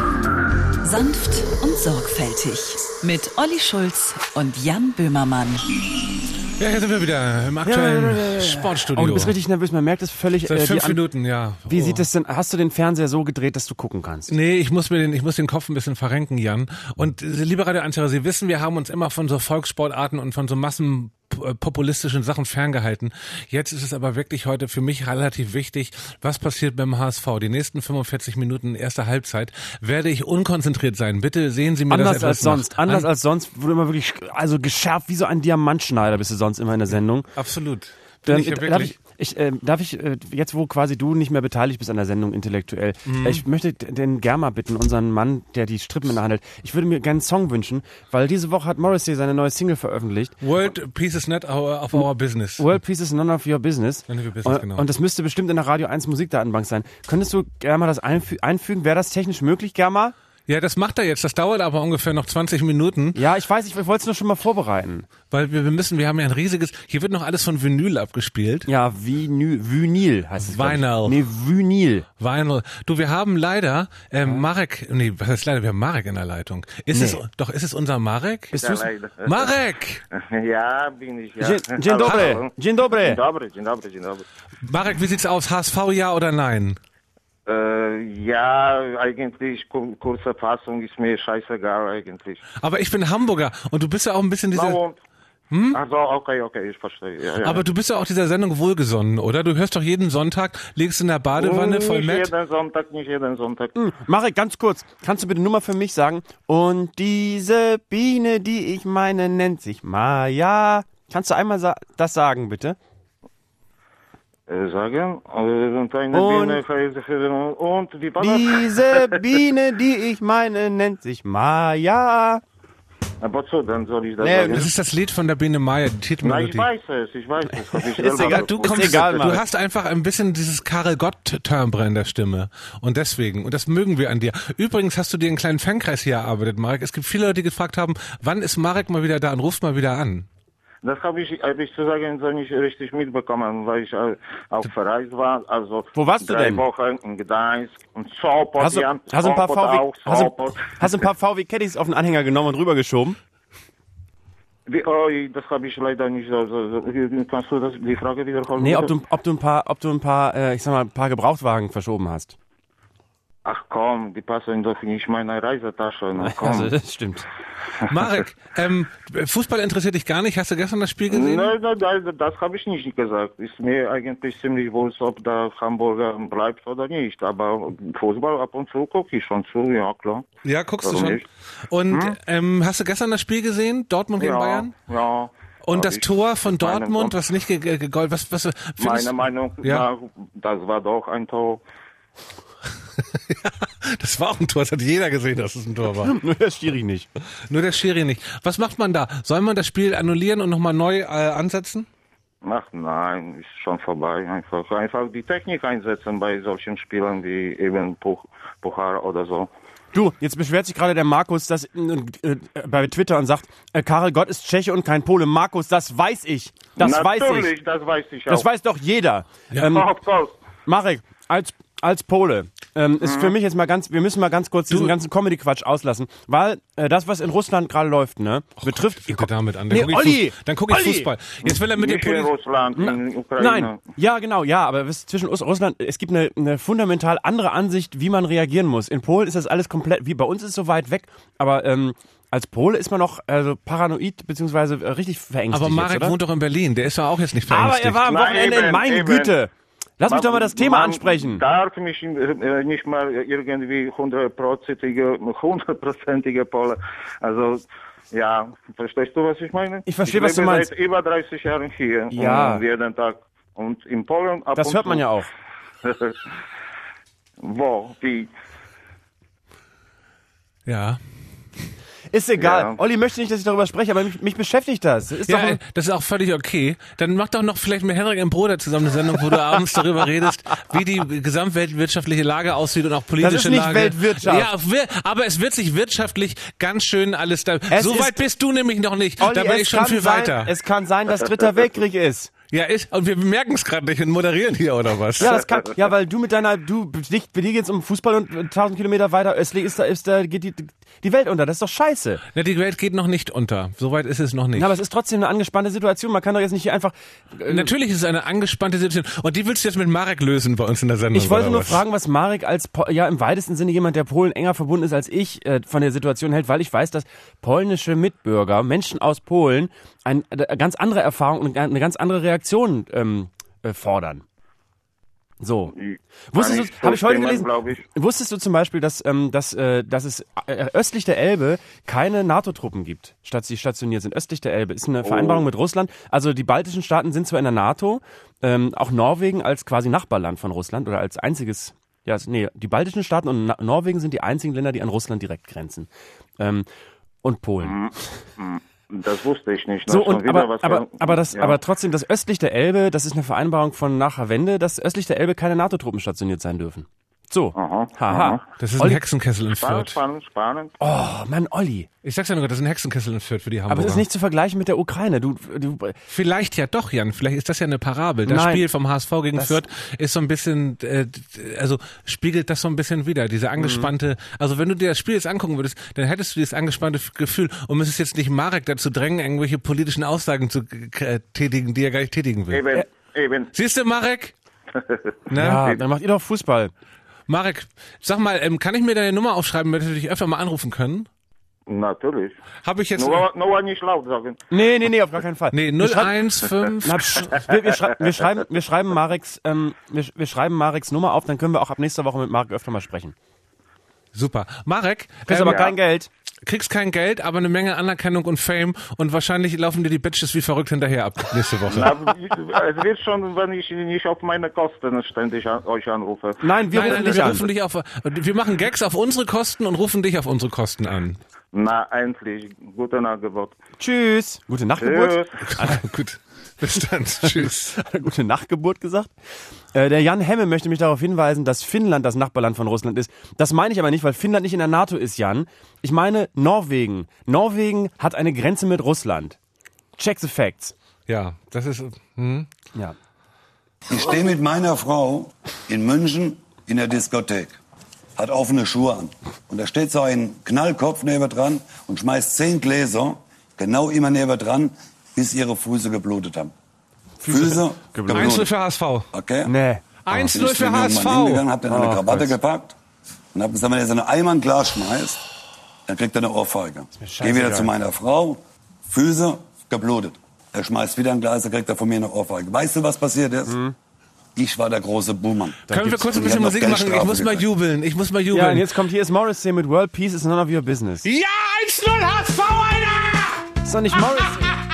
Sanft und sorgfältig. Mit Olli Schulz und Jan Böhmermann. Ja, hier sind wir wieder im aktuellen ja, Sportstudio. Oh, du bist richtig nervös, man merkt es völlig. Seit äh, fünf An- Minuten, ja. Wie oh. sieht es denn, hast du den Fernseher so gedreht, dass du gucken kannst? Nee, ich muss mir den, ich muss den Kopf ein bisschen verrenken, Jan. Und äh, liebe Radio-Anterer, Sie wissen, wir haben uns immer von so Volkssportarten und von so Massen populistischen Sachen ferngehalten. Jetzt ist es aber wirklich heute für mich relativ wichtig, was passiert beim H S V. Die nächsten fünfundvierzig Minuten, erste Halbzeit, werde ich unkonzentriert sein. Bitte sehen Sie mir anders das etwas als sonst. nach. Anders An- als sonst, wurde immer wirklich, also geschärft wie so ein Diamantschneider bist du sonst immer in der Sendung. Absolut. Dann, ich ja darf ich, ich, äh, darf ich äh, jetzt, wo quasi du nicht mehr beteiligt bist an der Sendung intellektuell, mhm. äh, ich möchte den Germa bitten, unseren Mann, der die Strippen in der Hand hält, ich würde mir gerne einen Song wünschen, weil diese Woche hat Morrissey seine neue Single veröffentlicht. World Peace is not our, of our business. World Peace is none of your business. None of your business, und, genau. Und das müsste bestimmt in der Radio eins Musikdatenbank sein. Könntest du Germa das einfü- einfügen? Wäre das technisch möglich, Germa? Ja, das macht er jetzt. Das dauert aber ungefähr noch zwanzig Minuten. Ja, ich weiß, ich wollte es nur schon mal vorbereiten. Weil wir, wir müssen, wir haben ja ein riesiges, hier wird noch alles von Vinyl abgespielt. Ja, Vinyl, Vinyl heißt es. Vinyl. Nee, Vinyl. Vinyl. Du, wir haben leider, ähm, Marek, nee, was heißt leider, wir haben Marek in der Leitung. Ist Nee. es, doch, ist es unser Marek? Bist du's? Marek! Ja, bin ich, ja. Dzień, dzień dobry, dzień dobry. Dzień dobry, dzień dobry, dzień dobry. Marek, wie sieht's aus? H S V ja oder nein? Äh, ja, eigentlich, kur kurze Fassung ist mir scheißegal eigentlich. Aber ich bin Hamburger und du bist ja auch ein bisschen dieser... Na und? Hm? Also, okay, okay, ich verstehe. Ja, ja. Aber du bist ja auch dieser Sendung wohlgesonnen, oder? Du hörst doch jeden Sonntag, legst in der Badewanne voll Nicht Met. jeden Sonntag, nicht jeden Sonntag. Hm, Marek, ganz kurz, kannst du bitte nur mal für mich sagen? Und diese Biene, die ich meine, nennt sich Maya. Kannst du einmal sa das sagen, bitte? Äh, sagen, äh, und eine Und- Biene heißt, und wie war das? Diese Biene, die ich meine, nennt sich Maya. Aber so, dann soll ich das Nee, sagen. Das ist das Lied von der Biene Maya, die Na, ich Titelmelodie. weiß es, ich weiß es. Hab ich Ist selber egal, so- Du kommst, egal, Marek. du hast einfach ein bisschen dieses Karel Gott-Timbre in der Stimme. Und deswegen, und das mögen wir an dir. Übrigens hast du dir einen kleinen Fankreis hier erarbeitet, Marek. Es gibt viele Leute, die gefragt haben, wann ist Marek mal wieder da und ruft mal wieder an. Das habe ich, hab ich zu sagen, so nicht richtig mitbekommen, weil ich äh, auf verreist war. Also Wo warst du drei denn? Wochen in Gdańsk und Sopot. Hast du, ja, hast du ein paar Sopot V W, auch, hast du, Sopot. hast du ein paar V W Caddies auf den Anhänger genommen und rübergeschoben? Wie, oh, das habe ich leider nicht so, so, so. Kannst du das, die Frage wiederholen? Nee, ob du, ob du ein paar, ob du ein paar, äh, ich sag mal, ein paar Gebrauchtwagen verschoben hast. Ach komm, die passen doch nicht in meine Reisetasche. Na, komm. Also, das stimmt. Marek, ähm, Fußball interessiert dich gar nicht? Hast du gestern das Spiel gesehen? Nein, nein, nein, das habe ich nicht gesagt. Ist mir eigentlich ziemlich wohl, ob der Hamburger bleibt oder nicht. Aber Fußball ab und zu gucke ich schon zu, ja klar. Ja, guckst Warum du schon. nicht? Und Hm? ähm, hast du gestern das Spiel gesehen? Dortmund gegen Ja, Bayern? ja. Und Hab das ich Tor von meine Dortmund, Meinung. was nicht ge- ge- gegolten, was, was, findest- Meine Meinung Ja. nach, das war doch ein Tor. Das war auch ein Tor, das hat jeder gesehen, dass es ein Tor war. Nur der Schiri nicht. Nur der Schiri nicht. Was macht man da? Soll man das Spiel annullieren und nochmal neu äh, ansetzen? Ach nein, ist schon vorbei. Einfach, einfach die Technik einsetzen bei solchen Spielen wie eben Puch, Puchar oder so. Du, jetzt beschwert sich gerade der Markus dass, äh, äh, bei Twitter und sagt, äh, Karel Gott ist Tscheche und kein Pole. Markus, das weiß ich. Das weiß Natürlich, ich. das weiß ich auch. Das weiß doch jeder. Ja. Ähm, Of course. Marek, als als Pole ähm, ist Mhm. für mich jetzt mal ganz, wir müssen mal ganz kurz diesen ganzen Comedy-Quatsch auslassen, weil äh, das, was in Russland gerade läuft, ne, betrifft... Fängt er damit an. Dann Nee, guck ich, Olli! Fuß, dann guck ich Olli! Fußball. Jetzt will er mit dem Nicht in Poli Russland, in Ukraine. Nein, ja genau, ja, aber es- zwischen Us- Russland, es gibt eine, eine fundamental andere Ansicht, wie man reagieren muss. In Polen ist das alles komplett, wie bei uns ist es so weit weg, aber ähm, als Pole ist man noch also paranoid beziehungsweise äh, richtig verängstigt. Aber Marek jetzt, oder? wohnt doch in Berlin. Der ist ja auch jetzt nicht Aber verängstigt. er war am Nein, Wochenende in eben, meine eben. Güte. Lass mich Man- doch mal das Thema man ansprechen. darf mich äh, nicht mal irgendwie hundertprozentige, hundertprozentige Pole. Also, ja, verstehst du, was ich meine? Ich verstehe, ich was du lebe meinst. Seit über dreißig Jahren hier. Ja. Und jeden Tag. Und in Polen ab Das und hört man zu. ja auch. Wo? Wie? Ja. Ist egal. Ja. Olli möchte nicht, dass ich darüber spreche, aber mich, mich beschäftigt das. Ist Ja, doch äh, das ist auch völlig okay. Dann mach doch noch vielleicht mit Henrik im Bruder zusammen eine Sendung, wo du abends darüber redest, wie die gesamtweltwirtschaftliche Lage aussieht und auch politische Das ist nicht Lage. Weltwirtschaft. Ja, wir- aber es wird sich wirtschaftlich ganz schön alles da. Es So ist- weit bist du nämlich noch nicht. Olli, Da bin es ich schon kann viel sein, weiter. Es kann sein, dass Dritter Weltkrieg ist. Ja, ist, und wir merken es gerade nicht und moderieren hier, oder was? Ja, das kann, ja, weil du mit deiner, du, dich, bei dir geht's um Fußball und tausend Kilometer weiter östlich ist da, ist da, geht die, die Welt unter. Das ist doch scheiße. Na, die Welt geht noch nicht unter. Soweit ist es noch nicht. Ja, aber es ist trotzdem eine angespannte Situation. Man kann doch jetzt nicht hier einfach, äh, Natürlich ist es eine angespannte Situation. Und die willst du jetzt mit Marek lösen bei uns in der Sendung. ich wollte oder nur was? fragen, was Marek als, Po- ja, im weitesten Sinne jemand, der Polen enger verbunden ist als ich, äh, von der Situation hält, weil ich weiß, dass polnische Mitbürger, Menschen aus Polen, ein, eine ganz andere Erfahrung und eine ganz andere Reaktion ähm, äh, fordern. So. Wusstest Kann du, habe ich heute zustimmen, gelesen, glaub ich. wusstest du zum Beispiel, dass, ähm, dass, äh, dass es äh, östlich der Elbe keine NATO-Truppen gibt, statt sie stationiert sind? Östlich der Elbe ist eine Vereinbarung mit Russland. Also die baltischen Staaten sind zwar in der NATO, ähm, auch Norwegen als quasi Nachbarland von Russland oder als einziges, ja, nee, die baltischen Staaten und Na- Norwegen sind die einzigen Länder, die an Russland direkt grenzen. Ähm, und Polen. Das wusste ich nicht. So, Na, schon und wieder aber, was aber, für- aber, das, ja. aber trotzdem, das östlich der Elbe, das ist eine Vereinbarung von nach der Wende, dass östlich der Elbe keine NATO-Truppen stationiert sein dürfen. So. Aha. Haha. Das ist ein Olli- Hexenkessel in Spannend, Fürth. spannend, spannend. Oh, Mann, Olli. Ich sag's ja nur, das ist ein Hexenkessel in Fürth für die Hamburger. Aber es ist nicht zu vergleichen mit der Ukraine. Du, du, Vielleicht ja doch, Jan. Vielleicht ist das ja eine Parabel. Das Nein. Spiel vom H S V gegen Das- Fürth ist so ein bisschen, äh, also spiegelt das so ein bisschen wider. Diese angespannte, also wenn du dir das Spiel jetzt angucken würdest, dann hättest du dieses angespannte Gefühl und müsstest jetzt nicht Marek dazu drängen, irgendwelche politischen Aussagen zu äh, tätigen, die er gar nicht tätigen will. Eben, eben. Siehst du, Marek? Ne? ja, dann macht ihr doch Fußball. Marek, sag mal, ähm, kann ich mir deine Nummer aufschreiben, damit wir dich öfter mal anrufen können? Natürlich. Habe ich jetzt... Nur, nur nicht laut sagen. Nee, nee, nee, auf gar keinen Fall. Nee, Wir null schreiben- eins fünf... Na, pst, wir, wir, schrei wir schreiben, wir schreiben Mareks, ähm, wir, wir schreiben Mareks Nummer auf, dann können wir auch ab nächster Woche mit Marek öfter mal sprechen. Super. Marek, Kriegst ähm, aber kein Geld. kriegst kein Geld, aber eine Menge Anerkennung und Fame und wahrscheinlich laufen dir die Bitches wie verrückt hinterher ab nächste Woche. Aber es wird schon, wenn ich nicht auf meine Kosten ständig an, euch anrufe. Nein, wir Nein, rufen nein, dich wir an. rufen dich auf. Wir machen Gags auf unsere Kosten und rufen dich auf unsere Kosten an. Na, endlich. Guten Angebot. Tschüss. Gute Nachtgeburt. Tschüss. Gut. Bis dann. Tschüss. Gute Nachtgeburt gesagt. Äh, der Jan Hemme möchte mich darauf hinweisen, dass Finnland das Nachbarland von Russland ist. Das meine ich aber nicht, weil Finnland nicht in der NATO ist, Jan. Ich meine Norwegen. Norwegen hat eine Grenze mit Russland. Check the facts. Ja, das ist. Hm. Ja. Ich stehe mit meiner Frau in München in der Diskothek. Hat offene Schuhe an. Und da steht so ein Knallkopf neben dran und schmeißt zehn Gläser genau immer neben dran, bis ihre Füße geblutet haben. Füße geblutet. eins null für H S V. Okay? Nee. eins Bin null ich für zu dem H S jungen Mann V. hingegangen, hab dann eine Oh, Krawatte Gott. gepackt und hab gesagt, wenn er so eine Eimer in ein Glas schmeißt, dann kriegt er eine Ohrfeige. Geh wieder zu meiner Frau, Füße geblutet. Er schmeißt wieder ein Glas, dann kriegt er von mir eine Ohrfeige. Weißt du, was passiert ist? Mhm. Ich war der große Buhmann. Können wir kurz ein Und ich bisschen hab noch Musik machen? Ich Geldstrafe muss mal gekriegt. jubeln. Ich muss mal Ja, und jubeln. jetzt kommt hier ist Morrissey mit World Peace is none of your business. Ja, eins null H S V, Alter! Das ist doch nicht Morrissey.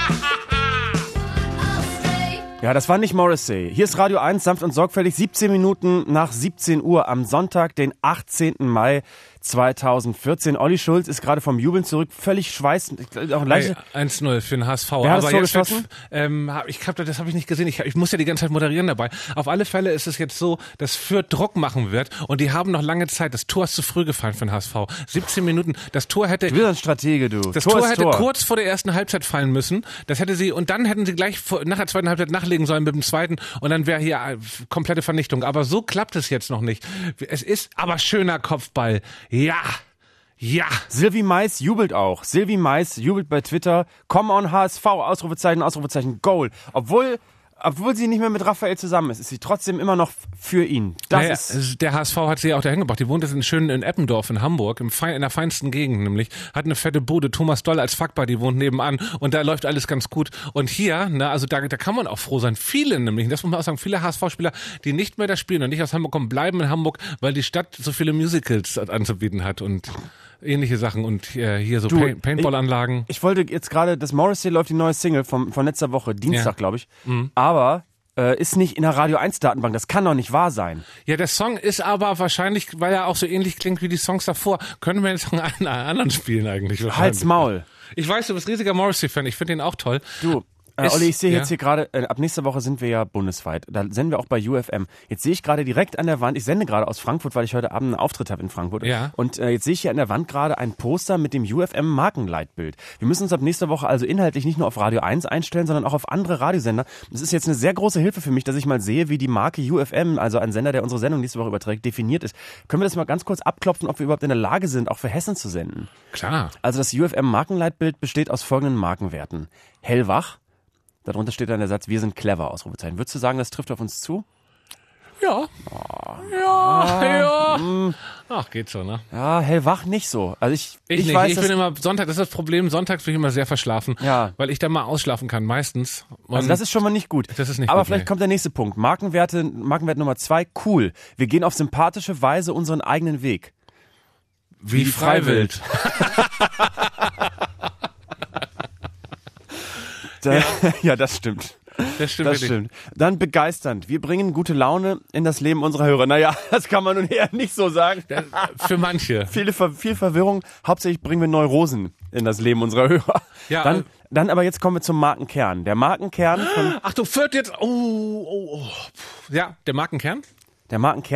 Ja, das war nicht Morrissey. Hier ist Radio eins, sanft und sorgfältig, siebzehn Minuten nach siebzehn Uhr am Sonntag, den achtzehnten Mai zweitausendvierzehn. Olli Schulz ist gerade vom Jubeln zurück, völlig schweißend. Auch ein leichtes- Hey, eins null für den H S V. Wer hat das Aber Tor jetzt wird, geschossen? ähm, hab- ich glaube, das habe ich nicht gesehen. Ich, ich muss ja die ganze Zeit moderieren dabei. Auf alle Fälle ist es jetzt so, dass Fürth Druck machen wird und die haben noch lange Zeit. Das Tor ist zu früh gefallen für den H S V. siebzehn Minuten. Das Tor hätte... Du bist ein Stratege, du. Das Tor Tor ist hätte Tor. kurz vor der ersten Halbzeit fallen müssen. Das hätte sie und dann hätten sie gleich vor, nach der zweiten Halbzeit nachlegen sollen mit dem zweiten und dann wäre hier äh, komplette Vernichtung. Aber so klappt es jetzt noch nicht. Es ist aber schöner Kopfball. Ja. Ja. Silvi Mais jubelt auch. Silvi Mais jubelt bei Twitter. Come on H S V, Ausrufezeichen, Ausrufezeichen, Goal. Obwohl, obwohl sie nicht mehr mit Raphael zusammen ist, ist sie trotzdem immer noch für ihn. Das Naja, ist... der H S V hat sie ja auch dahin gebracht. Die wohnt jetzt in schönen in Eppendorf in Hamburg, im Fein, in der feinsten Gegend nämlich. Hat eine fette Bude. Thomas Doll als Fuckbar, die wohnt nebenan. Und da läuft alles ganz gut. Und hier, ne, also da, da kann man auch froh sein. Viele nämlich, das muss man auch sagen, viele H S V-Spieler, die nicht mehr da spielen und nicht aus Hamburg kommen, bleiben in Hamburg, weil die Stadt so viele Musicals anzubieten hat und ähnliche Sachen. Und äh, hier so Du, Paint Paintball-Anlagen. Ich wollte jetzt gerade, das Morrissey läuft die neue Single vom, von letzter Woche, Dienstag, Ja. glaube ich. Mhm. Aber äh, ist nicht in der Radio eins Datenbank. Das kann doch nicht wahr sein. Ja, der Song ist aber wahrscheinlich, weil er auch so ähnlich klingt wie die Songs davor, können wir jetzt noch einen anderen spielen eigentlich. Halt's Maul. Ich weiß, du bist riesiger Morrissey-Fan, ich finde ihn auch toll. Du, äh, Ist- Olli, ich sehe ja. jetzt hier gerade, äh, ab nächster Woche sind wir ja bundesweit. Da senden wir auch bei U F M. Jetzt sehe ich gerade direkt an der Wand, ich sende gerade aus Frankfurt, weil ich heute Abend einen Auftritt habe in Frankfurt. Ja. Und äh, jetzt sehe ich hier an der Wand gerade ein Poster mit dem U F M-Markenleitbild. Wir müssen uns ab nächster Woche also inhaltlich nicht nur auf Radio eins einstellen, sondern auch auf andere Radiosender. Das ist jetzt eine sehr große Hilfe für mich, dass ich mal sehe, wie die Marke U F M, also ein Sender, der unsere Sendung nächste Woche überträgt, definiert ist. Können wir das mal ganz kurz abklopfen, ob wir überhaupt in der Lage sind, auch für Hessen zu senden? Klar. Also das U F M-Markenleitbild besteht aus folgenden Markenwerten. Hellwach, darunter steht dann der Satz, wir sind clever, Ausrufezeichen. Würdest du sagen, das trifft auf uns zu? Ja. Ja, ja. Ach, geht so, ne? Ja, hellwach nicht so. Also ich, Ich, ich, nicht. weiß, ich dass, bin immer, Sonntag, das ist das Problem, sonntags bin ich immer sehr verschlafen, Ja. weil ich da mal ausschlafen kann, meistens. Und also das ist schon mal nicht gut. Das ist nicht Aber gut, vielleicht nee. kommt der nächste Punkt. Markenwerte, Markenwert Nummer zwei, cool. Wir gehen auf sympathische Weise unseren eigenen Weg. wie Freiwild. Da, ja. ja, das stimmt. Das stimmt Das wirklich. stimmt. Dann begeisternd. Wir bringen gute Laune in das Leben unserer Hörer. Naja, das kann man nun eher nicht so sagen. Das, für manche. Viele, Ver- viel Verwirrung. Hauptsächlich bringen wir Neurosen in das Leben unserer Hörer. Ja, dann, äh, dann aber jetzt kommen wir zum Markenkern. Der Markenkern von, Ach, du Fürth jetzt. Oh, oh, oh. Ja, der Markenkern? der Markenkern,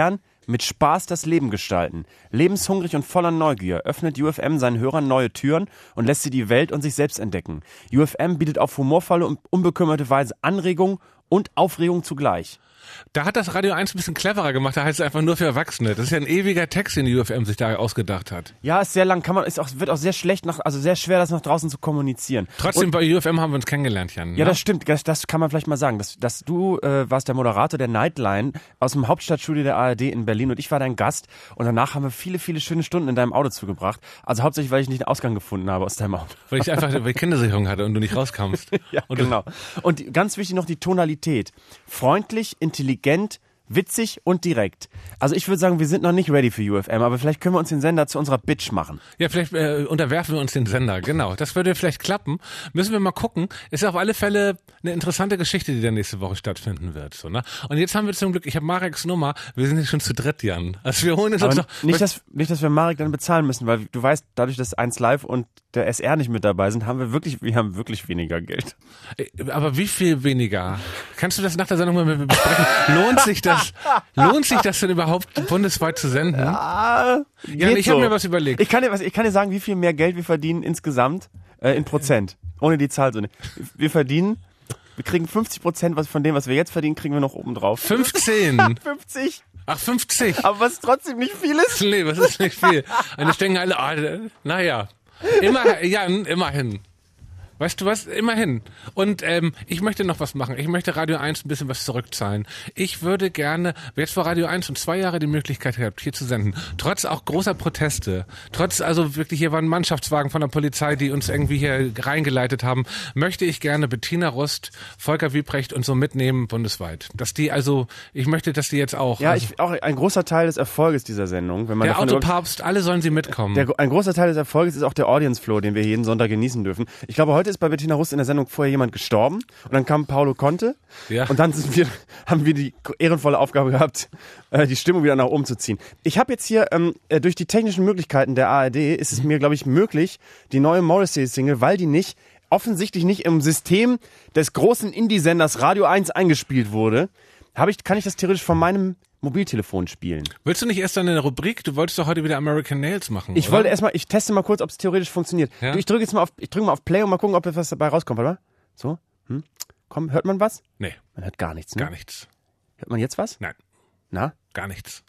mit Spaß das Leben gestalten. Lebenshungrig und voller Neugier öffnet U F M seinen Hörern neue Türen und lässt sie die Welt und sich selbst entdecken. U F M bietet auf humorvolle und unbekümmerte Weise Anregung und Aufregung zugleich. Da hat das Radio eins ein bisschen cleverer gemacht, da heißt es einfach nur für Erwachsene. Das ist ja ein ewiger Text, den die U F M sich da ausgedacht hat. Ja, ist sehr lang, kann man, ist auch, wird auch sehr schlecht, nach, also sehr schwer, das nach draußen zu kommunizieren. Trotzdem, und, bei U F M haben wir uns kennengelernt, Jan. Ja, ne? das stimmt, das, das kann man vielleicht mal sagen. Dass, dass du äh, warst der Moderator der Nightline aus dem Hauptstadtstudio der A R D in Berlin und ich war dein Gast und danach haben wir viele, viele schöne Stunden in deinem Auto zugebracht. Also hauptsächlich, weil ich nicht den Ausgang gefunden habe aus deinem Auto. Weil ich einfach weil ich Kindersicherung hatte und du nicht rauskamst. Ja, und genau. Und die, ganz wichtig noch die Tonalität. Freundlich, intelligent, witzig und direkt. Also ich würde sagen, wir sind noch nicht ready für U F M, aber vielleicht können wir uns den Sender zu unserer Bitch machen. Ja, vielleicht äh, unterwerfen wir uns den Sender, genau. Das würde vielleicht klappen. Müssen wir mal gucken. Ist auf alle Fälle eine interessante Geschichte, die dann nächste Woche stattfinden wird. So, ne? Und jetzt haben wir zum Glück, ich habe Mareks Nummer, wir sind jetzt schon zu dritt, Jan. Also wir holen uns, uns aber noch... Nicht dass, nicht, dass wir Marek dann bezahlen müssen, weil du weißt, dadurch, dass eins Live und der S R nicht mit dabei sind, haben wir wirklich, wir haben wirklich weniger Geld. Aber wie viel weniger? Kannst du das nach der Sendung mal mit mir besprechen? Lohnt sich das, lohnt sich das denn überhaupt bundesweit zu senden? Ja, ja ich so. habe mir was überlegt. Ich kann, dir was, ich kann dir sagen, wie viel mehr Geld wir verdienen insgesamt äh, in Prozent. Ohne die Zahl so nicht. Wir verdienen, wir kriegen fünfzig Prozent was von dem, was wir jetzt verdienen, kriegen wir noch oben drauf. fünfzehn fünfzig Ach, fünfzig Aber was trotzdem nicht viel ist. Nee, was ist nicht viel? Und ich denke alle, oh, naja. Immer, ja, immerhin. Weißt du was? Immerhin. Und ähm, ich möchte noch was machen. Ich möchte Radio eins ein bisschen was zurückzahlen. Ich würde gerne, jetzt vor Radio eins schon zwei Jahre die Möglichkeit gehabt, hier zu senden, trotz auch großer Proteste, trotz also wirklich, hier waren Mannschaftswagen von der Polizei, die uns irgendwie hier reingeleitet haben, möchte ich gerne Bettina Rust, Volker Wiebrecht und so mitnehmen bundesweit. Dass die also, ich möchte, dass die jetzt auch... Ja, also, ich, auch ein großer Teil des Erfolges dieser Sendung. Wenn man der Autopapst, alle sollen sie mitkommen. Der, ein großer Teil des Erfolges ist auch der Audience Flow, den wir jeden Sonntag genießen dürfen. Ich glaube, heute ist bei Bettina Rust in der Sendung vorher jemand gestorben und dann kam Paolo Conte ja. und dann sind wir, haben wir die ehrenvolle Aufgabe gehabt, äh, die Stimmung wieder nach oben zu ziehen. Ich habe jetzt hier, ähm, durch die technischen Möglichkeiten der A R D ist es mir, glaube ich, möglich, die neue Morrissey-Single, weil die nicht, offensichtlich nicht im System des großen Indie-Senders Radio eins eingespielt wurde, habe ich, kann ich das theoretisch von meinem Mobiltelefon spielen. Willst du nicht erst eine Rubrik? Du wolltest doch heute wieder American Nails machen, Ich oder? wollte erstmal, ich teste mal kurz, ob es theoretisch funktioniert. Ja? Du, ich drücke jetzt mal auf, ich drücke mal auf Play und mal gucken, ob was dabei rauskommt, oder? So, hm? Komm, hört man was? Nee. Man hört gar nichts, ne? Gar nichts. Hört man jetzt was? Nein. Na? Gar nichts.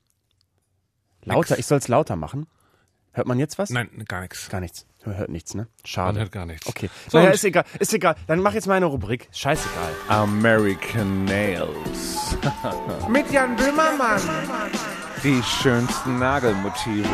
Lauter, Nix. ich soll es lauter machen. Hört man jetzt was? Nein, gar nichts. Gar nichts. Man hört nichts, ne? Schade. Man hört gar nichts. Okay. So, naja, ist egal, ist egal. Dann mach jetzt mal eine Rubrik. Scheißegal. American Nails. Mit Jan Böhmermann. Die schönsten Nagelmotive.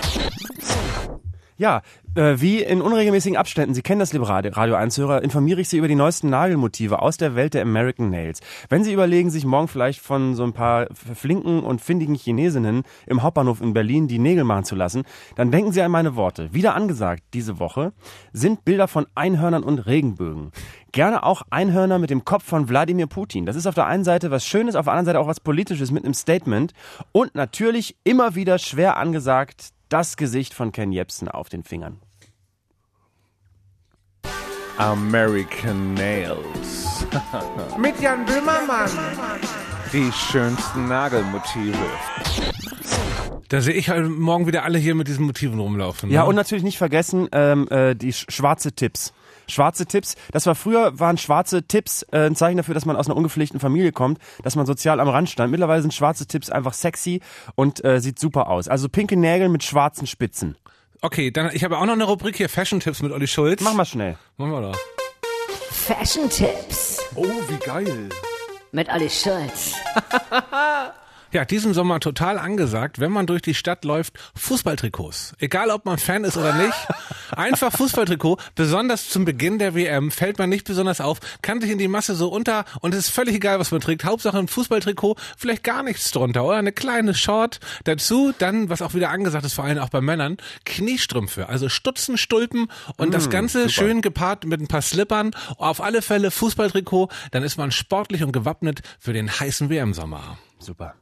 Ja, äh, wie in unregelmäßigen Abständen, Sie kennen das, liebe Radio eins-Hörer, informiere ich Sie über die neuesten Nagelmotive aus der Welt der American Nails. Wenn Sie überlegen, sich morgen vielleicht von so ein paar flinken und findigen Chinesinnen im Hauptbahnhof in Berlin die Nägel machen zu lassen, dann denken Sie an meine Worte. Wieder angesagt diese Woche sind Bilder von Einhörnern und Regenbögen. Gerne auch Einhörner mit dem Kopf von Wladimir Putin. Das ist auf der einen Seite was Schönes, auf der anderen Seite auch was Politisches mit einem Statement. Und natürlich immer wieder schwer angesagt, das Gesicht von Ken Jebsen auf den Fingern. American Nails. Mit Jan Böhmermann. Die schönsten Nagelmotive. Da sehe ich halt morgen wieder alle hier mit diesen Motiven rumlaufen. Ne? Ja, und natürlich nicht vergessen, ähm, äh, die sch- schwarze Tipps. Schwarze Tipps, das war früher, waren schwarze Tipps äh, ein Zeichen dafür, dass man aus einer ungepflegten Familie kommt, dass man sozial am Rand stand. Mittlerweile sind schwarze Tipps einfach sexy und äh, sieht super aus. Also pinke Nägel mit schwarzen Spitzen. Okay, dann ich habe auch noch eine Rubrik hier, Fashion-Tipps mit Olli Schulz. Mach mal schnell. Machen wir doch. Fashion-Tipps Oh, wie geil. mit Olli Schulz. Ja, diesen Sommer total angesagt, wenn man durch die Stadt läuft, Fußballtrikots. Egal, ob man Fan ist oder nicht. Einfach Fußballtrikot, besonders zum Beginn der W M, fällt man nicht besonders auf, kann sich in die Masse so unter und es ist völlig egal, was man trägt. Hauptsache ein Fußballtrikot, vielleicht gar nichts drunter, oder? Eine kleine Short. Dazu dann, was auch wieder angesagt ist, vor allem auch bei Männern, Kniestrümpfe, also Stutzen, Stulpen und mm, das Ganze super. Schön gepaart mit ein paar Slippern. Auf alle Fälle Fußballtrikot, dann ist man sportlich und gewappnet für den heißen W M-Sommer. Super.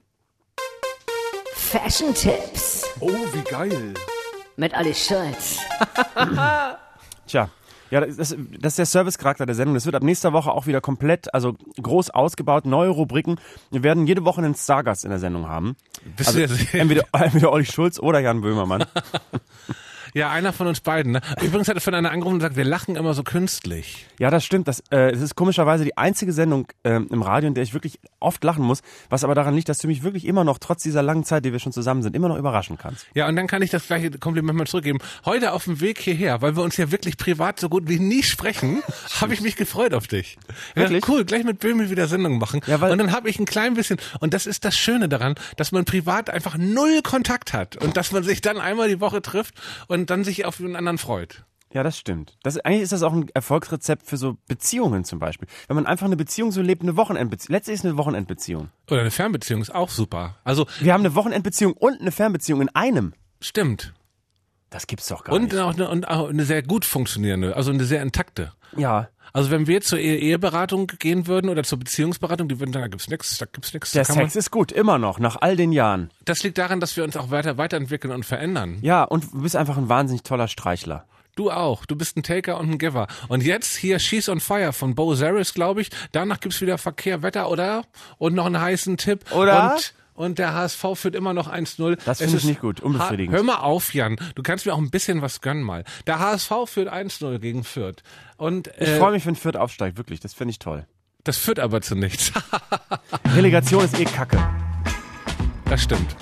Fashion-Tipps Oh, wie geil. mit Olli Schulz. Tja, Ja, das ist, das ist der Servicecharakter der Sendung. Das wird ab nächster Woche auch wieder komplett, also groß ausgebaut, neue Rubriken. Wir werden jede Woche einen Stargast in der Sendung haben. Bist also du jetzt entweder, entweder Olli Schulz oder Jan Böhmermann. Ja, einer von uns beiden. Ne? Übrigens hat er von einer angerufen und gesagt, wir lachen immer so künstlich. Ja, das stimmt. Das, äh, das ist komischerweise die einzige Sendung ähm, im Radio, in der ich wirklich oft lachen muss, was aber daran liegt, dass du mich wirklich immer noch, trotz dieser langen Zeit, die wir schon zusammen sind, immer noch überraschen kannst. Ja, und dann kann ich das gleiche Kompliment mal zurückgeben. Heute auf dem Weg hierher, weil wir uns ja wirklich privat so gut wie nie sprechen, habe ich mich gefreut auf dich. Wirklich? Ja, cool, gleich mit Böhmi wieder Sendung machen. Ja, weil und dann habe ich ein klein bisschen, und das ist das Schöne daran, dass man privat einfach null Kontakt hat und dass man sich dann einmal die Woche trifft und dann sich auf einen anderen freut. Ja, das stimmt. Das, eigentlich ist das auch ein Erfolgsrezept für so Beziehungen zum Beispiel. Wenn man einfach eine Beziehung so lebt, eine Wochenendbeziehung. Letztlich ist eine Wochenendbeziehung. Oder eine Fernbeziehung ist auch super. Also wir haben eine Wochenendbeziehung und eine Fernbeziehung in einem. Stimmt. Das gibt's doch gar und nicht. Auch eine, und auch eine sehr gut funktionierende, also eine sehr intakte. Ja. Also wenn wir zur Ehe Eheberatung gehen würden oder zur Beziehungsberatung, die würden sagen, da gibt's nichts, da gibt's nichts. Der da Sex ist gut, immer noch, nach all den Jahren. Das liegt daran, dass wir uns auch weiter weiterentwickeln und verändern. Ja, und du bist einfach ein wahnsinnig toller Streichler. Du auch. Du bist ein Taker und ein Giver. Und jetzt hier She's on Fire von Bo Zaris, glaube ich. Danach gibt's wieder Verkehr, Wetter, oder? Und noch einen heißen Tipp. Oder? Und Und der H S V führt immer noch eins null. Das finde ich nicht gut, unbefriedigend. Hör mal auf, Jan. Du kannst mir auch ein bisschen was gönnen mal. Der H S V führt eins null gegen Fürth. Und, äh, ich freue mich, wenn Fürth aufsteigt, wirklich. Das finde ich toll. Das führt aber zu nichts. Relegation ist eh Kacke. Das stimmt.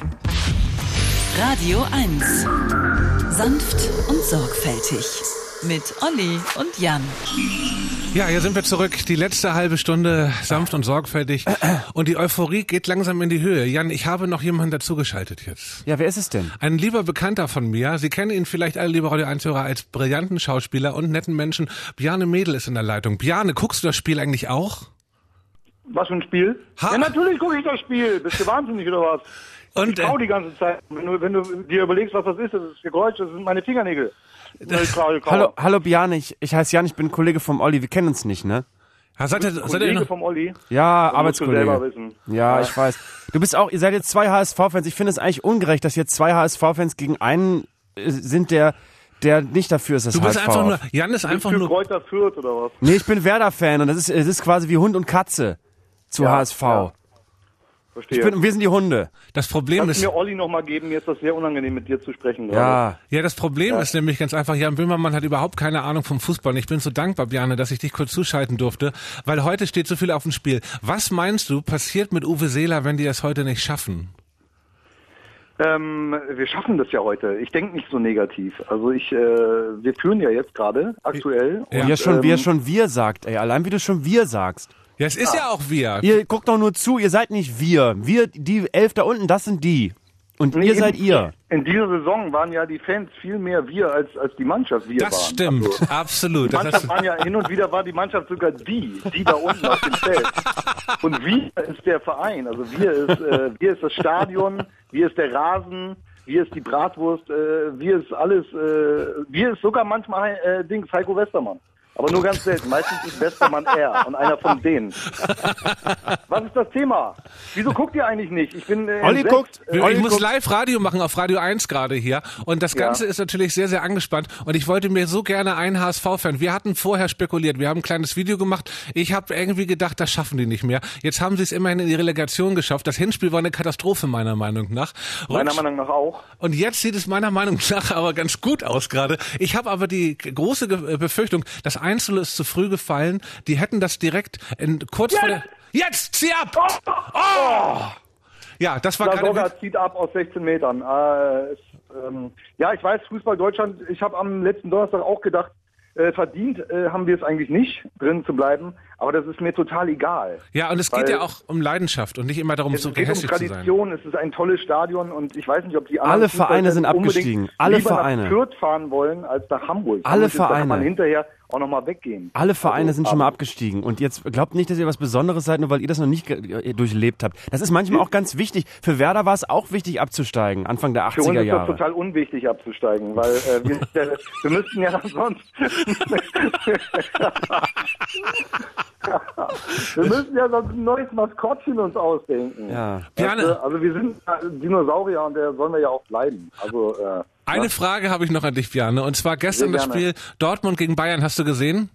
Radio eins. Sanft und sorgfältig. Mit Olli und Jan. Ja, hier sind wir zurück. Die letzte halbe Stunde sanft und sorgfältig. Und die Euphorie geht langsam in die Höhe. Jan, ich habe noch jemanden dazugeschaltet jetzt. Ja, wer ist es denn? Ein lieber Bekannter von mir. Sie kennen ihn vielleicht alle, liebe Radio eins-Hörer, als brillanten Schauspieler und netten Menschen. Bjarne Mädel ist in der Leitung. Bjarne, guckst du das Spiel eigentlich auch? Was für ein Spiel? Ha. Ja, natürlich gucke ich das Spiel. Bist du wahnsinnig oder was? Und, ich trau die ganze Zeit. Wenn du, wenn du dir überlegst, was das ist, das ist Geräusch, das sind meine Fingernägel. Hallo, hallo Bjarne, ich, ich heiße Jan, ich bin Kollege vom Olli, wir kennen uns nicht, ne? Ja, seid ihr, Kollege seid ihr noch? vom Olli? Ja, das Arbeitskollege. Musst du selber wissen. Ja, ja, ich weiß. Du bist auch, ihr seid jetzt zwei H S V-Fans. Ich finde es eigentlich ungerecht, dass jetzt zwei H S V-Fans gegen einen sind, der der nicht dafür ist, das Du bist H S V. einfach nur, Jan ist einfach für nur... Kräuter Fürth oder was? Nee, ich bin Werder-Fan und das ist, es ist quasi wie Hund und Katze zu Ja, H S V. ja. Verstehe. Ich bin, wir sind die Hunde. Das Problem Kannst ist... du mir Olli nochmal geben? Mir ist das sehr unangenehm, mit dir zu sprechen gerade. Ja. Ja, das Problem Ja. ist nämlich ganz einfach, Jan Böhmermann hat überhaupt keine Ahnung vom Fußball. Und ich bin so dankbar, Bjarne, dass ich dich kurz zuschalten durfte, weil heute steht so viel auf dem Spiel. Was meinst du, passiert mit Uwe Seeler, wenn die es heute nicht schaffen? Ähm, wir schaffen das ja heute. Ich denke nicht so negativ. Also ich, äh, wir führen ja jetzt gerade aktuell. Ja. Und, Wie er schon, wie er ähm, schon wir sagt, ey. Allein wie du schon wir sagst. Ja, es ist ja, ja auch wir. Ihr guckt doch nur zu, ihr seid nicht wir. Wir, die elf da unten, das sind die. Und Nee, ihr in, seid ihr. In dieser Saison waren ja die Fans viel mehr wir als, als die Mannschaft wir Das waren. stimmt, Also, absolut. die Das Mannschaft hast- waren ja hin und wieder war die Mannschaft sogar die, die da unten auf dem Feld. Und wir ist der Verein. Also wir ist, äh, wir ist das Stadion, wir ist der Rasen, wir ist die Bratwurst, äh, wir ist alles, äh, wir ist sogar manchmal äh, Dings Heiko Westermann. Aber nur ganz selten. Meistens ist Westermann er und einer von denen. Was ist das Thema? Wieso guckt ihr eigentlich nicht? Ich bin äh, Olli entsetzt. guckt. Äh, Ich muss live Radio machen auf Radio eins gerade hier und das Ja. Ganze ist natürlich sehr, sehr angespannt und ich wollte mir so gerne einen H S V-Fan. Wir hatten vorher spekuliert, wir haben ein kleines Video gemacht. Ich habe irgendwie gedacht, das schaffen die nicht mehr. Jetzt haben sie es immerhin in die Relegation geschafft. Das Hinspiel war eine Katastrophe meiner Meinung nach. Meiner Rücks- Meinung nach auch. Und jetzt sieht es meiner Meinung nach aber ganz gut aus gerade. Ich habe aber die große Ge- Befürchtung, das Einzelne ist zu früh gefallen. Die hätten das direkt in, kurz vor der... Jetzt! Zieh ab! Oh! Ja, das war gerade... Lasogga zieht ab aus sechzehn Metern. Äh, es, ähm, ja, ich weiß, Fußball Deutschland, ich habe am letzten Donnerstag auch gedacht, äh, verdient äh, haben wir es eigentlich nicht, drin zu bleiben. Aber das ist mir total egal. Ja, und es Weil geht ja auch um Leidenschaft und nicht immer darum, Es so geht um gehässig zu sein. Tradition, es ist ein tolles Stadion und ich weiß nicht, ob die anderen Alle Vereine Fußballfans sind unbedingt abgestiegen. Alle lieber Vereine. nach Fürth fahren wollen als nach Hamburg. Alle Hamburg ist, da kann Vereine. man hinterher auch nochmal weggehen. Alle Vereine Also, sind schon mal aber- abgestiegen. Und jetzt glaubt nicht, dass ihr was Besonderes seid, nur weil ihr das noch nicht ge- durchlebt habt. Das ist manchmal auch ganz wichtig. Für Werder war es auch wichtig abzusteigen, Anfang der Für uns achtziger ist das Jahre. total unwichtig abzusteigen, weil äh, wir, äh, wir müssten ja sonst wir müssen ja sonst ein neues Maskottchen uns ausdenken. Ja. Bjarne. Also, also wir sind äh, Dinosaurier und der sollen wir ja auch bleiben. Also äh, Eine Ja. Frage habe ich noch an dich, Bjarne. Und zwar gestern Sehr das gerne. Spiel Dortmund gegen Bayern. Hast du gesehen?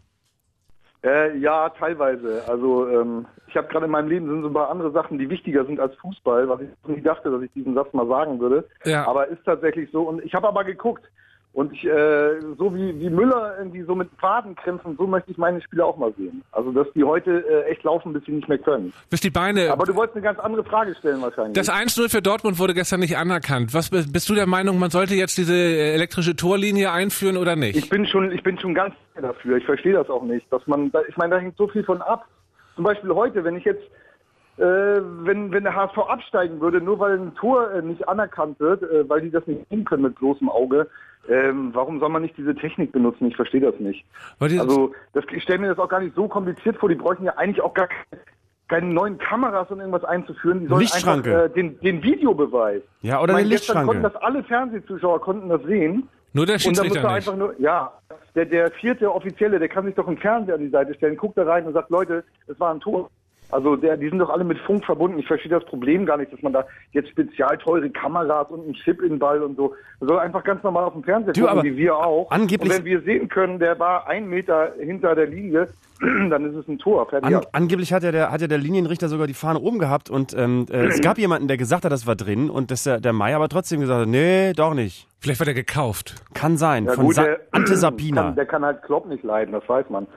Äh, ja, teilweise. Also ähm, ich habe gerade in meinem Leben sind so ein paar andere Sachen, die wichtiger sind als Fußball, was ich nie dachte, dass ich diesen Satz mal sagen würde. Ja. Aber ist tatsächlich so. Und ich habe aber geguckt. Und ich, äh, so wie, wie Müller irgendwie so mit Fadenkrämpfen, so möchte ich meine Spieler auch mal sehen. Also dass die heute äh, echt laufen, bis sie nicht mehr können. Bis die Beine. Aber du wolltest eine ganz andere Frage stellen wahrscheinlich. Das eins null für Dortmund wurde gestern nicht anerkannt. Was bist du der Meinung, man sollte jetzt diese elektrische Torlinie einführen oder nicht? Ich bin schon, ich bin schon ganz dafür. Ich verstehe das auch nicht, dass man, da, ich meine, da hängt so viel von ab. Zum Beispiel heute, wenn ich jetzt, äh, wenn wenn der H S V absteigen würde, nur weil ein Tor äh, nicht anerkannt wird, äh, weil die das nicht sehen können mit bloßem Auge, ähm, warum soll man nicht diese Technik benutzen? Ich verstehe das nicht. Also das, ich stelle mir das auch gar nicht so kompliziert vor. Die bräuchten ja eigentlich auch gar keine, keine neuen Kameras, um irgendwas einzuführen. Die sollen Lichtschranke. einfach äh, den, den Videobeweis. Ja, oder ich meine, eine gestern Lichtschranke. konnten das alle Fernsehzuschauer konnten das sehen. Nur der Und dann Schiedsrichter muss er nicht. einfach nur, ja, der, der vierte Offizielle, der kann sich doch einen Fernseher an die Seite stellen, guckt da rein und sagt, Leute, es war ein Tor. Also der, die sind doch alle mit Funk verbunden. Ich verstehe das Problem gar nicht, dass man da jetzt spezial teure Kameras und einen Chip in den Ball und so. Man soll einfach ganz normal auf dem Fernseher Du, gucken, aber wie wir auch. angeblich- Und wenn wir sehen können, der war ein Meter hinter der Linie, dann ist es ein Tor. Fertig. An, angeblich hat ja, der, hat ja der Linienrichter sogar die Fahne oben gehabt und ähm, äh, es gab jemanden, der gesagt hat, das war drin und dass der, der Meier aber trotzdem gesagt hat, nee, doch nicht. Vielleicht war der gekauft. Kann sein, Ja, von gut, Sa der, Ante Sapina. Kann, der kann halt Klopp nicht leiden, das weiß man.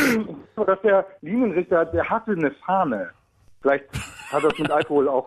Dass der Linienrichter, der hatte eine Fahne. Vielleicht hat das mit Alkohol auch.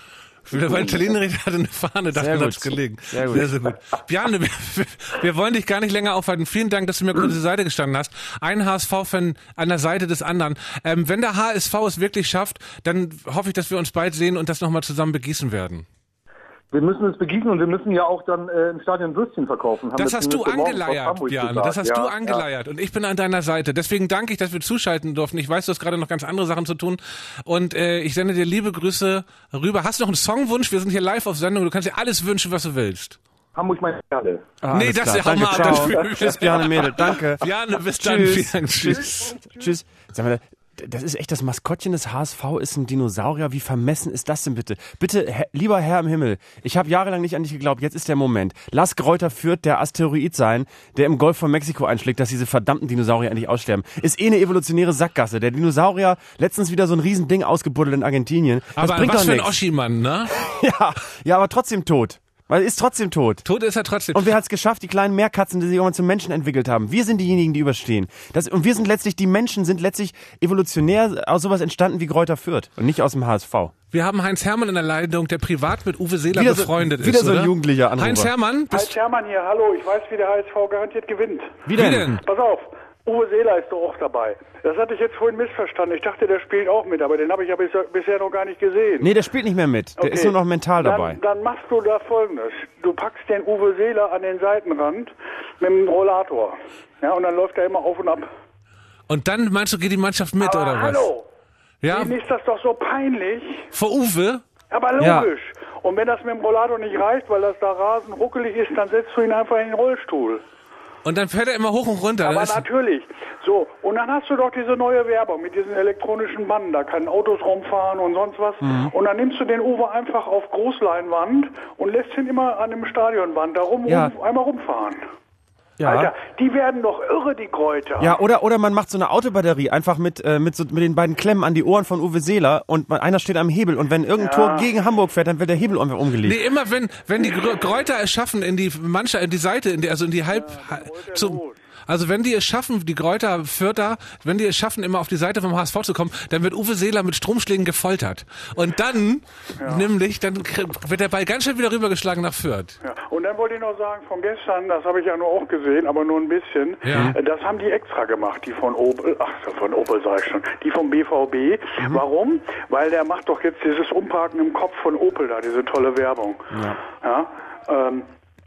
Weil der Linienrichter hatte eine Fahne, Sehr daran gut. hat's gelegen. Sehr gut. Sehr, sehr gut. Bjarne, wir, wir wollen dich gar nicht länger aufhalten. Vielen Dank, dass du mir kurz zur Seite gestanden hast. Ein H S V-Fan an der Seite des anderen. Ähm, wenn der H S V es wirklich schafft, dann hoffe ich, dass wir uns bald sehen und das nochmal zusammen begießen werden. Wir müssen es begießen und wir müssen ja auch dann äh, im Stadion Würstchen verkaufen. Haben Das wir hast du zumindest morgens aus angeleiert, Hamburg Bjarne. gesagt. Das hast ja, du angeleiert. Und ich bin an deiner Seite. Deswegen danke ich, dass wir zuschalten durften. Ich weiß, du hast gerade noch ganz andere Sachen zu tun. Und äh, ich sende dir liebe Grüße rüber. Hast du noch einen Songwunsch? Wir sind hier live auf Sendung. Du kannst dir alles wünschen, was du willst. Ja. Hamburg, meine Perle. Ah, nee, alles das klar. ist ja Danke, mal. ciao. Tschüss, Bjarne Mädel. Danke. Bjarne, bis dann. Tschüss. Vielen Dank. Tschüss. Tschüss. Sag mal, das ist echt das Maskottchen des H S V ist ein Dinosaurier. Wie vermessen ist das denn bitte? Bitte, Herr, lieber Herr im Himmel, ich habe jahrelang nicht an dich geglaubt. Jetzt ist der Moment. Lass Greuther Fürth der Asteroid sein, der im Golf von Mexiko einschlägt, dass diese verdammten Dinosaurier endlich aussterben. Ist eh eine evolutionäre Sackgasse. Der Dinosaurier, letztens wieder so ein Riesending ausgebuddelt in Argentinien. Das Aber bringt was doch für ein nichts. Oschi-Mann, ne? Ja, ja, aber trotzdem tot. Weil er ist trotzdem tot. Tot ist er trotzdem. Und wer hat es geschafft? Die kleinen Meerkatzen, die sich irgendwann zum Menschen entwickelt haben. Wir sind diejenigen, die überstehen. Das, und wir sind letztlich, die Menschen sind letztlich evolutionär aus sowas entstanden wie Greuther Fürth und nicht aus dem H S V. Wir haben Heinz Hermann in der Leitung, der privat mit Uwe Seeler Wieder so- befreundet wieder ist, so ein oder? jugendlicher Anrufer. Heinz Hermann, Heinz bist Hermann hier, hallo, ich weiß, wie der H S V garantiert gewinnt. Wie denn? Wie denn? Pass auf, Uwe Seeler ist doch auch dabei. Das hatte ich jetzt vorhin missverstanden. Ich dachte, der spielt auch mit, aber den habe ich ja bisher, bisher noch gar nicht gesehen. Nee, der spielt nicht mehr mit. Der Okay. ist nur noch mental dabei. Dann, dann machst du da Folgendes. Du packst den Uwe Seeler an den Seitenrand mit dem Rollator. Ja, und dann läuft er immer auf und ab. Und dann meinst du, geht die Mannschaft mit, aber oder was? hallo, Ja, Ihnen ist das doch so peinlich. vor Uwe? Aber Ja. logisch. Und wenn das mit dem Rollator nicht reicht, weil das da Rasen ruckelig ist, dann setzt du ihn einfach in den Rollstuhl. Und dann fährt er immer hoch und runter. Aber Das ist, natürlich. So, und dann hast du doch diese neue Werbung mit diesen elektronischen Banden. Da können Autos rumfahren und sonst was. Mhm. Und dann nimmst du den Uwe einfach auf Großleinwand und lässt ihn immer an dem Stadionwand da rum, Ja. rum einmal rumfahren. Ja. Alter, die werden doch irre, die Kräuter. Ja, oder, oder man macht so eine Autobatterie einfach mit, äh, mit, so, mit den beiden Klemmen an die Ohren von Uwe Seeler und man, einer steht am Hebel und wenn irgendein Ja. Tor gegen Hamburg fährt, dann wird der Hebel einfach umgelegt. nee, immer wenn, wenn die Gr- Gräuter es schaffen, in die Mannschaft, in die Seite, in die, also in die Halb, zu, also wenn die es schaffen, die Gräuter Fürther, wenn die es schaffen, immer auf die Seite vom H S V zu kommen, dann wird Uwe Seeler mit Stromschlägen gefoltert. Und dann, nämlich, dann kr- wird der Ball ganz schnell wieder rübergeschlagen nach Fürth. Ja. Und dann wollte ich noch sagen, von gestern, das habe ich ja nur auch gesehen, aber nur ein bisschen, Ja. äh, das haben die extra gemacht, die von Opel, ach, von Opel sag ich schon, die vom B V B. Mhm. Warum? Weil der macht doch jetzt dieses Umparken im Kopf von Opel da, diese tolle Werbung. Ja. Ja, ähm,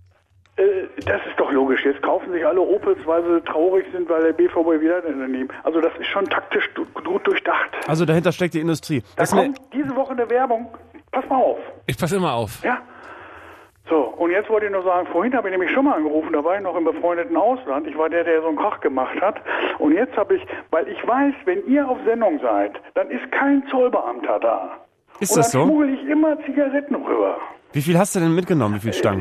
äh, das ist doch logisch. Jetzt kaufen sich alle Opels, weil sie traurig sind, weil der B V B wieder daneben. Also das ist schon taktisch du- gut durchdacht. Also dahinter steckt die Industrie. Da Das ist eine, kommt diese Woche eine Werbung. Pass mal auf. Ich pass immer auf. Ja. So, und jetzt wollte ich nur sagen, vorhin habe ich nämlich schon mal angerufen, da war ich noch im befreundeten Ausland. Ich war der, der so einen Krach gemacht hat. Und jetzt habe ich, weil ich weiß, wenn ihr auf Sendung seid, dann ist kein Zollbeamter da. Ist und das dann so? schmuggel ich immer Zigaretten rüber. Wie viel hast du denn mitgenommen? Wie viel Stangen? Diesmal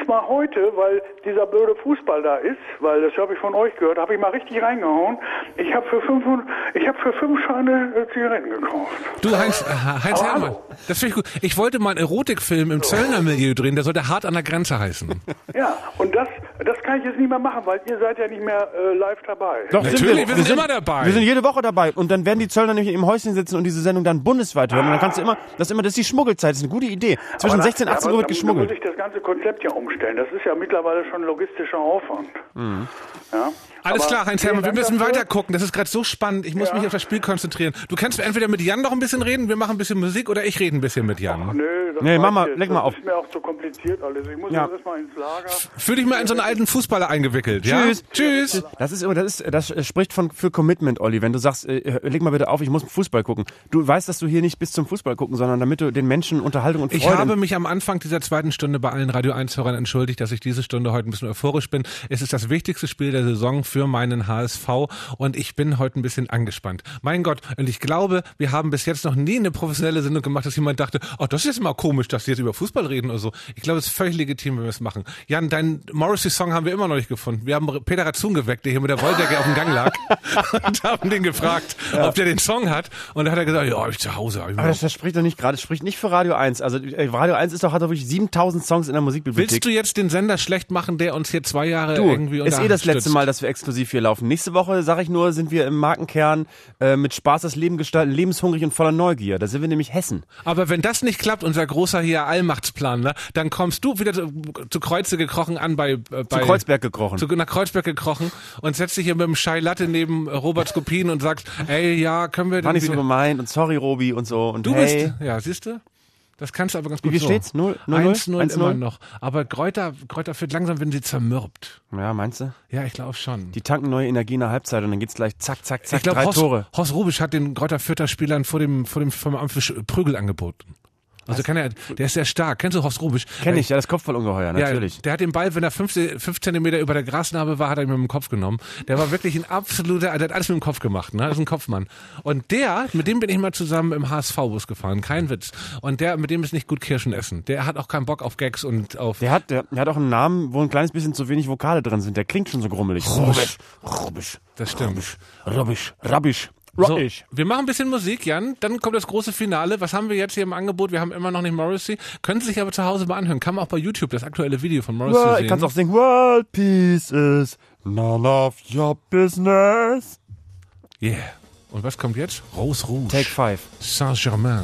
mal heute, weil dieser blöde Fußball da ist, weil das habe ich von euch gehört, habe ich mal richtig reingehauen. Ich habe für fünfhundert, ich habe für fünf Scheine äh, Zigaretten gekauft. Du, Heinz, äh, Heinz Aber Herrmann, hallo. das finde ich gut. Ich wollte mal einen Erotikfilm im Zöllner-Milieu drehen, der sollte hart an der Grenze heißen. Ja, und das, das kann ich jetzt nicht mehr machen, weil ihr seid ja nicht mehr äh, live dabei. Doch, Natürlich, wir sind immer dabei. Wir sind jede Woche dabei. Und dann werden die Zöllner nämlich im Häuschen sitzen und diese Sendung dann bundesweit hören. Und dann kannst du immer, das ist immer, das ist die Schmuggelzeit, das ist eine gute Idee. Zwischen Aber sechzehn und das- achtzehn aber Uhr wird dann- geschmuggelt. Dann muss ich das ganze Konzept ja umstellen. Das ist ja mittlerweile schon ein logistischer Aufwand. Mhm. Ja? Alles Aber klar, Heinz vielen Herrmann, wir Dank müssen dafür. weiter gucken. Das ist gerade so spannend. Ich muss Ja. mich auf das Spiel konzentrieren. Du kannst entweder mit Jan noch ein bisschen reden, wir machen ein bisschen Musik, oder ich rede ein bisschen mit Jan. Nö, das Nee, mach reicht mal, jetzt. leg mal das auf. ist mir auch zu kompliziert alles. Ich muss Ja. jetzt erstmal ins Lager. Fühl dich mal in so einen alten Fußballer eingewickelt, ja? Tschüss. Tschüss. Das ist immer, das ist, das äh, spricht von für Commitment, Olli. Wenn du sagst, äh, leg mal bitte auf, ich muss Fußball gucken. Du weißt, dass du hier nicht bis zum Fußball gucken, sondern damit du den Menschen Unterhaltung und Freude. Ich habe mich am Anfang dieser zweiten Stunde bei allen Radio eins Hörern entschuldigt, dass ich diese Stunde heute ein bisschen euphorisch bin. Es ist das wichtigste Spiel der Saison für meinen H S V und ich bin heute ein bisschen angespannt. Mein Gott, und ich glaube, wir haben bis jetzt noch nie eine professionelle Sendung gemacht, dass jemand dachte, oh, das ist jetzt mal komisch, dass die jetzt über Fußball reden oder so. Ich glaube, es ist völlig legitim, wenn wir es machen. Jan, deinen Morrissey-Song haben wir immer noch nicht gefunden. Wir haben Peter Ratzun geweckt, der hier mit der Wolldecke auf dem Gang lag und haben den gefragt, Ja. ob der den Song hat. Und da hat er gesagt, ja, ich zu Hause. hab ich Aber das, das spricht doch nicht gerade, das spricht nicht für Radio eins. Also äh, Radio eins ist doch, hat doch wirklich siebentausend Songs in der Musikbibliothek. Willst du jetzt den Sender schlecht machen, der uns hier zwei Jahre Du, irgendwie ist eh das letzte unterstützt? Mal, dass wir exklusiv hier laufen. Nächste Woche, sage ich nur, sind wir im Markenkern äh, mit Spaß das Leben gestalten, lebenshungrig und voller Neugier. Da sind wir nämlich Hessen. Aber wenn das nicht klappt, unser großer hier Allmachtsplan, ne, dann kommst du wieder zu, zu Kreuze gekrochen an bei, äh, bei Zu Kreuzberg gekrochen. Zu, nach Kreuzberg gekrochen und setzt dich hier mit dem Schei Latte neben äh, Robert Skopin und sagst, ey, ja, können wir War denn nicht so wieder... gemeint und sorry, Robi und so. Und Du hey. bist, ja, siehst du? Das kannst du aber ganz gut Wie, wie so. steht's? Null- null- eins null eins immer null? noch. Aber Kräuter, Kräuter Fürth, langsam werden sie zermürbt. Ja, meinst du? Ja, ich glaube schon. Die tanken neue Energie in der Halbzeit und dann geht's gleich zack, zack, zack, Ich glaube, drei Horst, Tore. Horst Rubisch hat den Kräuter Fürther Spielern vor dem, vor dem, vom Amphisch Prügel angeboten. Also kann er, der ist sehr stark. Kennst du Horst Rubisch? Kenn ich, ja, das Kopfballungeheuer, natürlich. Ja, der hat den Ball, wenn er fünf, fünf Zentimeter über der Grasnarbe war, hat er ihn mit dem Kopf genommen. Der war wirklich ein absoluter, der hat alles mit dem Kopf gemacht, ne? Das ist ein Kopfmann. Und der, mit dem bin ich mal zusammen im H S V-Bus gefahren, kein Witz. Und der, mit dem ist nicht gut Kirschen essen. Der hat auch keinen Bock auf Gags und auf... Der hat, der, der hat auch einen Namen, wo ein kleines bisschen zu wenig Vokale drin sind. Der klingt schon so grummelig. Rubisch. Rubisch. Das stimmt. Rubisch. Rabisch. So, wir machen ein bisschen Musik, Jan. Dann kommt das große Finale. Was haben wir jetzt hier im Angebot? Wir haben immer noch nicht Morrissey. Können Sie sich aber zu Hause mal anhören. Kann man auch bei YouTube das aktuelle Video von Morrissey Well, sehen. ich kann's auch singen. World Peace is none of your business. Yeah. Und was kommt jetzt? Rose Rouge. Take five. Saint-Germain.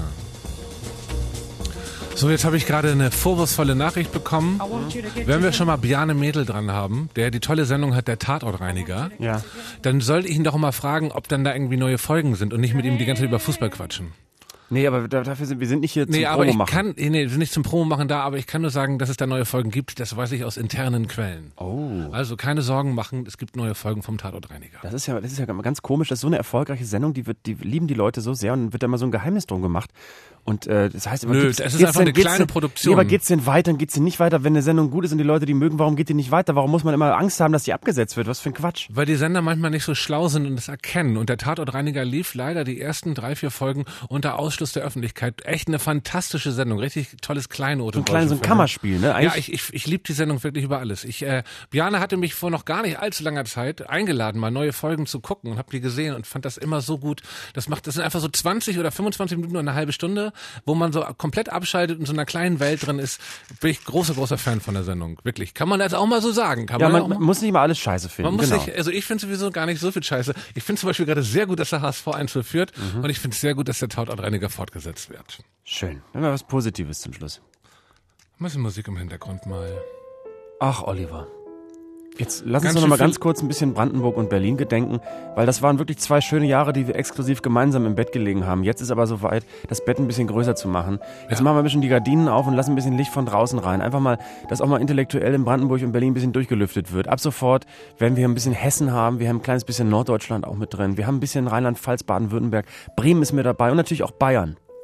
So, jetzt habe ich gerade eine vorwurfsvolle Nachricht bekommen. Wenn wir schon mal Bjarne Mädel dran haben, der die tolle Sendung hat, der Tatortreiniger, Ja. dann sollte ich ihn doch mal fragen, ob dann da irgendwie neue Folgen sind und nicht mit ihm die ganze Zeit über Fußball quatschen. Nee, aber da- dafür sind wir sind nicht hier zum Nee, aber Promo ich machen. kann, nee, wir sind nicht zum Promo machen da, aber ich kann nur sagen, dass es da neue Folgen gibt. Das weiß ich aus internen Quellen. Oh. Also keine Sorgen machen, es gibt neue Folgen vom Tatortreiniger. Das ist ja, das ist ja ganz komisch. Das ist so eine erfolgreiche Sendung, die wird, die lieben die Leute so sehr und dann wird da immer so ein Geheimnis drum gemacht. Und äh, das heißt immer, Nö, gibt's- es ist geht's einfach denn- eine geht's kleine denn, Produktion. Nee, aber geht's denn weiter und geht's denn nicht weiter? Wenn eine Sendung gut ist und die Leute die mögen, warum geht die nicht weiter? Warum muss man immer Angst haben, dass die abgesetzt wird? Was für ein Quatsch. Weil die Sender manchmal nicht so schlau sind und es erkennen. Und der Tatortreiniger lief leider die ersten drei, vier Folgen unter Ausschluss der Öffentlichkeit. Echt eine fantastische Sendung. Richtig tolles Kleinod. So ein kleines, so ein Kammerspiel, ne? Ja, Eigentlich- ich, ich, ich liebe die Sendung wirklich über alles. Ich, äh, Bjarne hatte mich vor noch gar nicht allzu langer Zeit eingeladen, mal neue Folgen zu gucken und habe die gesehen und fand das immer so gut. Das macht, das sind einfach so zwanzig oder fünfundzwanzig Minuten oder eine halbe Stunde, wo man so komplett abschaltet und in so einer kleinen Welt drin ist. Bin ich großer, großer Fan von der Sendung. Wirklich. Kann man das auch mal so sagen? Kann Ja, man, man, auch man mal, muss nicht immer alles scheiße finden. man muss genau. nicht, also ich finde sowieso gar nicht so viel Scheiße. Ich finde zum Beispiel gerade sehr gut, dass der H S V eins null führt Mhm. und ich finde es sehr gut, dass der Tatortreiniger fortgesetzt wird. Schön. Dann mal was Positives zum Schluss. Ein bisschen Musik im Hintergrund mal. Ach, Oliver. Jetzt lass Ganz uns doch noch mal schön ganz kurz ein bisschen Brandenburg und Berlin gedenken, weil das waren wirklich zwei schöne Jahre, die wir exklusiv gemeinsam im Bett gelegen haben. Jetzt ist aber soweit, das Bett ein bisschen größer zu machen. Jetzt machen wir ein bisschen die Gardinen auf und lassen ein bisschen Licht von draußen rein. Einfach mal, dass auch mal intellektuell in Brandenburg und Berlin ein bisschen durchgelüftet wird. Ab sofort werden wir ein bisschen Hessen haben, wir haben ein kleines bisschen Norddeutschland auch mit drin. Wir haben ein bisschen Rheinland-Pfalz, Baden-Württemberg, Bremen ist mit dabei und natürlich auch Bayern.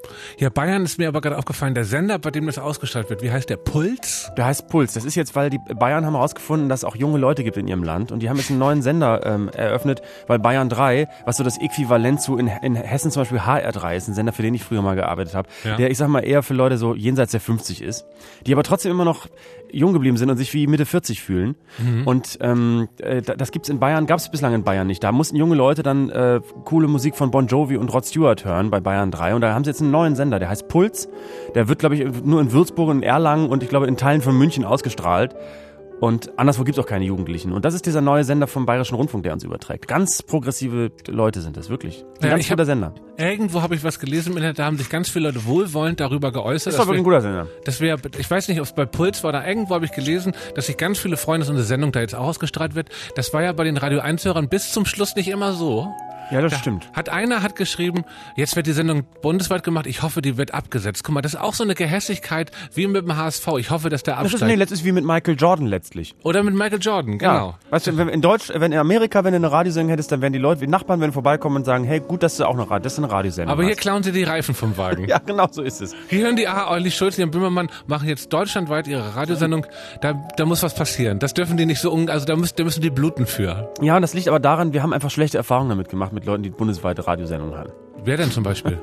Ja, Bayern ist mir aber gerade aufgefallen, der Sender, bei dem das ausgestrahlt wird, wie heißt der? Puls? Der heißt Puls. Das ist jetzt, weil die Bayern haben herausgefunden, dass es auch junge Leute gibt in ihrem Land und die haben jetzt einen neuen Sender ähm, eröffnet, weil Bayern drei, was so das Äquivalent zu in, in Hessen zum Beispiel H R drei ist, ein Sender, für den ich früher mal gearbeitet habe, Ja. der, ich sag mal, eher für Leute so jenseits der fünfzig ist, die aber trotzdem immer noch jung geblieben sind und sich wie Mitte vierzig fühlen. Mhm. Und ähm, äh, das gibt's in Bayern, gab's bislang in Bayern nicht. Da mussten junge Leute dann äh, coole Musik von Bon Jovi und Rod Stewart hören bei Bayern drei und da haben sie jetzt einen neuen Sender, der heißt Puls. Der wird, glaube ich, nur in Würzburg und in Erlangen und ich glaube in Teilen von München ausgestrahlt. Und anderswo gibt's auch keine Jugendlichen. Und das ist dieser neue Sender vom Bayerischen Rundfunk, der uns überträgt. Ganz progressive Leute sind das, wirklich. Ein Ja, ganz ich guter hab- Sender. Irgendwo habe ich was gelesen im Internet, da haben sich ganz viele Leute wohlwollend darüber geäußert. Ist doch wirklich ein guter Sender. Das wäre, ich weiß nicht, ob es bei Puls war, da irgendwo habe ich gelesen, dass sich ganz viele freuen, dass unsere Sendung da jetzt auch ausgestrahlt wird. Das war ja bei den Radio eins Hörern bis zum Schluss nicht immer so. Ja, das Da stimmt. Hat einer hat geschrieben, jetzt wird die Sendung bundesweit gemacht, ich hoffe, die wird abgesetzt. Guck mal, das ist auch so eine Gehässigkeit wie mit dem H S V. Ich hoffe, dass der Das ist, absteigt. nee, letztlich wie mit Michael Jordan letztlich. Oder mit Michael Jordan, genau. Ja. Weißt du, wenn in Deutsch, wenn in Amerika, wenn du eine Radiosendung hättest, dann wären die Leute, die Nachbarn, wenn vorbeikommen und sagen, hey, gut, dass du auch noch, das ist eine Radiosendung. Aber hier hast. klauen sie die Reifen vom Wagen. Ja, genau so ist es. Hier hören die, ah, Olli Schulz, Jan Böhmermann machen jetzt deutschlandweit ihre Radiosendung. Da, da muss was passieren. Das dürfen die nicht so, un also da müssen, da müssen die bluten für. Ja, und das liegt aber daran, wir haben einfach schlechte Erfahrungen damit gemacht mit Leuten, die bundesweite Radiosendungen hatten. Wer denn zum Beispiel?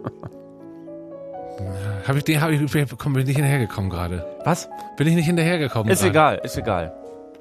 Habe ich den, habe ich, komm, bin ich nicht hinterhergekommen gerade. Was? Bin ich nicht hinterhergekommen Ist gerade. egal, ist egal.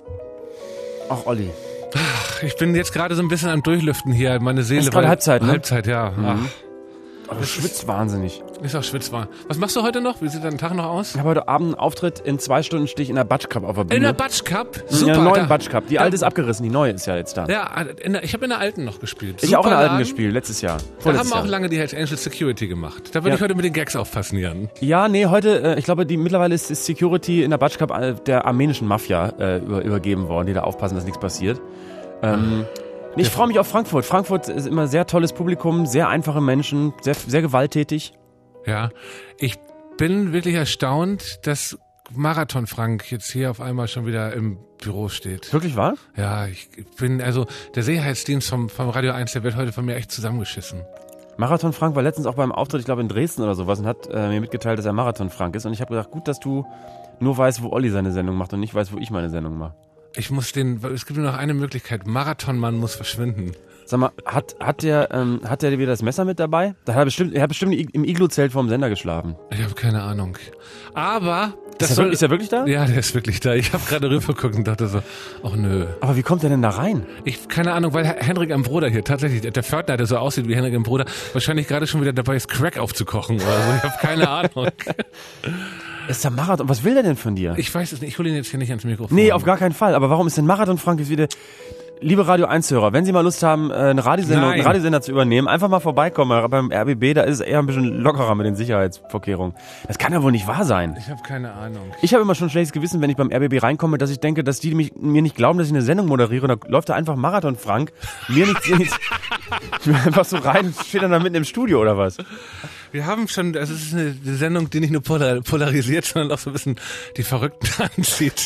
Ach, Olli. Ich bin jetzt gerade so ein bisschen am Durchlüften hier, meine Seele. Ist gerade weil- Halbzeit, ne? Halbzeit, ja. Mhm. Ach, Aber du schwitzt wahnsinnig. ist auch schwitzbar. Was machst du heute noch? Wie sieht dein Tag noch aus? Ich habe heute Abend einen Auftritt, in zwei Stunden stehe ich in der Batsch Cup auf der Bühne. In der Batsch Cup? In Super. der neuen da- Batsch Cup. Die da- alte ist abgerissen, die neue ist ja jetzt da. Ja, in der, ich habe in der alten noch gespielt. Ich auch in der alten Laden. gespielt, letztes Jahr. Da Vorletztes haben auch Jahr. lange die Hells Angels Security gemacht. Da würde Ja. ich heute mit den Gags aufpassen, Jan. Ja, nee, heute, äh, ich glaube, die mittlerweile ist, ist Security in der Batsch Cup äh, der armenischen Mafia äh, über, übergeben worden, die da aufpassen, dass nichts passiert. Ähm, nee, ich freue mich auf Frankfurt. Frankfurt ist immer sehr tolles Publikum, sehr einfache Menschen, sehr, sehr gewalttätig. Ja, ich bin wirklich erstaunt, dass Marathon Frank jetzt hier auf einmal schon wieder im Büro steht. Wirklich wahr? Ja, ich bin, also der Sicherheitsdienst vom, vom Radio eins, der wird heute von mir echt zusammengeschissen. Marathon Frank war letztens auch beim Auftritt, ich glaube in Dresden oder sowas, und hat äh, mir mitgeteilt, dass er Marathon Frank ist. Und ich habe gedacht, gut, dass du nur weißt, wo Olli seine Sendung macht und nicht weißt, wo ich meine Sendung mache. Ich muss den, es gibt nur noch eine Möglichkeit, Marathonmann muss verschwinden. Sag mal, hat, hat der, ähm, hat der wieder das Messer mit dabei? Da hat er bestimmt, er hat bestimmt im Iglu-Zelt vorm Sender geschlafen. Ich habe keine Ahnung. Aber das Ist er, soll, wirklich- ist er wirklich da? Ja, der ist wirklich da. Ich habe gerade rübergeguckt und dachte so, ach nö. Aber wie kommt er denn da rein? Ich keine Ahnung, weil Henrik am Bruder hier tatsächlich, der Pförtner, der so aussieht wie Henrik am Bruder, wahrscheinlich gerade schon wieder dabei ist, Crack aufzukochen oder so. Ich habe keine Ahnung. Ist der Marathon? Was will der denn von dir? Ich weiß es nicht. Ich hole ihn jetzt hier nicht ans Mikrofon. Nee, auf gar keinen Fall. Aber warum ist denn Marathon Frank jetzt wieder... Liebe Radio eins Hörer, wenn Sie mal Lust haben, äh, eine Radiosendung, Nein. einen Radiosender zu übernehmen, einfach mal vorbeikommen. Beim R B B, da ist es eher ein bisschen lockerer mit den Sicherheitsvorkehrungen. Das kann ja wohl nicht wahr sein. Ich habe keine Ahnung. Ich habe immer schon ein schlechtes Gewissen, wenn ich beim R B B reinkomme, dass ich denke, dass die mich, mir nicht glauben, dass ich eine Sendung moderiere. Und da läuft da einfach Marathon Frank. Mir nichts, mir nichts. Ich bin einfach so rein, steht dann da mitten im Studio oder was? Wir haben schon, also es ist eine Sendung, die nicht nur polar, polarisiert, sondern auch so ein bisschen die Verrückten anzieht.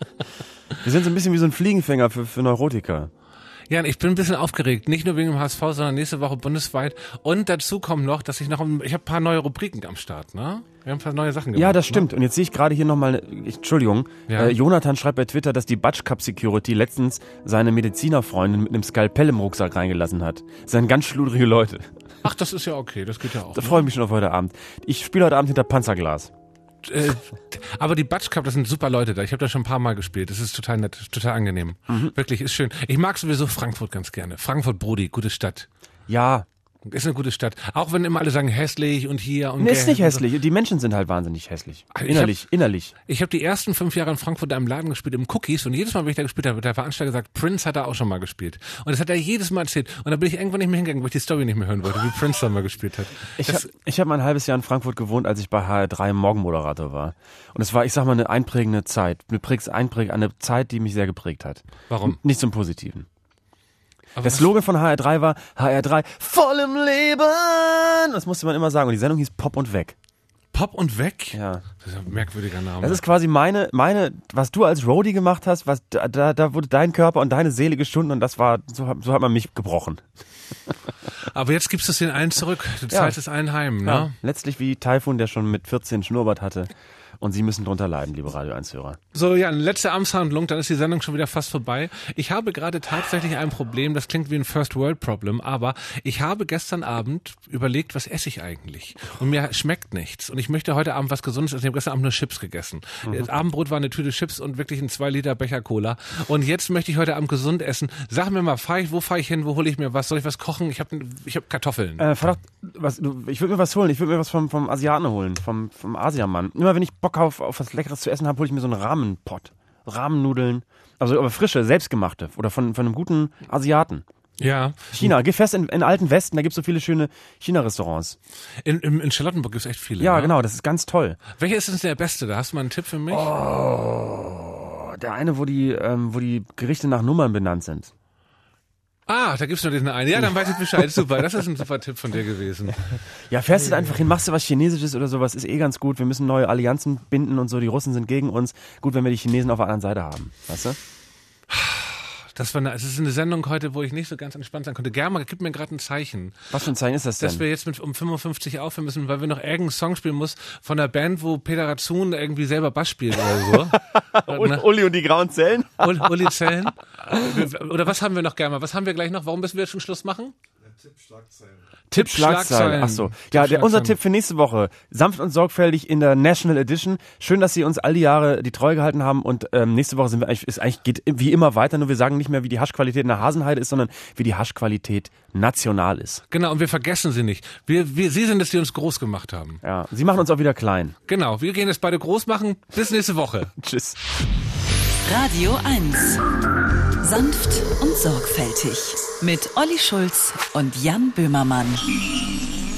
Wir sind so ein bisschen wie so ein Fliegenfänger für, für Neurotiker. Jan, ich bin ein bisschen aufgeregt, nicht nur wegen dem H S V, sondern nächste Woche bundesweit. Und dazu kommt noch, dass ich noch, ich habe ein paar neue Rubriken am Start, ne? Wir haben ein paar neue Sachen gemacht. Ja, das stimmt. Und jetzt sehe ich gerade hier nochmal, Entschuldigung, Ja. äh, Jonathan schreibt bei Twitter, dass die Batsch Cup Security letztens seine Medizinerfreundin mit einem Skalpell im Rucksack reingelassen hat. Das sind ganz schludrige Leute. Ach, das ist ja okay, das geht ja auch. Da ne? freue ich mich schon auf heute Abend. Ich spiele heute Abend hinter Panzerglas. Äh, aber die Batsch Cup, das sind super Leute da. Ich habe da schon ein paar Mal gespielt. Das ist total nett, total angenehm. Mhm. Wirklich, ist schön. Ich mag sowieso Frankfurt ganz gerne. Frankfurt, Brody, gute Stadt. Ja. Ist eine gute Stadt. Auch wenn immer alle sagen hässlich und hier und Nee, ist gell nicht und so. hässlich. Die Menschen sind halt wahnsinnig hässlich. Ich Innerlich, hab- innerlich. Ich habe die ersten fünf Jahre in Frankfurt da im Laden gespielt, im Cookies, und jedes Mal, wenn ich da gespielt habe, hat der Veranstalter gesagt, Prince hat da auch schon mal gespielt. Und das hat er jedes Mal erzählt. Und da bin ich irgendwann nicht mehr hingegangen, weil ich die Story nicht mehr hören wollte, wie Prince da mal gespielt hat. Ich Das- habe ich hab mal ein halbes Jahr in Frankfurt gewohnt, als ich bei H R drei Morgenmoderator war. Und es war, ich sag mal, eine einprägende Zeit. Eine, prägs- einpräg, eine Zeit, die mich sehr geprägt hat. Warum? Nicht zum Positiven. Aber Der was- Slogan von H R drei war H R drei voll im Leben. Das musste man immer sagen. Und die Sendung hieß Pop und Weg. Pop und Weg? Ja. Das ist ein merkwürdiger Name. Das ist quasi meine, meine, was du als Roadie gemacht hast, was da, da, da wurde dein Körper und deine Seele geschunden und das war, so, so hat man mich gebrochen. Aber jetzt gibst du es den einen zurück. Du Ja. zahlst es allen heim, ne? Ja, letztlich wie Taifun, der schon mit vierzehn Schnurrbart hatte. Und Sie müssen drunter leiden, liebe Radio eins-Hörer. So, ja, eine letzte Amtshandlung, dann ist die Sendung schon wieder fast vorbei. Ich habe gerade tatsächlich ein Problem, das klingt wie ein First-World-Problem, aber ich habe gestern Abend überlegt, was esse ich eigentlich? Und mir schmeckt nichts. Und ich möchte heute Abend was Gesundes essen. Ich habe gestern Abend nur Chips gegessen. Mhm. Das Abendbrot war eine Tüte Chips und wirklich ein zwei Liter Becher Cola. Und jetzt möchte ich heute Abend gesund essen. Sag mir mal, fahr ich, wo fahre ich hin, wo hole ich mir was? Soll ich was kochen? Ich habe ich hab Kartoffeln. Äh, verdammt, was, du, ich würde mir was holen. Ich würde mir was vom, vom Asiaten holen, vom, vom Asiamann. Immer wenn ich Bock auf, auf was Leckeres zu essen habe, hole ich mir so einen Rahmenpott. Rahmennudeln. Also aber frische, selbstgemachte. Oder von, von einem guten Asiaten. Ja. China. Geh fest in, in alten Westen, da gibt es so viele schöne China-Restaurants. In, in, in Charlottenburg gibt es echt viele. Ja, ne? genau, das ist ganz toll. Welcher ist denn der beste? Da hast du mal einen Tipp für mich? Oh, der eine, wo die, ähm, wo die Gerichte nach Nummern benannt sind. Ah, da gibt's nur diesen einen. Ja, dann weiß ich Bescheid. Super, das ist ein super Tipp von dir gewesen. Ja, fährst du da einfach hin, machst du was Chinesisches oder sowas, ist eh ganz gut. Wir müssen neue Allianzen binden und so, die Russen sind gegen uns. Gut, wenn wir die Chinesen auf der anderen Seite haben, weißt du? Das war eine, es ist eine Sendung heute, wo ich nicht so ganz entspannt sein konnte. Germa, gib mir gerade ein Zeichen. Was für ein Zeichen ist das denn? Dass wir jetzt mit um fünfundfünfzig aufhören müssen, weil wir noch irgendeinen Song spielen muss von der Band, wo Peter Razun irgendwie selber Bass spielt oder so. Uli, Uli und die grauen Zellen? Uli, Uli Zellen. Oder was haben wir noch, Germa? Was haben wir gleich noch? Warum müssen wir jetzt schon Schluss machen? Tipp-Schlagzeilen. Tipp-Schlagzeilen. Ach so. Ja, der, unser Tipp für nächste Woche. Sanft und sorgfältig in der National Edition. Schön, dass Sie uns all die Jahre die Treue gehalten haben und ähm, nächste Woche sind wir eigentlich, ist eigentlich geht wie immer weiter, nur wir sagen nicht mehr, wie die Haschqualität in der Hasenheide ist, sondern wie die Haschqualität national ist. Genau, und wir vergessen sie nicht. Wir, wir, Sie sind es, die uns groß gemacht haben. Ja, Sie machen uns auch wieder klein. Genau, wir gehen es beide groß machen. Bis nächste Woche. Tschüss. Radio eins. Sanft und sorgfältig. Mit Olli Schulz und Jan Böhmermann.